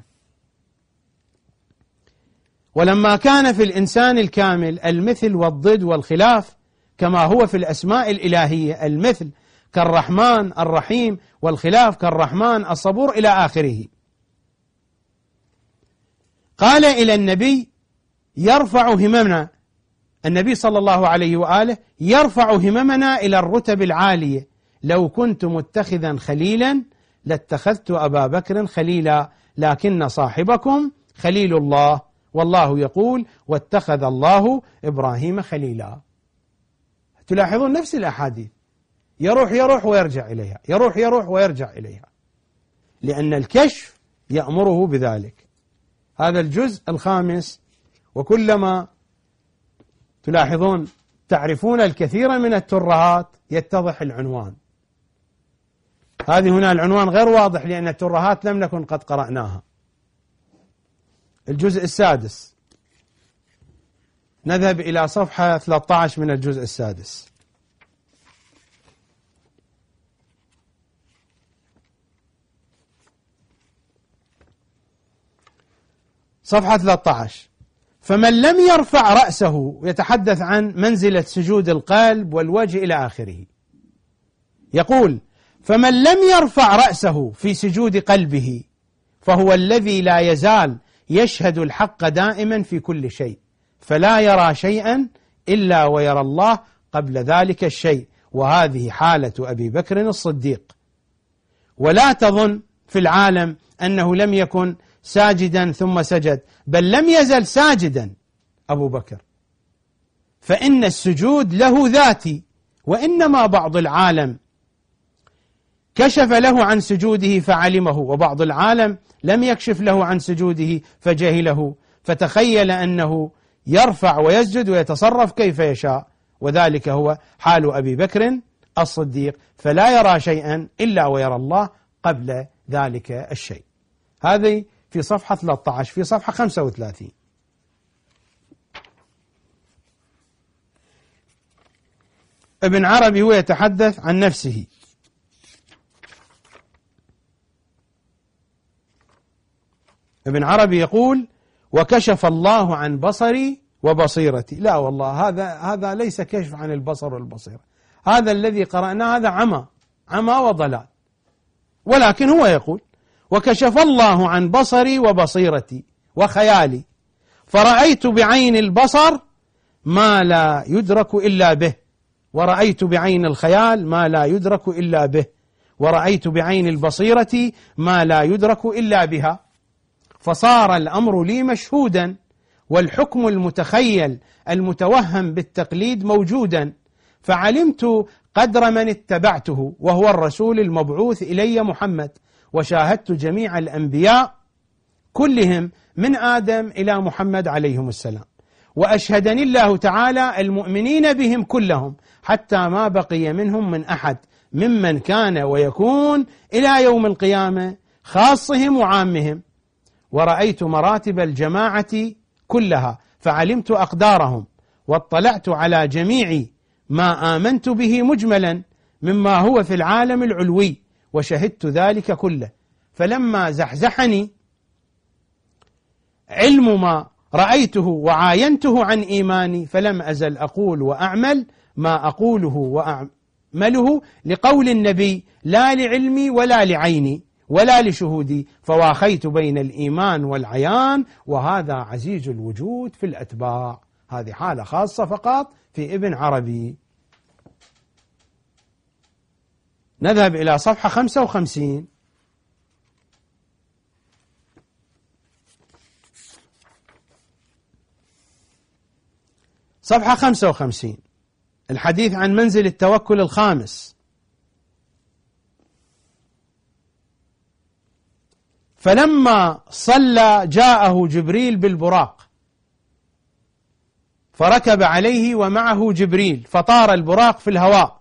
ولما كان في الإنسان الكامل المثل والضد والخلاف، كما هو في الأسماء الإلهية المثل كالرحمن الرحيم، والخلاف كالرحمن الصبور إلى آخره، قال إلى النبي يرفع هممنا، النبي صلى الله عليه وآله يرفع هممنا إلى الرتب العالية. لو كنت متخذا خليلا لاتخذت أبا بكر خليلا، لكن صاحبكم خليل الله، والله يقول واتخذ الله إبراهيم خليلا. تلاحظون نفس الأحاديث، يروح يروح ويرجع إليها، يروح يروح ويرجع إليها، لأن الكشف يأمره بذلك. هذا الجزء الخامس. وكلما تلاحظون تعرفون الكثير من الترهات يتضح العنوان. هذه هنا العنوان غير واضح، لأن الترهات لم نكن قد قرأناها. الجزء السادس. نذهب إلى صفحة ثلاثة عشر من الجزء السادس. صفحة ثلاثة عشر. فمن لم يرفع رأسه، يتحدث عن منزلة سجود القلب والوجه إلى آخره، يقول: فمن لم يرفع رأسه في سجود قلبه فهو الذي لا يزال يشهد الحق دائما في كل شيء، فلا يرى شيئا إلا ويرى الله قبل ذلك الشيء، وهذه حالة أبي بكر الصديق. ولا تظن في العالم أنه لم يكن ساجدا ثم سجد، بل لم يزل ساجدا أبو بكر، فإن السجود له ذاتي، وإنما بعض العالم كشف له عن سجوده فعلمه، وبعض العالم لم يكشف له عن سجوده فجهله، فتخيل أنه يرفع ويسجد ويتصرف كيف يشاء، وذلك هو حال أبي بكر الصديق، فلا يرى شيئا إلا ويرى الله قبل ذلك الشيء. هذه في صفحة ثلاثة عشر. في صفحة خمسة وثلاثين ابن عربي هو يتحدث عن نفسه، ابن عربي يقول: وكشف الله عن بصري وبصيرتي. لا والله، هذا هذا ليس كشف عن البصر والبصيرة، هذا الذي قرأناه هذا عمى عمى وضلال. ولكن هو يقول: وكشف الله عن بصري وبصيرتي وخيالي، فرأيت بعين البصر ما لا يدرك إلا به، ورأيت بعين الخيال ما لا يدرك إلا به، ورأيت بعين البصيرة ما لا يدرك إلا بها، فصار الأمر لي مشهودا، والحكم المتخيل المتوهم بالتقليد موجودا، فعلمت قدر من اتبعته وهو الرسول المبعوث إلي محمد، وشاهدت جميع الأنبياء كلهم من آدم إلى محمد عليهم السلام، وأشهدني الله تعالى المؤمنين بهم كلهم حتى ما بقي منهم من أحد ممن كان ويكون إلى يوم القيامة، خاصهم وعامهم، ورأيت مراتب الجماعة كلها فعلمت أقدارهم، واطلعت على جميع ما آمنت به مجملا مما هو في العالم العلوي، وشهدت ذلك كله، فلما زحزحني علم ما رأيته وعاينته عن إيماني، فلم أزل أقول وأعمل ما أقوله وأعمله لقول النبي، لا لعلمي ولا لعيني ولا لشهودي، فواخيت بين الإيمان والعيان، وهذا عزيز الوجود في الأتباع. هذه حالة خاصة فقط في ابن عربي. نذهب إلى صفحة خمسة وخمسين. صفحة خمسة وخمسين، الحديث عن منزل التوكل الخامس. فلما صلى جاءه جبريل بالبراق، فركب عليه ومعه جبريل، فطار البراق في الهواء،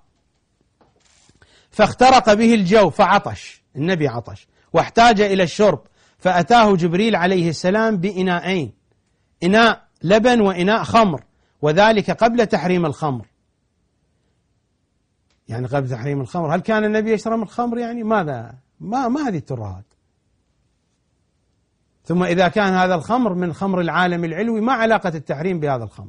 فاخترق به الجو، فعطش، النبي عطش واحتاج إلى الشرب، فأتاه جبريل عليه السلام بإناءين، إناء لبن وإناء خمر، وذلك قبل تحريم الخمر. يعني قبل تحريم الخمر، هل كان النبي يشرب الخمر؟ يعني ماذا ما ما هذه الترهات. ثم إذا كان هذا الخمر من خمر العالم العلوي، ما علاقة التحريم بهذا الخمر؟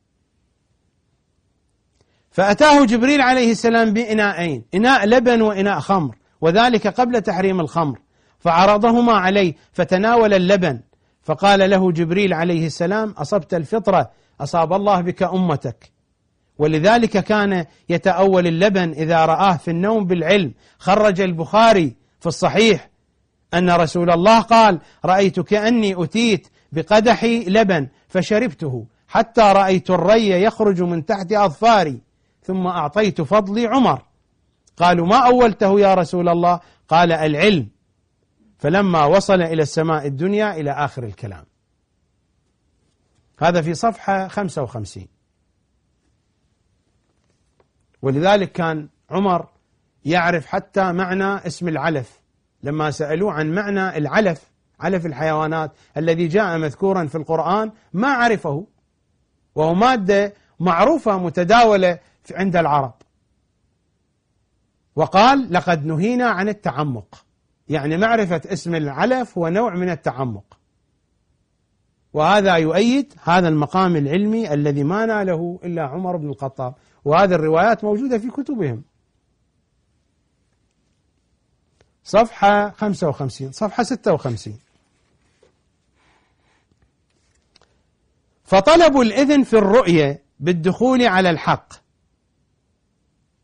فأتاه جبريل عليه السلام بإناءين، إناء لبن وإناء خمر، وذلك قبل تحريم الخمر، فعرضهما عليه فتناول اللبن، فقال له جبريل عليه السلام: أصبت الفطرة، أصاب الله بك أمتك. ولذلك كان يتأول اللبن إذا رآه في النوم بالعلم. خرج البخاري في الصحيح أن رسول الله قال: رأيت كأني أتيت بقدح لبن فشربته حتى رأيت الري يخرج من تحت أظفاري، ثم أعطيت فضلي عمر. قالوا: ما أولته يا رسول الله؟ قال: العلم. فلما وصل إلى السماء الدنيا إلى آخر الكلام. هذا في صفحة خمسة وخمسين. ولذلك كان عمر يعرف حتى معنى اسم العلف، لما سألوه عن معنى العلف، علف الحيوانات الذي جاء مذكورا في القرآن، ما عرفه، وهو مادة معروفة متداولة عند العرب. وقال: لقد نهينا عن التعمق، يعني معرفة اسم العلف هو نوع من التعمق. وهذا يؤيد هذا المقام العلمي الذي ما ناله إلا عمر بن الخطاب، وهذه الروايات موجودة في كتبهم. صفحة خمسة وخمسين. صفحة ستة وخمسين. فطلب الإذن في الرؤية بالدخول على الحق،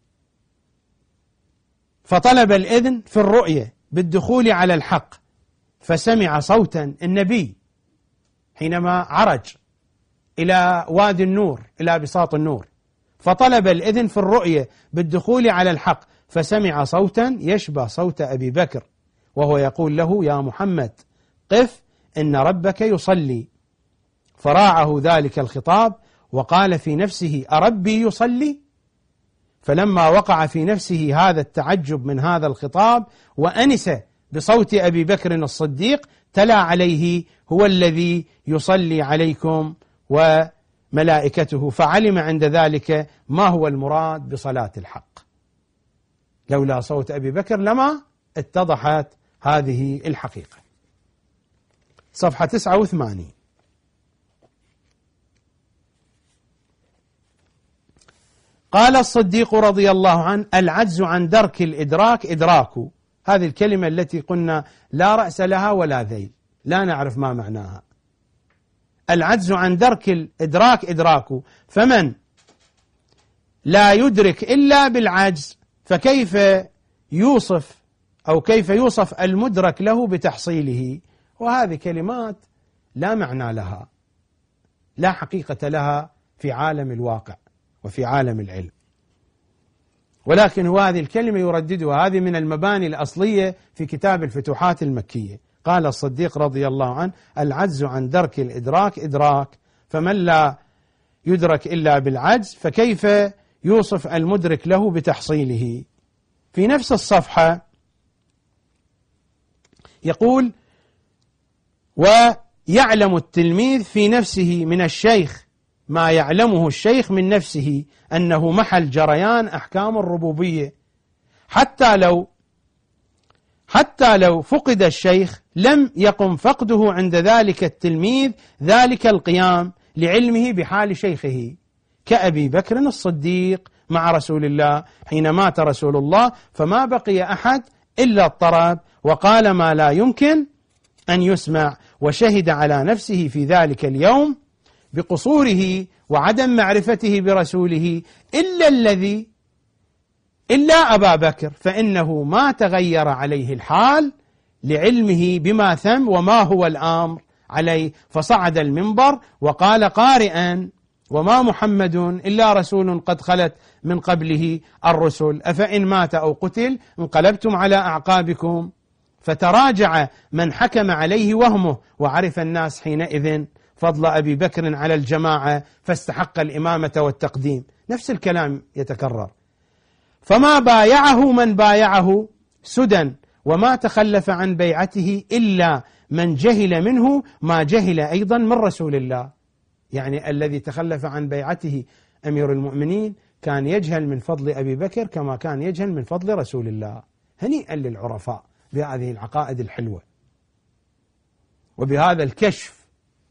فطلب الإذن في الرؤية بالدخول على الحق فسمع صوتا النبي حينما عرج إلى وادي النور، إلى بساط النور، فطلب الإذن في الرؤية بالدخول على الحق، فسمع صوتا يشبه صوت أبي بكر وهو يقول له: يا محمد قف إن ربك يصلي. فراعه ذلك الخطاب وقال في نفسه: أربي يصلي؟ فلما وقع في نفسه هذا التعجب من هذا الخطاب وأنس بصوت أبي بكر الصديق، تلا عليه: هو الذي يصلي عليكم وملائكته. فعلم عند ذلك ما هو المراد بصلاة الحق. لولا صوت أبي بكر لما اتضحت هذه الحقيقة. صفحة تسعة وثمانين. قال الصديق رضي الله عنه: العجز عن درك الإدراك إدراك. هذه الكلمة التي قلنا لا رأس لها ولا ذيل، لا نعرف ما معناها. العجز عن درك الإدراك إدراك، فمن لا يدرك إلا بالعجز فكيف يوصف أو كيف يوصف المدرك له بتحصيله؟ وهذه كلمات لا معنى لها، لا حقيقة لها في عالم الواقع وفي عالم العلم. ولكن هو هذه الكلمة يرددها، هذه من المباني الأصلية في كتاب الفتوحات المكية. قال الصديق رضي الله عنه: العجز عن درك الإدراك إدراك، فمن لا يدرك إلا بالعجز فكيف يوصف المدرك له بتحصيله؟ في نفس الصفحة يقول: ويعلم التلميذ في نفسه من الشيخ ما يعلمه الشيخ من نفسه أنه محل جريان أحكام الربوبية، حتى لو حتى لو فقد الشيخ لم يقم فقده عند ذلك التلميذ ذلك القيام لعلمه بحال شيخه، كأبي بكر الصديق مع رسول الله حين مات رسول الله، فما بقي أحد إلا اضطرب وقال ما لا يمكن أن يسمع، وشهد على نفسه في ذلك اليوم بقصوره وعدم معرفته برسوله إلا الذي إلا أبا بكر، فإنه ما تغير عليه الحال لعلمه بما ثم وما هو الأمر عليه، فصعد المنبر وقال قارئا: وما محمد إلا رسول قد خلت من قبله الرسل، أفإن مات أو قتل انقلبتم على أعقابكم. فتراجع من حكم عليه وهمه، وعرف الناس حينئذ فضل أبي بكر على الجماعة فاستحق الإمامة والتقديم. نفس الكلام يتكرر. فما بايعه من بايعه سدى، وما تخلف عن بيعته إلا من جهل منه ما جهل أيضا من رسول الله. يعني الذي تخلف عن بيعته أمير المؤمنين كان يجهل من فضل أبي بكر كما كان يجهل من فضل رسول الله. هنيئا للعرفاء بهذه العقائد الحلوة وبهذا الكشف.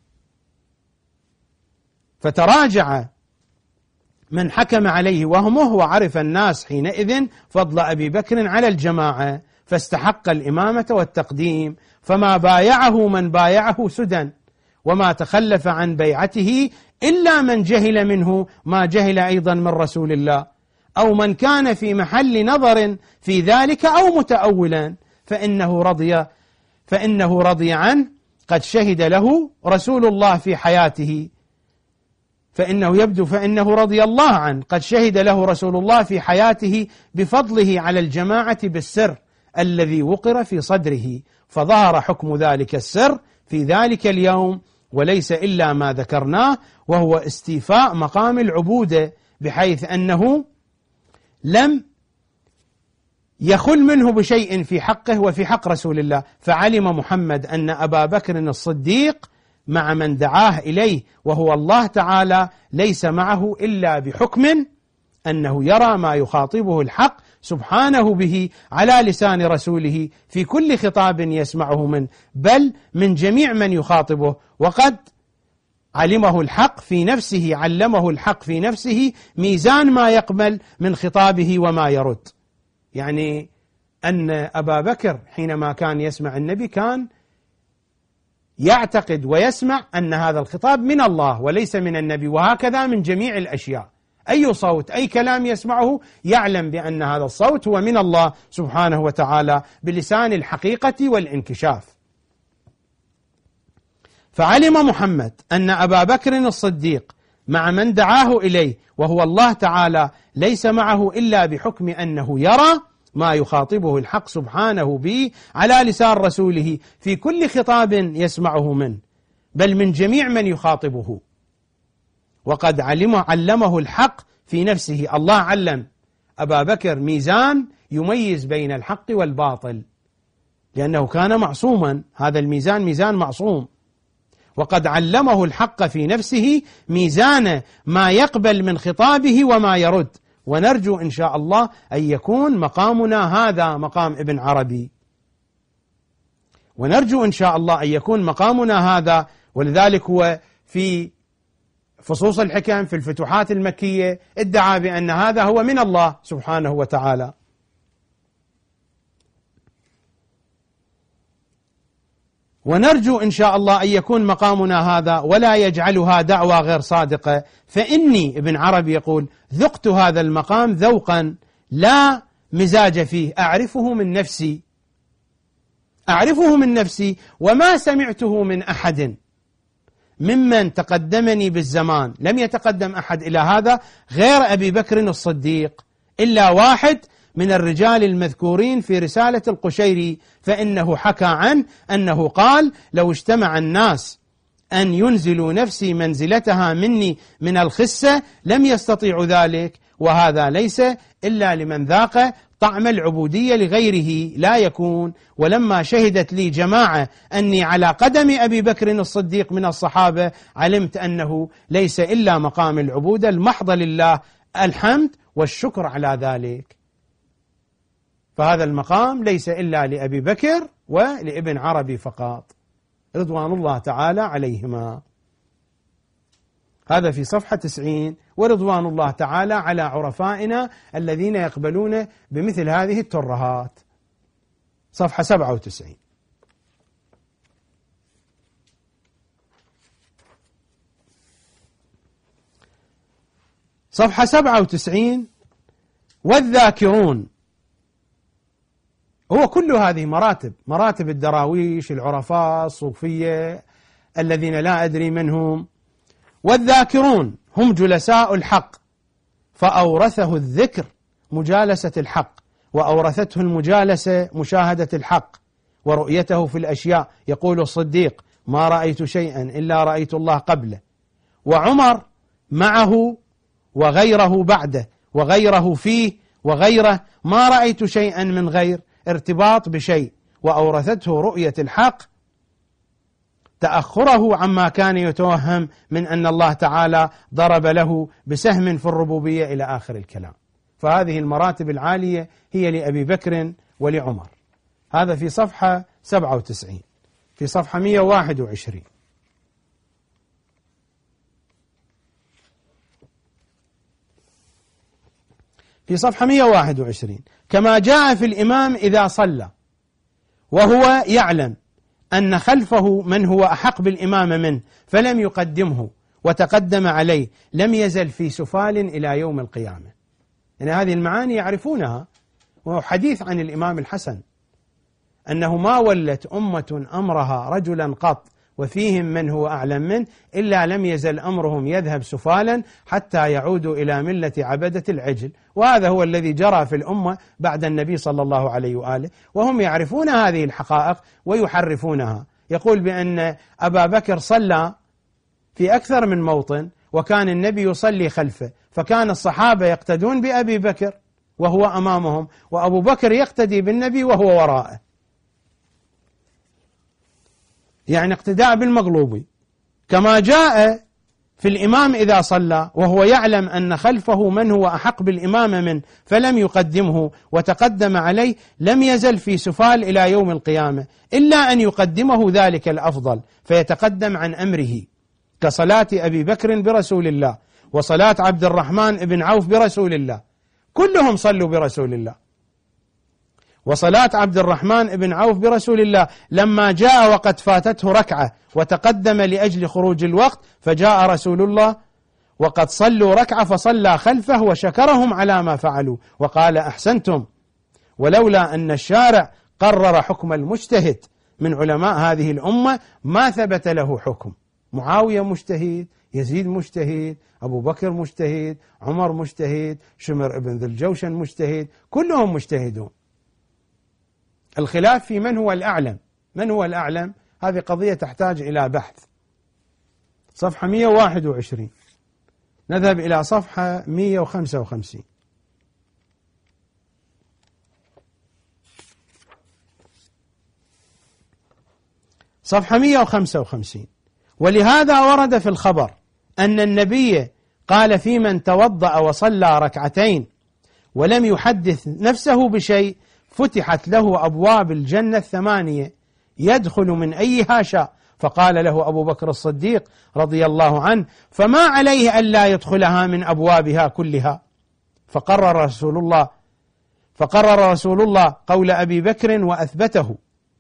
فتراجع من حكم عليه وهمه، وعرف الناس حينئذ فضل أبي بكر على الجماعة فاستحق الإمامة والتقديم. فما بايعه من بايعه سدى، وما تخلف عن بيعته إلا من جهل منه ما جهل أيضا من رسول الله، أو من كان في محل نظر في ذلك أو متأولا، فإنه رضي فإنه رضي عنه قد شهد له رسول الله في حياته فإنه يبدو فإنه رضي الله عنه قد شهد له رسول الله في حياته بفضله على الجماعة بالسر الذي وقر في صدره، فظهر حكم ذلك السر في ذلك اليوم، وليس إلا ما ذكرناه، وهو استيفاء مقام العبودة، بحيث أنه لم يخل منه بشيء في حقه وفي حق رسول الله. فعلم محمد أن أبا بكر الصديق مع من دعاه إليه وهو الله تعالى ليس معه إلا بحكم أنه يرى ما يخاطبه الحق سبحانه به على لسان رسوله في كل خطاب يسمعه منه، بل من جميع من يخاطبه. وقد علمه الحق في نفسه، علمه الحق في نفسه ميزان ما يقبل من خطابه وما يرد. يعني أن أبا بكر حينما كان يسمع النبي كان يعتقد ويسمع أن هذا الخطاب من الله وليس من النبي، وهكذا من جميع الأشياء. أي صوت أي كلام يسمعه يعلم بأن هذا الصوت هو من الله سبحانه وتعالى بلسان الحقيقة والانكشاف. فعلم محمد أن أبا بكر الصديق مع من دعاه إليه وهو الله تعالى ليس معه إلا بحكم أنه يرى ما يخاطبه الحق سبحانه به على لسان رسوله في كل خطاب يسمعه منه، بل من جميع من يخاطبه. وقد علم علمه الحق في نفسه، الله علم أبا بكر ميزان يميز بين الحق والباطل، لأنه كان معصوما، هذا الميزان ميزان معصوم. وقد علمه الحق في نفسه ميزان ما يقبل من خطابه وما يرد. ونرجو إن شاء الله أن يكون مقامنا هذا مقام ابن عربي، ونرجو إن شاء الله أن يكون مقامنا هذا. ولذلك هو في فصوص الحكم في الفتوحات المكية ادعى بأن هذا هو من الله سبحانه وتعالى. ونرجو إن شاء الله أن يكون مقامنا هذا ولا يجعلها دعوى غير صادقة. فإني ابن عربي يقول: ذقت هذا المقام ذوقا لا مزاج فيه، أعرفه من نفسي أعرفه من نفسي وما سمعته من أحد ممن تقدمني بالزمان. لم يتقدم أحد إلى هذا غير أبي بكر الصديق، إلا واحد من الرجال المذكورين في رسالة القشيري، فإنه حكى عنه أنه قال: لو اجتمع الناس أن ينزلوا نفسي منزلتها مني من الخسة لم يستطيعوا ذلك، وهذا ليس إلا لمن ذاق طعم العبودية لغيره لا يكون. ولما شهدت لي جماعة أني على قدم أبي بكر الصديق من الصحابة علمت أنه ليس إلا مقام العبودة المحضة لله، الحمد والشكر على ذلك. فهذا المقام ليس إلا لأبي بكر ولابن عربي فقط رضوان الله تعالى عليهما. هذا في صفحة تسعين. ورضوان الله تعالى على عرفائنا الذين يقبلون بمثل هذه الترهات. صفحة سبعة وتسعين. صفحة سبعة وتسعين: والذاكرون. هو كل هذه مراتب، مراتب الدراويش، العرفاء، الصوفية، الذين لا أدري منهم. والذاكرون هم جلساء الحق، فأورثه الذكر مجالسة الحق، وأورثته المجالسة مشاهدة الحق ورؤيته في الأشياء. يقول الصديق: ما رأيت شيئا إلا رأيت الله قبله. وعمر معه وغيره بعده وغيره فيه وغيره، ما رأيت شيئا من غير ارتباط بشيء. وأورثته رؤية الحق تأخره عما كان يتوهم من أن الله تعالى ضرب له بسهم في الربوبية إلى آخر الكلام. فهذه المراتب العالية هي لأبي بكر ولعمر. هذا في صفحة سبعة وتسعين. في صفحة مئة وواحد وعشرين: في صفحة مئة وواحد وعشرين: كما جاء في الإمام إذا صلى وهو يعلم أن خلفه من هو أحق بالإمام منه فلم يقدمه وتقدم عليه لم يزل في سفال إلى يوم القيامة. يعني هذه المعاني يعرفونها، وهو حديث عن الإمام الحسن أنه ما ولت أمة أمرها رجلا قط وفيهم من هو أعلم منه إلا لم يزل أمرهم يذهب سفالا حتى يعودوا إلى ملة عبدة العجل. وهذا هو الذي جرى في الأمة بعد النبي صلى الله عليه وآله، وهم يعرفون هذه الحقائق ويحرفونها. يقول بأن أبا بكر صلى في أكثر من موطن وكان النبي يصلي خلفه، فكان الصحابة يقتدون بأبي بكر وهو أمامهم، وأبو بكر يقتدي بالنبي وهو وراءه، يعني اقتداء بالمغلوب. كما جاء في الإمام إذا صلى وهو يعلم أن خلفه من هو أحق بالإمام منه فلم يقدمه وتقدم عليه لم يزل في سفال إلى يوم القيامة إلا أن يقدمه ذلك الأفضل فيتقدم عن أمره، كصلاة أبي بكر برسول الله وصلاة عبد الرحمن بن عوف برسول الله، كلهم صلوا برسول الله. وصلاة عبد الرحمن بن عوف برسول الله لما جاء وقد فاتته ركعة وتقدم لأجل خروج الوقت، فجاء رسول الله وقد صلوا ركعة فصلى خلفه وشكرهم على ما فعلوا وقال: أحسنتم، ولولا أن الشارع قرر حكم المجتهد من علماء هذه الأمة ما ثبت له حكم. معاوية مجتهد، يزيد مجتهد، أبو بكر مجتهد، عمر مجتهد، شمر ابن ذي الجوشن مجتهد، كلهم مجتهدون. الخلاف في من هو الأعلم. من هو الأعلم؟ هذه قضية تحتاج إلى بحث. صفحة مئة وواحد وعشرين، نذهب إلى صفحة مئة وخمسة وخمسين. صفحة مئة وخمسة وخمسين: ولهذا ورد في الخبر أن النبي قال في من توضأ وصلى ركعتين ولم يحدث نفسه بشيء فتحت له أبواب الجنة الثمانية يدخل من أيها شاء. فقال له أبو بكر الصديق رضي الله عنه: فما عليه ألا يدخلها من أبوابها كلها؟ فقرر رسول الله فقرر رسول الله قول أبي بكر وأثبته.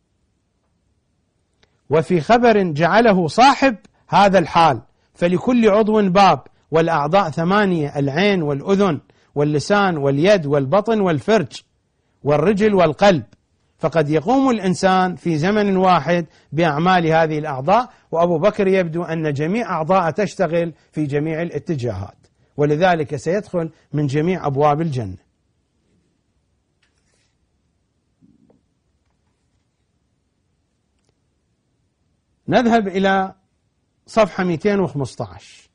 وفي خبر جعله صاحب هذا الحال: فلكل عضو باب، والأعضاء ثمانية: العين والأذن واللسان واليد والبطن والفرج والرجل والقلب. فقد يقوم الإنسان في زمن واحد بأعمال هذه الأعضاء، وأبو بكر يبدو أن جميع أعضاء تشتغل في جميع الاتجاهات، ولذلك سيدخل من جميع أبواب الجنة. نذهب إلى صفحة مئتين وخمسة عشر.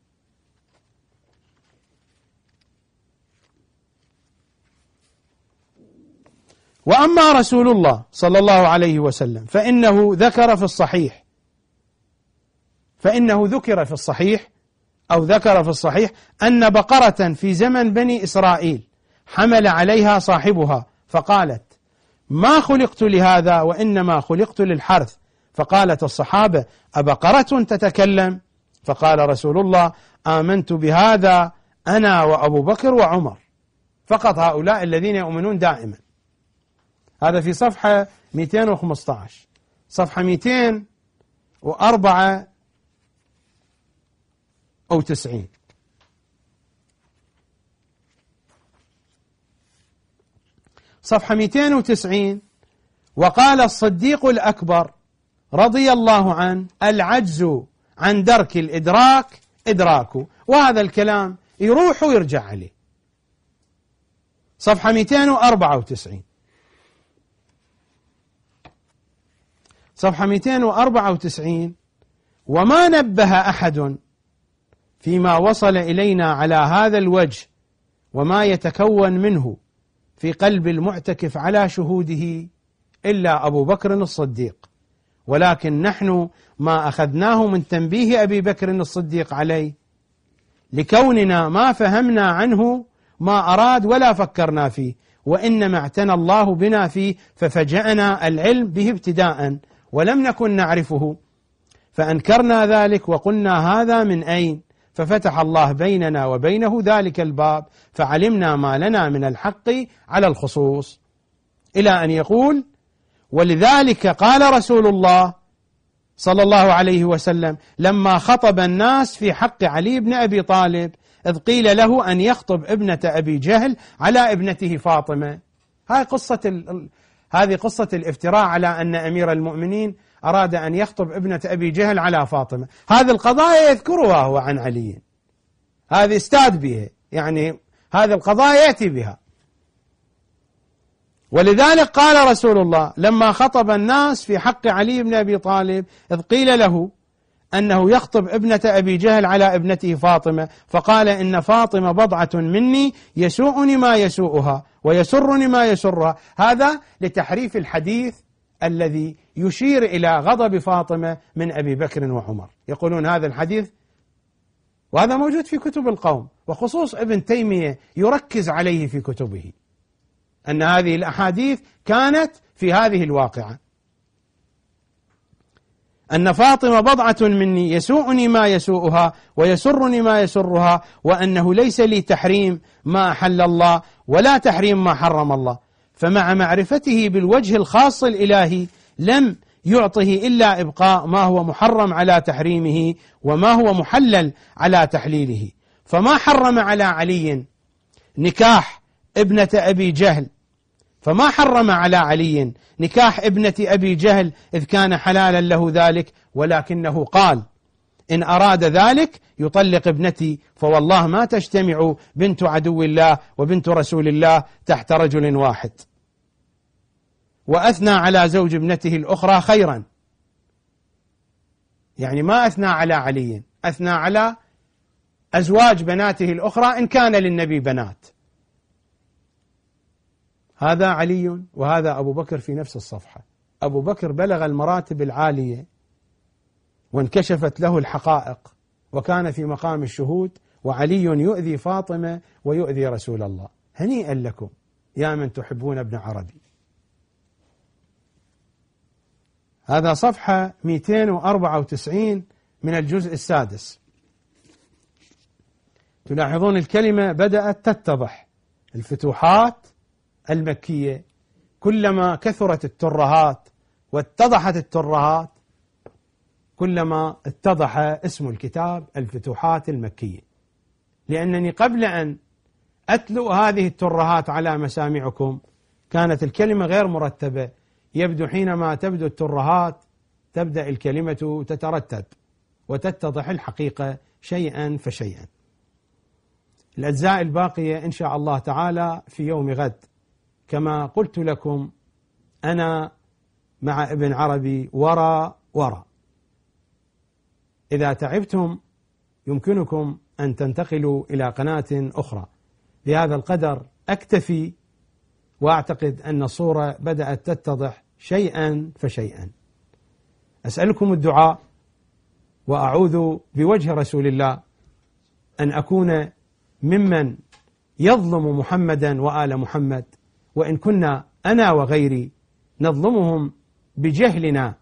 وأما رسول الله صلى الله عليه وسلم فإنه ذكر في الصحيح فإنه ذكر في الصحيح أو ذكر في الصحيح أن بقرة في زمن بني إسرائيل حمل عليها صاحبها فقالت: ما خلقت لهذا وإنما خلقت للحرث. فقالت الصحابة: أبقرة تتكلم؟ فقال رسول الله: آمنت بهذا أنا وأبو بكر وعمر، فقط هؤلاء الذين يؤمنون دائما. هذا في صفحة مئتين وخمسة عشر. صفحة مئتين وأربعة وتسعين: صفحة مئتين وتسعين: وقال الصديق الأكبر رضي الله عنه: العجز عن درك الإدراك إدراكه. وهذا الكلام يروح ويرجع عليه. صفحة مئتين وأربعة وتسعين. صفحة مئتين وأربعة وتسعين: وما نبه أحد فيما وصل إلينا على هذا الوجه وما يتكون منه في قلب المعتكف على شهوده إلا أبو بكر الصديق، ولكن نحن ما أخذناه من تنبيه أبي بكر الصديق عليه لكوننا ما فهمنا عنه ما أراد ولا فكرنا فيه، وإنما اعتنى الله بنا فيه ففجأنا العلم به ابتداء ولم نكن نعرفه، فأنكرنا ذلك وقلنا هذا من أين؟ ففتح الله بيننا وبينه ذلك الباب فعلمنا ما لنا من الحق على الخصوص، إلى أن يقول: ولذلك قال رسول الله صلى الله عليه وسلم لما خطب الناس في حق علي بن أبي طالب إذ قيل له أن يخطب ابنة أبي جهل على ابنته فاطمة. هذه قصة ال... هذه قصة الافتراء على أن أمير المؤمنين أراد أن يخطب ابنة أبي جهل على فاطمة. هذه القضايا يذكرها هو عن علي، هذه استاد بها، يعني هذه القضايا يأتي بها. ولذلك قال رسول الله لما خطب الناس في حق علي بن أبي طالب إذ قيل له أنه يخطب ابنة أبي جهل على ابنته فاطمة فقال: إن فاطمة بضعة مني يسوءني ما يسوءها ويسرني ما يسرها. هذا لتحريف الحديث الذي يشير إلى غضب فاطمة من أبي بكر وعمر. يقولون هذا الحديث، وهذا موجود في كتب القوم، وخصوص ابن تيمية يركز عليه في كتبه، أن هذه الأحاديث كانت في هذه الواقعة، أن فاطمة بضعة مني يسوءني ما يسوءها ويسرني ما يسرها، وأنه ليس لي تحريم ما أحل الله ولا تحريم ما حرم الله. فمع معرفته بالوجه الخاص الإلهي لم يعطه إلا إبقاء ما هو محرم على تحريمه وما هو محلل على تحليله. فما حرم على علي نكاح ابنة أبي جهل فما حرم على علي نكاح ابنة أبي جهل إذ كان حلالا له ذلك، ولكنه قال إن أراد ذلك يطلق ابنتي، فوالله ما تجتمع بنت عدو الله وبنت رسول الله تحت رجل واحد. وأثنى على زوج ابنته الأخرى خيرا، يعني ما أثنى على علي، أثنى على أزواج بناته الأخرى إن كان للنبي بنات. هذا علي وهذا أبو بكر في نفس الصفحة. أبو بكر بلغ المراتب العالية وانكشفت له الحقائق وكان في مقام الشهود، وعلي يؤذي فاطمة ويؤذي رسول الله. هنيئا لكم يا من تحبون ابن عربي. هذا صفحة مئتين وأربعة وتسعين من الجزء السادس. تلاحظون الكلمة بدأت تتضح. الفتوحات المكية كلما كثرت الترهات واتضحت الترهات كلما اتضح اسم الكتاب الفتوحات المكية، لأنني قبل أن أتلو هذه الترهات على مسامعكم كانت الكلمة غير مرتبة. يبدو حينما تبدو الترهات تبدأ الكلمة تترتب وتتضح الحقيقة شيئا فشيئا. الأجزاء الباقية إن شاء الله تعالى في يوم غد. كما قلت لكم أنا مع ابن عربي وراء وراء. إذا تعبتم يمكنكم أن تنتقلوا إلى قناة أخرى. بهذا القدر أكتفي، وأعتقد أن الصورة بدأت تتضح شيئا فشيئا. أسألكم الدعاء وأعوذ بوجه رسول الله أن أكون ممن يظلم محمدا وآل محمد، وإن كنا أنا وغيري نظلمهم بجهلنا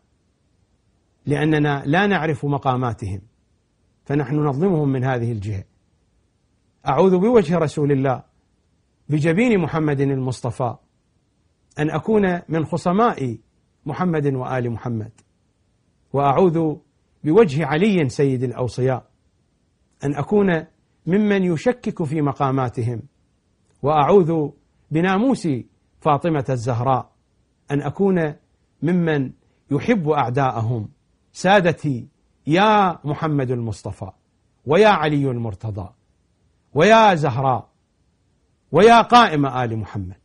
لأننا لا نعرف مقاماتهم، فنحن نظلمهم من هذه الجهة. أعوذ بوجه رسول الله بجبين محمد المصطفى أن أكون من خصماء محمد وآل محمد، وأعوذ بوجه علي سيد الأوصياء أن أكون ممن يشكك في مقاماتهم، وأعوذ بناموس فاطمة الزهراء أن أكون ممن يحب أعداءهم. سادتي يا محمد المصطفى ويا علي المرتضى ويا زهراء ويا قائم آل محمد،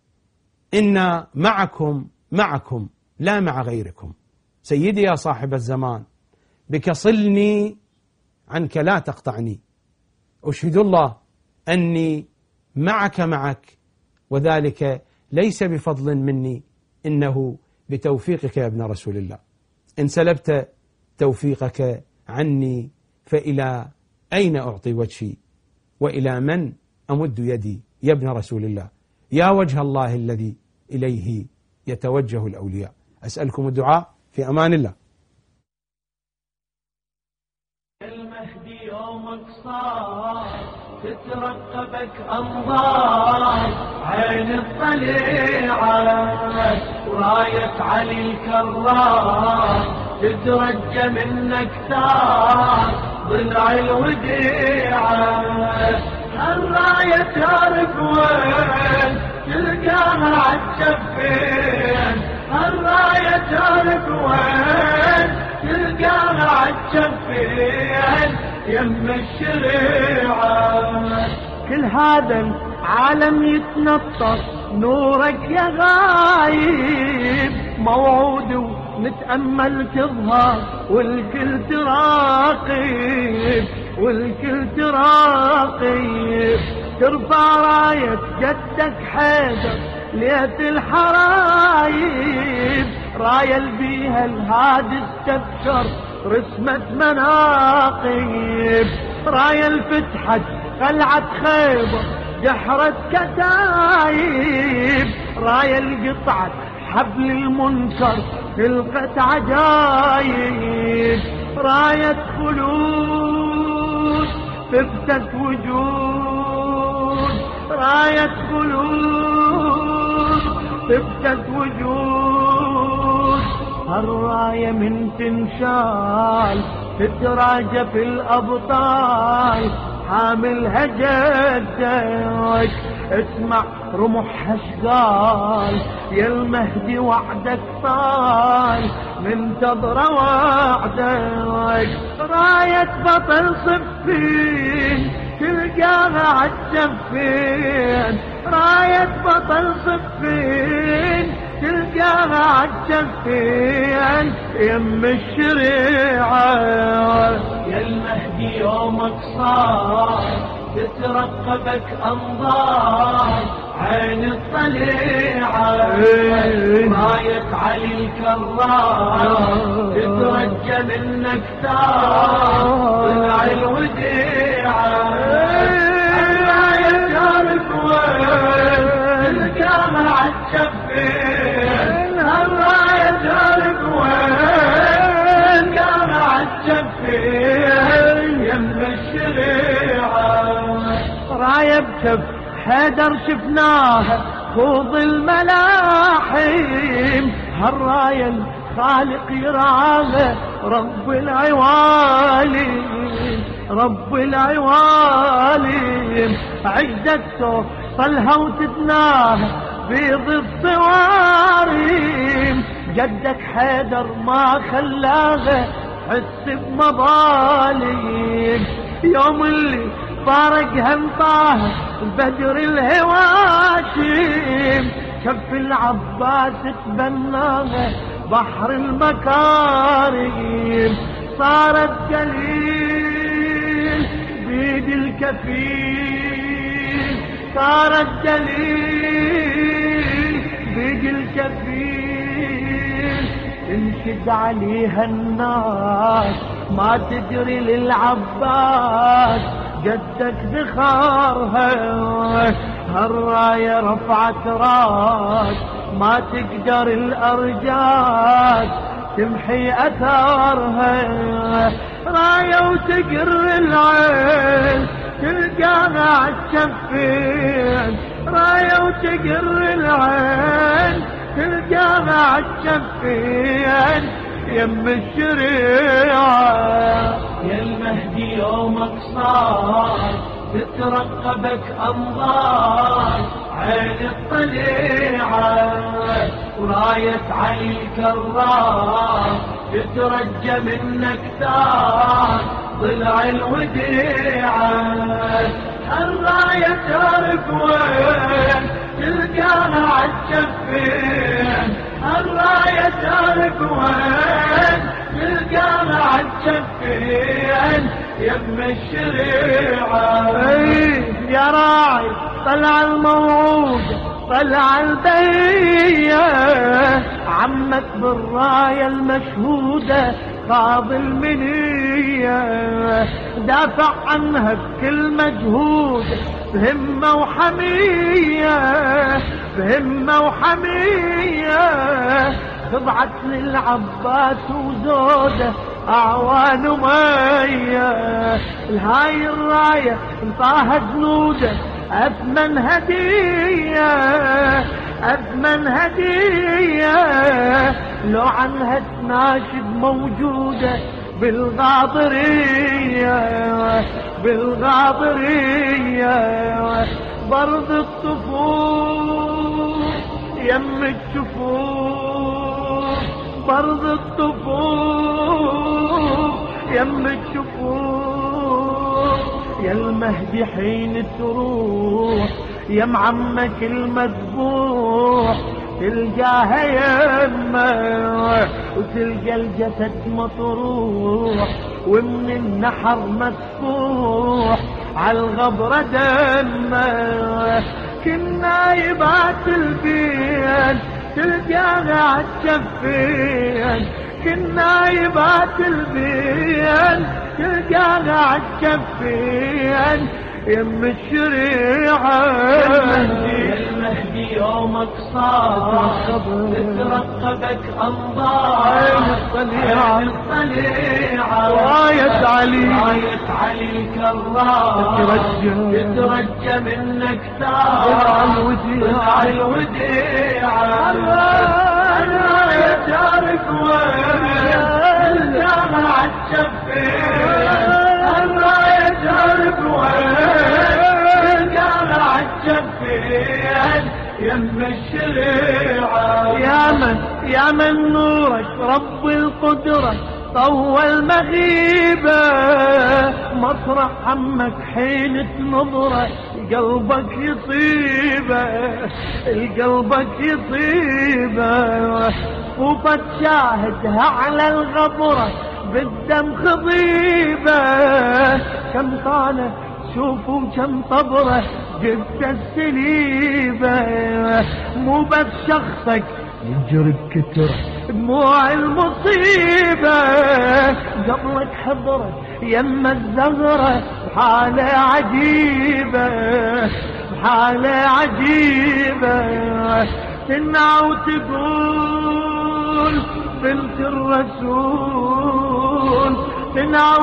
إنا معكم معكم لا مع غيركم. سيدي يا صاحب الزمان بك صلني عنك لا تقطعني، أشهد الله أني معك معك، وذلك ليس بفضل مني إنه بتوفيقك يا ابن رسول الله. إن سلبت توفيقك عني فإلى أين أعطي وجهي وإلى من أمد يدي يا ابن رسول الله، يا وجه الله الذي إليه يتوجه الأولياء. أسألكم الدعاء في أمان الله. المهدي يومك صار تترقبك أنظار عين الطليعة، وراية علي الكرار تترجى منك ثار ضلع الوديعة. الراية تعرف وين تلقاها عالجفين، الراية تعرف وين تلقاها عالجفين يم الشريعة. كل هذا العالم يتنطط نورك يا غايب، موعود ونتأمل تظهر والكل تراقب والكل تراقب. ترفع راية جدك حيدر ليت الحرايب، راية البيها الهادي استبشر رسمة مناقب، راية الفتحة قلعة خيبر جحرت كتايب، راية القطعة حبل المنكر خلقت عجايب، راية خلود ثبتت وجود، راية خلود ثبتت وجود. هالراية من تنشال تتراجى في الأبطال، حاملها جدك اسمع رمحها شقال يا المهدي وعدك طال منتظر وعدك راية بطل صفين تلقاها عالجفين راية بطل صفين تلقاها عالجفين يم الشريعة يا المهدي يومك صار تترقبك أنظار عين الطليعة راية علي الكرار تترجى منك تار طلع الوديعة الراية تعرف وين تلقاها عالجفين الراية تعرف وين تلقاها عالجفين يم الشريعة راية بكف حيدر شفناها خوض الملاحم هالراية الخالق يرعاها رب العوالم رب العوالم عجدته طلها وتدناها بيض الصوارم جدك حيدر ما خلاها حس بمظالم يوم اللي فارق هنطاه بدر الهواشم كف العباس تبناها بحر المكارم صارت جليل بيد الكفيل صارت جليل بيد الكفيل تنشد عليها الناس ما تجري للعباس جدك ذخارها هالراية رفعت راس ما تقدر الأرجاس تمحي أثارها راية وتقر العين تلقاها عالشفين راية وتقر العين تلقاها عالشفين يم الشريعة يا المهدي يومك صار تترقبك أنظار عين الطليعة وراية علي الكرار تترجى منك تار طلع الوديعة الراية تعرف وين تلقاها عالشفين الراية تعرف وين تلقاها عالشفين يم الشريعة يا راعي طلع الموعود طلع البية عمك بالراية المشهودة قاضي المنية دافع عنها بكل مجهود بهمة وحمية بهمة وحمية تبعت للعباس وزوده أعوان ومية الهاي الراية انطاها جنوده أثمن هدية أثمن هدية لو عنها تناشد موجودة بالغاضرية بالغاضرية برد الطفوف يم الشفوف برد الطفوف يم الشفوف يا المهدي حين تروح يا معمك المذبوح تلقاها يمه وتلقى الجسد مطروح ومن النحر مسفوح عالغبرة دمه كنا يبات البيت تلقاها عالشفين كنا يبات البيت تلقاها عالشفين يم الشريعة يا المهدي يومك صار تترقبك أنظار عين الطليعة راية علي راية علي الكرار تترجى منك تار طلع الوديعة الراية تعرف وين تلقاها عالشفين الراية تعرف وين تلقاها عالشفين يم الشريعة. يا من يا من نورك رب القدرة طول مغيبة، مطرح عمك حين تنظره قلبك يطيبه، القلبك يطيبه. وفت شاهدها على الغبرة بالدم خضيبة، كم طالع شوفوا كم طبرة جبت السليبة. مو بس شخصك يجري بكترة دموع المصيبة، قبلك حضرة يم الزهرة بحالة عجيبة، بحالة عجيبة. تنعى وتقول بنت الرسول، تنعى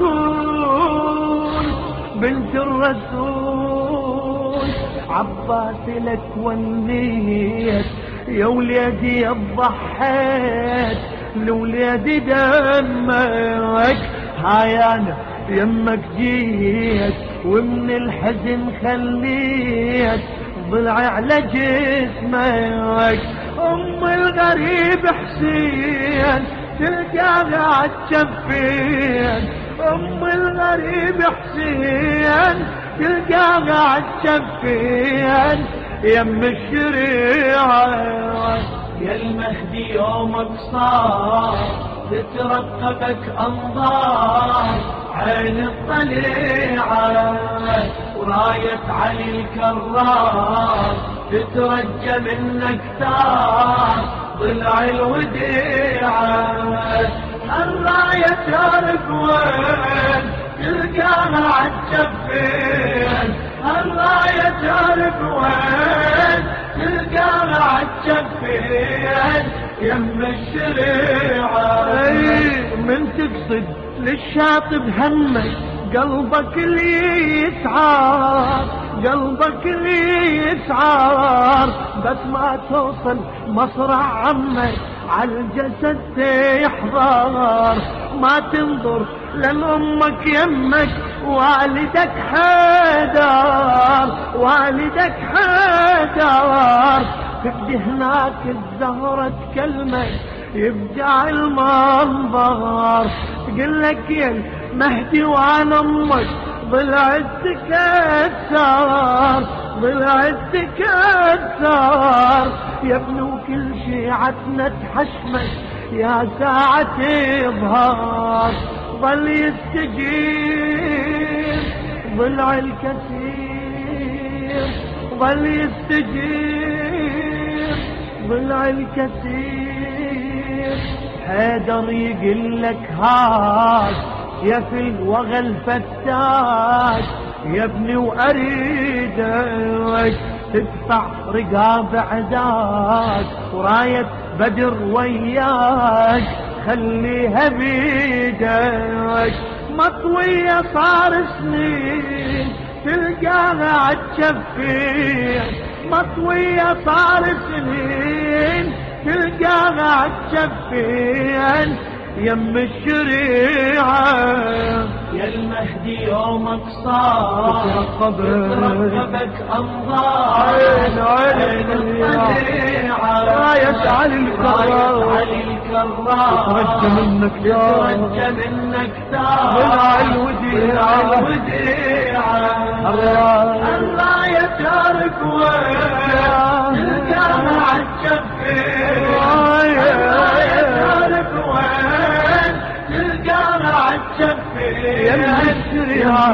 وتقول بنت الرسول. عباس لك والنيت يا وليدي ضحيت، لوليدي دمك هاي انا يمك جيت، ومن الحزن خليت ضلعي على جسمك. ام الغريب حسين تلقاها عالجفين، ام الغريب حسين تلقاها عالجفين. يم الشريعة يا المهدي يومك صار تترقبك انظار عين الطليعة، وراية علي الكرار تترجى منك تار ضلع الوديعة. الراية تعرف وين تلقاها عالجفين، الراية تعرف وين تلقاها عالجفين. يم الشريعة من تقصد للشاطب همك قلبك اللي يسعار، قلبك اللي يسعار. بس ما توصل مصرع عمك عالجسد تحضر، ما تنظر لان امك يمك والدك حيدر، والدك حيدر. تبدي هناك الزهرة تكلمك يبدع المنظر، تقلك يا المهدي وانا امك ضلعت تكسر، ضلعت تكسر. يا ابني وكل شيعتنا تحشمك يا ساعة يظهر، ظل يستجيب ضلع الكثير، ظل يستجيب ضلع الكثير. حيدر يقلك هاك يا في الوغى الفتاك، يا ابني واريدك تدفع رقاب عداك، وراية بدر وياك خليها بيدك. مطوية صار سنين تلقاها عالجفين، مطوية صار سنين تلقاها عالجفين. يم الشريعة يا المهدي يومك صار تترقبك انظار عين عين الطليعة، راية علي الكرار علي الكرار تترجى منك تار، تترجى منك تار ضلع الوديعة، الوديعة. الراية تعرف وين تلقاها عالجفين، الراية تعرف وين تلقاها عالجفين. يم الشريعة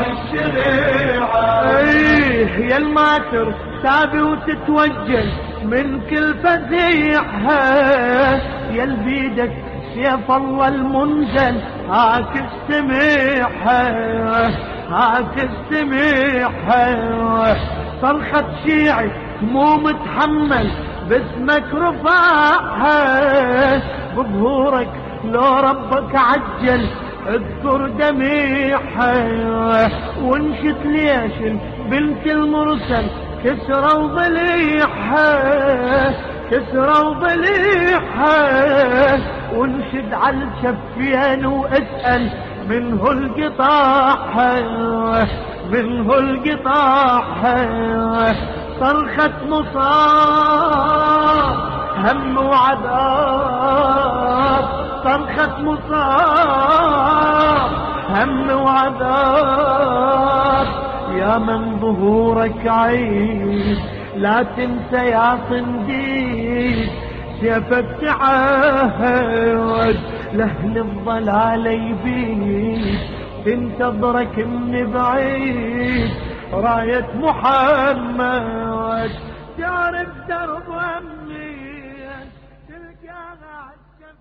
ايه يا الماتر تابي وتتوجل من كل فزيعها، يا البيدك سيف الله المنزل هاك السميحة، هاك السميحة. صرخة شيعي مو متحمل باسمك رفعها، بظهورك لو ربك عجل اذكر دميحة. وانشت ليش بنت المرسل كسرى وضليحة، كسرى وضليحة. وانشد على الشفين واسأل منه القطاع، منه القطاع. صرخة مصاب هم وعذاب، صرخة مصاب هم وعذاب، يا من ظهورك عيد لا تنسى يا صنديد، سيفك تعهد لأهل الضلال يبيد، تنتظرك من بعيد راية محمد، تعرف درب أمني تلقاها